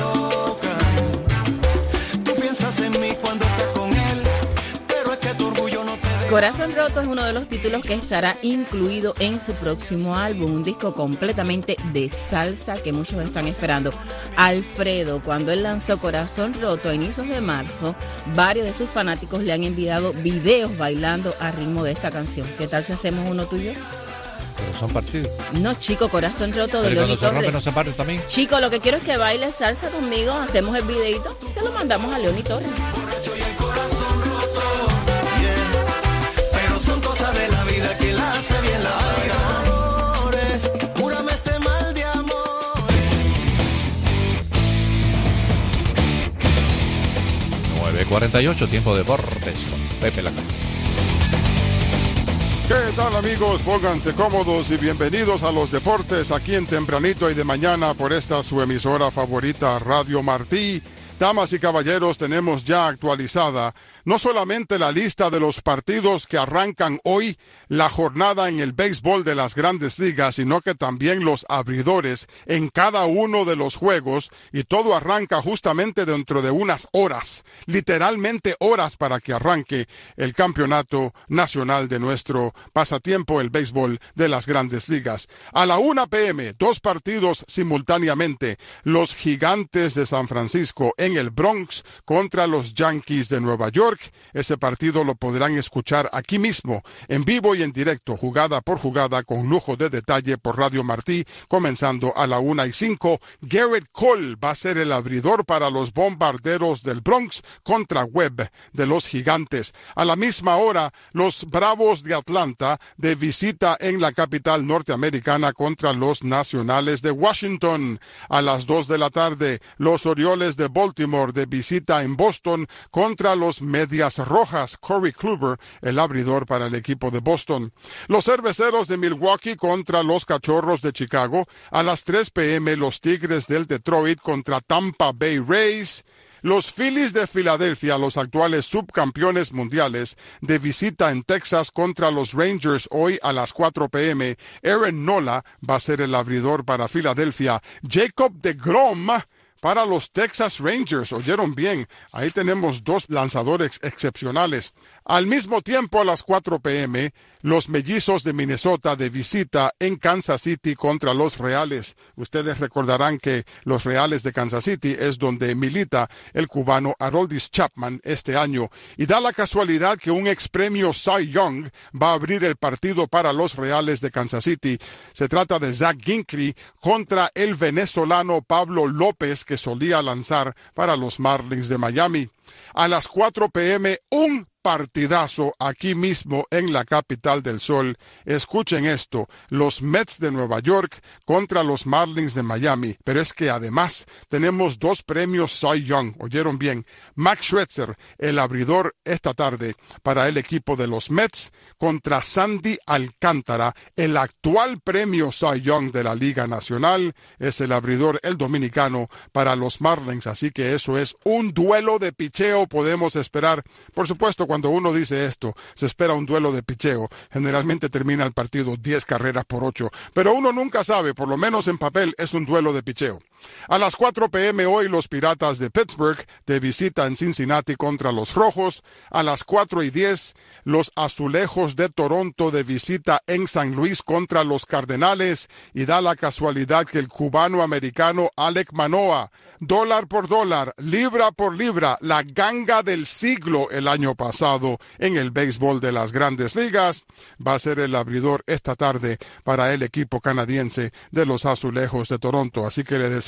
tocan, tú piensas en mí cuando estás con él, pero es que tu orgullo no te deja. Corazón Roto es uno de los títulos que estará incluido en su próximo álbum, un disco completamente de salsa que muchos están esperando. Alfredo, cuando él lanzó Corazón Roto a inicios de marzo, varios de sus fanáticos le han enviado videos bailando a ritmo de esta canción. ¿Qué tal si hacemos uno tuyo? Pero son partidos. No, chico, Corazón Roto de Pero Leoni cuando se rompe Torres. no se parte también. Chico, lo que quiero es que baile salsa conmigo, hacemos el videito y se lo mandamos a Leoni Torres. Pero son cosas de la vida que la hace bien la vida. Amores, cúrame este mal de amor. 9:48, tiempo de deportes con Pepe Lacalle. ¿Qué tal, amigos? Pónganse cómodos y bienvenidos a los deportes aquí en Tempranito y de Mañana por esta su emisora favorita, Radio Martí. Damas y caballeros, tenemos ya actualizada no solamente la lista de los partidos que arrancan hoy, la jornada en el béisbol de las Grandes Ligas, sino que también los abridores en cada uno de los juegos, y todo arranca justamente dentro de unas horas, literalmente horas para que arranque el campeonato nacional de nuestro pasatiempo, el béisbol de las Grandes Ligas. A la 1 p.m., 2 partidos simultáneamente, los Gigantes de San Francisco en el Bronx contra los Yankees de Nueva York. Ese partido lo podrán escuchar aquí mismo, en vivo y en directo, jugada por jugada, con lujo de detalle por Radio Martí, comenzando a la 1:05. Garrett Cole va a ser el abridor para los Bombarderos del Bronx contra Webb de los Gigantes. A la misma hora, los Bravos de Atlanta de visita en la capital norteamericana contra los Nacionales de Washington. A las 2 de la tarde, los Orioles de Baltimore de visita en Boston contra los Medias Rojas. Corey Kluber, el abridor para el equipo de Boston. Los Cerveceros de Milwaukee contra los Cachorros de Chicago. A las 3 p.m. los Tigres del Detroit contra Tampa Bay Rays. Los Phillies de Filadelfia, los actuales subcampeones mundiales, de visita en Texas contra los Rangers hoy a las 4 p.m. Aaron Nola va a ser el abridor para Filadelfia. Jacob deGrom para los Texas Rangers. Oyeron bien, ahí tenemos 2 lanzadores excepcionales. Al mismo tiempo, a las 4 p.m., los Mellizos de Minnesota de visita en Kansas City contra los Reales. Ustedes recordarán que los Reales de Kansas City es donde milita el cubano Aroldis Chapman este año. Y da la casualidad que un expremio Cy Young va a abrir el partido para los Reales de Kansas City. Se trata de Zach Ginkley contra el venezolano Pablo López, que solía lanzar para los Marlins de Miami. A las 4 p.m., un partidazo aquí mismo en la capital del sol. Escuchen esto, los Mets de Nueva York contra los Marlins de Miami. Pero es que además tenemos 2 premios Cy Young. Oyeron bien, Max Scherzer, el abridor esta tarde para el equipo de los Mets, contra Sandy Alcántara, el actual premio Cy Young de la Liga Nacional. Es el abridor, el dominicano, para los Marlins. Así que eso es un duelo de picheo, podemos esperar. Por supuesto, cuando uno dice esto, se espera un duelo de picheo. Generalmente termina el partido 10 carreras por 8. Pero uno nunca sabe, por lo menos en papel, es un duelo de picheo. A las 4 p.m. hoy, los Piratas de Pittsburgh de visita en Cincinnati contra los Rojos. A las 4:10, los Azulejos de Toronto de visita en San Luis contra los Cardenales. Y da la casualidad que el cubano-americano Alek Manoah, dólar por dólar, libra por libra, la ganga del siglo el año pasado en el béisbol de las Grandes Ligas, va a ser el abridor esta tarde para el equipo canadiense de los Azulejos de Toronto. Así que le decía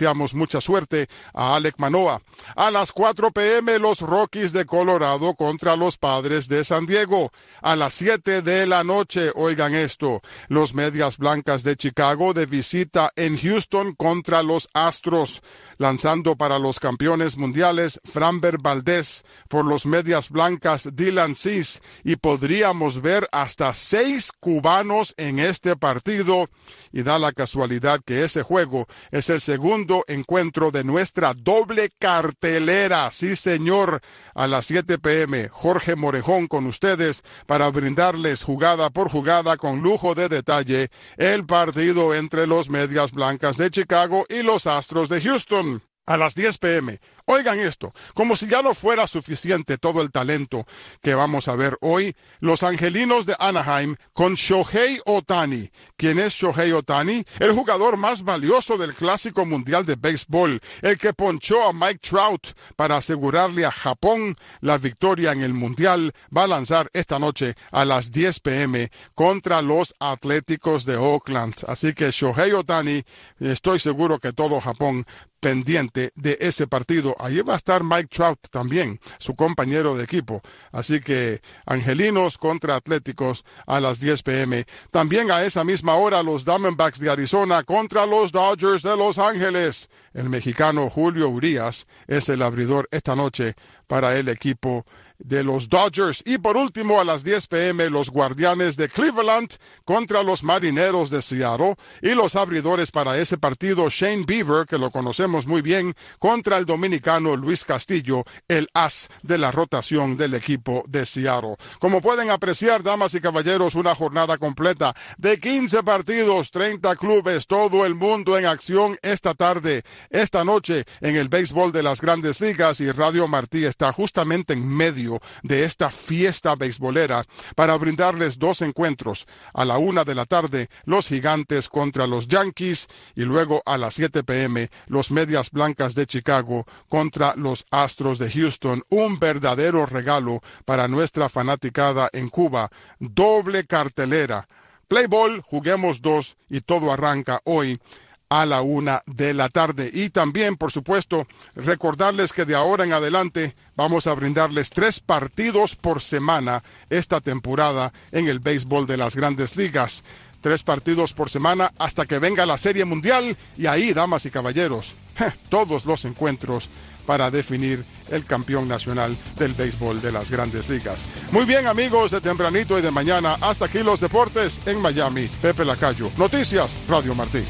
deseamos mucha suerte a Alek Manoah. A las 4 p.m. los Rockies de Colorado contra los Padres de San Diego. A las 7 de la noche, oigan esto, los Medias Blancas de Chicago de visita en Houston contra los Astros. Lanzando para los campeones mundiales, Framber Valdez, por los Medias Blancas, Dylan Cease, y podríamos ver hasta 6 cubanos en este partido, y da la casualidad que ese juego es el segundo encuentro de nuestra doble cartelera. Sí, señor, a las 7 p.m. Jorge Morejón con ustedes para brindarles jugada por jugada con lujo de detalle el partido entre los Medias Blancas de Chicago y los Astros de Houston. A las 10 p.m. Oigan esto, como si ya no fuera suficiente todo el talento que vamos a ver hoy, los Angelinos de Anaheim con Shohei Ohtani. ¿Quién es Shohei Ohtani? El jugador más valioso del Clásico Mundial de Béisbol, el que ponchó a Mike Trout para asegurarle a Japón la victoria en el Mundial, va a lanzar esta noche a las 10 p.m. contra los Atléticos de Oakland. Así que Shohei Ohtani, estoy seguro que todo Japón pendiente de ese partido. Allí va a estar Mike Trout también, su compañero de equipo. Así que Angelinos contra Atléticos a las 10 p.m. También a esa misma hora los Diamondbacks de Arizona contra los Dodgers de Los Ángeles. El mexicano Julio Urías es el abridor esta noche para el equipo de los Dodgers. Y por último, a las 10 p.m. los Guardianes de Cleveland contra los Marineros de Seattle, y los abridores para ese partido Shane Bieber, que lo conocemos muy bien, contra el dominicano Luis Castillo, el as de la rotación del equipo de Seattle. Como pueden apreciar, damas y caballeros, una jornada completa de 15 partidos, 30 clubes, todo el mundo en acción esta tarde, esta noche en el béisbol de las Grandes Ligas, y Radio Martí está justamente en medio de esta fiesta beisbolera para brindarles 2 encuentros. A la 1 de la tarde, los Gigantes contra los Yankees, y luego a las 7 p.m. los Medias Blancas de Chicago contra los Astros de Houston. Un verdadero regalo para nuestra fanaticada en Cuba. Doble cartelera. Play ball, juguemos 2, y todo arranca hoy a la 1 de la tarde. Y también, por supuesto, recordarles que de ahora en adelante vamos a brindarles 3 partidos por semana esta temporada en el béisbol de las Grandes Ligas. 3 partidos por semana hasta que venga la Serie Mundial, y ahí, damas y caballeros, todos los encuentros para definir el campeón nacional del béisbol de las Grandes Ligas. Muy bien, amigos de Tempranito y de Mañana, hasta aquí los deportes en Miami. Pepe Lacayo, Noticias, Radio Martí.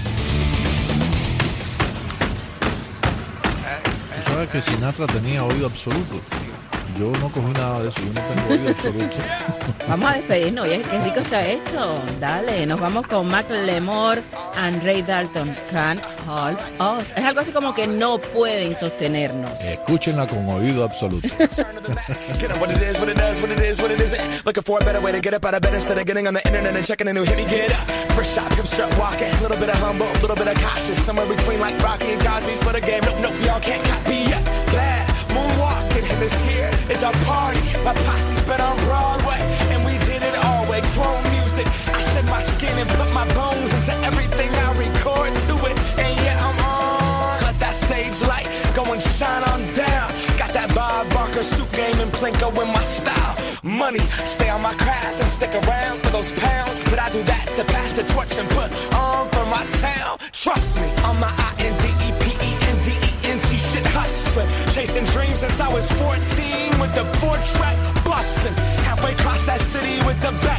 ¿Sabes que Sinatra tenía oído absoluto? Yo no cogí nada de eso, yo no tengo oído absoluto. Vamos a despedirnos, oye, qué rico está esto. Dale, nos vamos con Macklemore and Ray Dalton, Can't Hold Us. Es algo así como que no pueden sostenernos. Escúchenla con oído absoluto. Get up, what it is, what it does, what it is, what it isn't. Looking for a better way to get up out of bed instead of getting on the internet and checking a new hit. Me get up, first shot, come strut walking. A little bit of humble, a little bit of cautious. Somewhere between like Rocky and Cosby's for the game. Nope, nope, y'all can't copy yet. Bad moonwalking, and this here is our party. My posse's been on Broadway, and we did it all way. Grown music, I shed my skin and put my bones into everything I record to it. And yeah, I'm on. Let that stage light go and shine on down. Got that Bob Barker suit game and Plinko in my style. Money, stay on my craft and stick around for those pounds. But I do that to pass the torch and put on for my town. Trust me, on my INDEPENDENT shit hustling. Chasing dreams since I was 14 with the 4-track bustin'. Halfway across that city with the back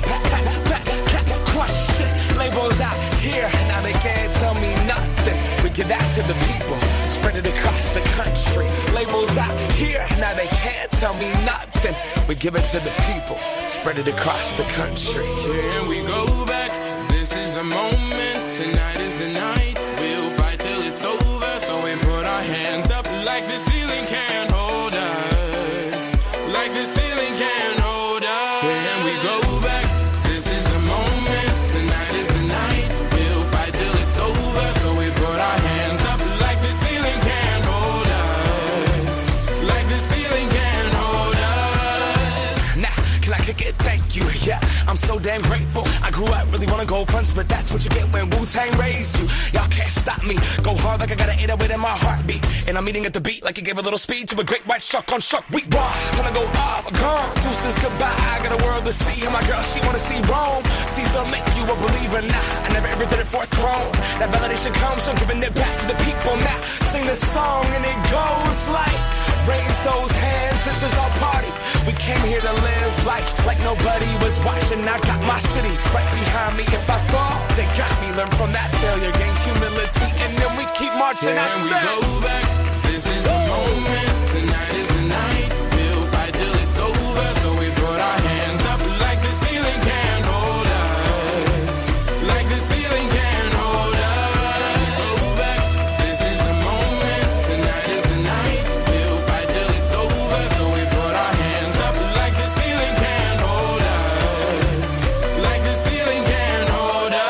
crush shit. Labels out here, now they can't tell me nothing. We give that to the people, spread it across the country. Labels out here, now they can't tell me nothing. We give it to the people, spread it across the country. Here we go back, this is the moment, tonight is the night. We'll fight till it's over, so we put our hands up like the ceiling can't hold us. Like the ceiling can't hold us. Here we go back, this is the moment, tonight is the night. We'll fight till it's over, so we put our hands up like the ceiling can't hold us. Like the ceiling can't hold us. Nah, can I kick it? Thank you, yeah. I'm so damn grateful. I grew up really wanna go fronts, but that's what you get when Wu-Tang raised you. Y'all can't can't stop me. Go hard like I got an 808 in my heartbeat. And I'm eating at the beat like it gave a little speed to a great white shark on shark. We raw, time to go up, gone. Deuces goodbye, I got a world to see. And my girl, she wanna see Rome. Caesar make you a believer, nah. I never ever did it for a throne. That validation comes from giving it back to the people. Now sing this song and it goes like, raise those hands, this is our party. We came here to live life like nobody was watching. I got my city right behind me. If I fall, they got me. Learn from that failure, gain humility, and then we keep marching. Can we go back? This is the moment. Tonight is the night. We'll fight till it's over. So we put our hands up like the ceiling can't hold us. Like the ceiling can't hold us. Go back. This is the moment. Tonight is the night. We'll fight till it's over. So we put our hands up like the ceiling can't hold us. Like the ceiling can't hold us.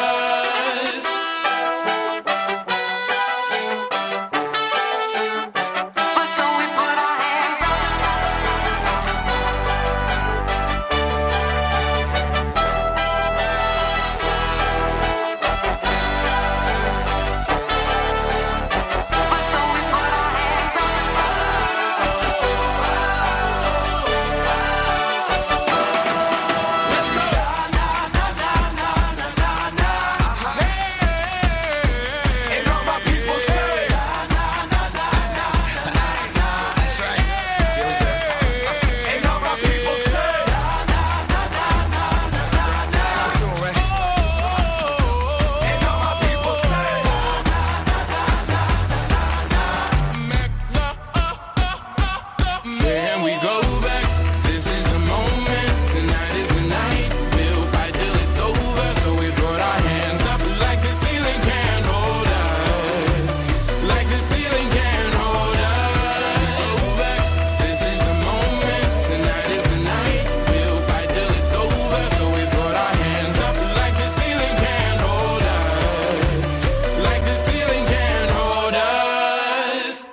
Can we go back? This is the moment. Tonight is the night. We'll fight till it's over. So we put our hands up like the ceiling can't hold us. Like the ceiling can't hold us. Go back. This is the moment. Tonight is the night. We'll fight till it's over. So we put our hands up like the ceiling can't hold us. Like the ceiling can't hold us.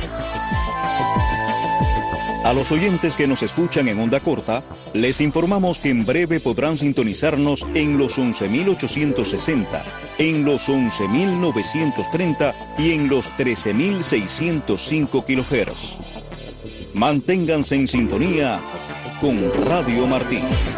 A los oyentes que nos escuchan en onda corta, les informamos que en breve podrán sintonizarnos en los 11.860, en los 11.930 y en los 13.605 kHz. Manténganse en sintonía con Radio Martí.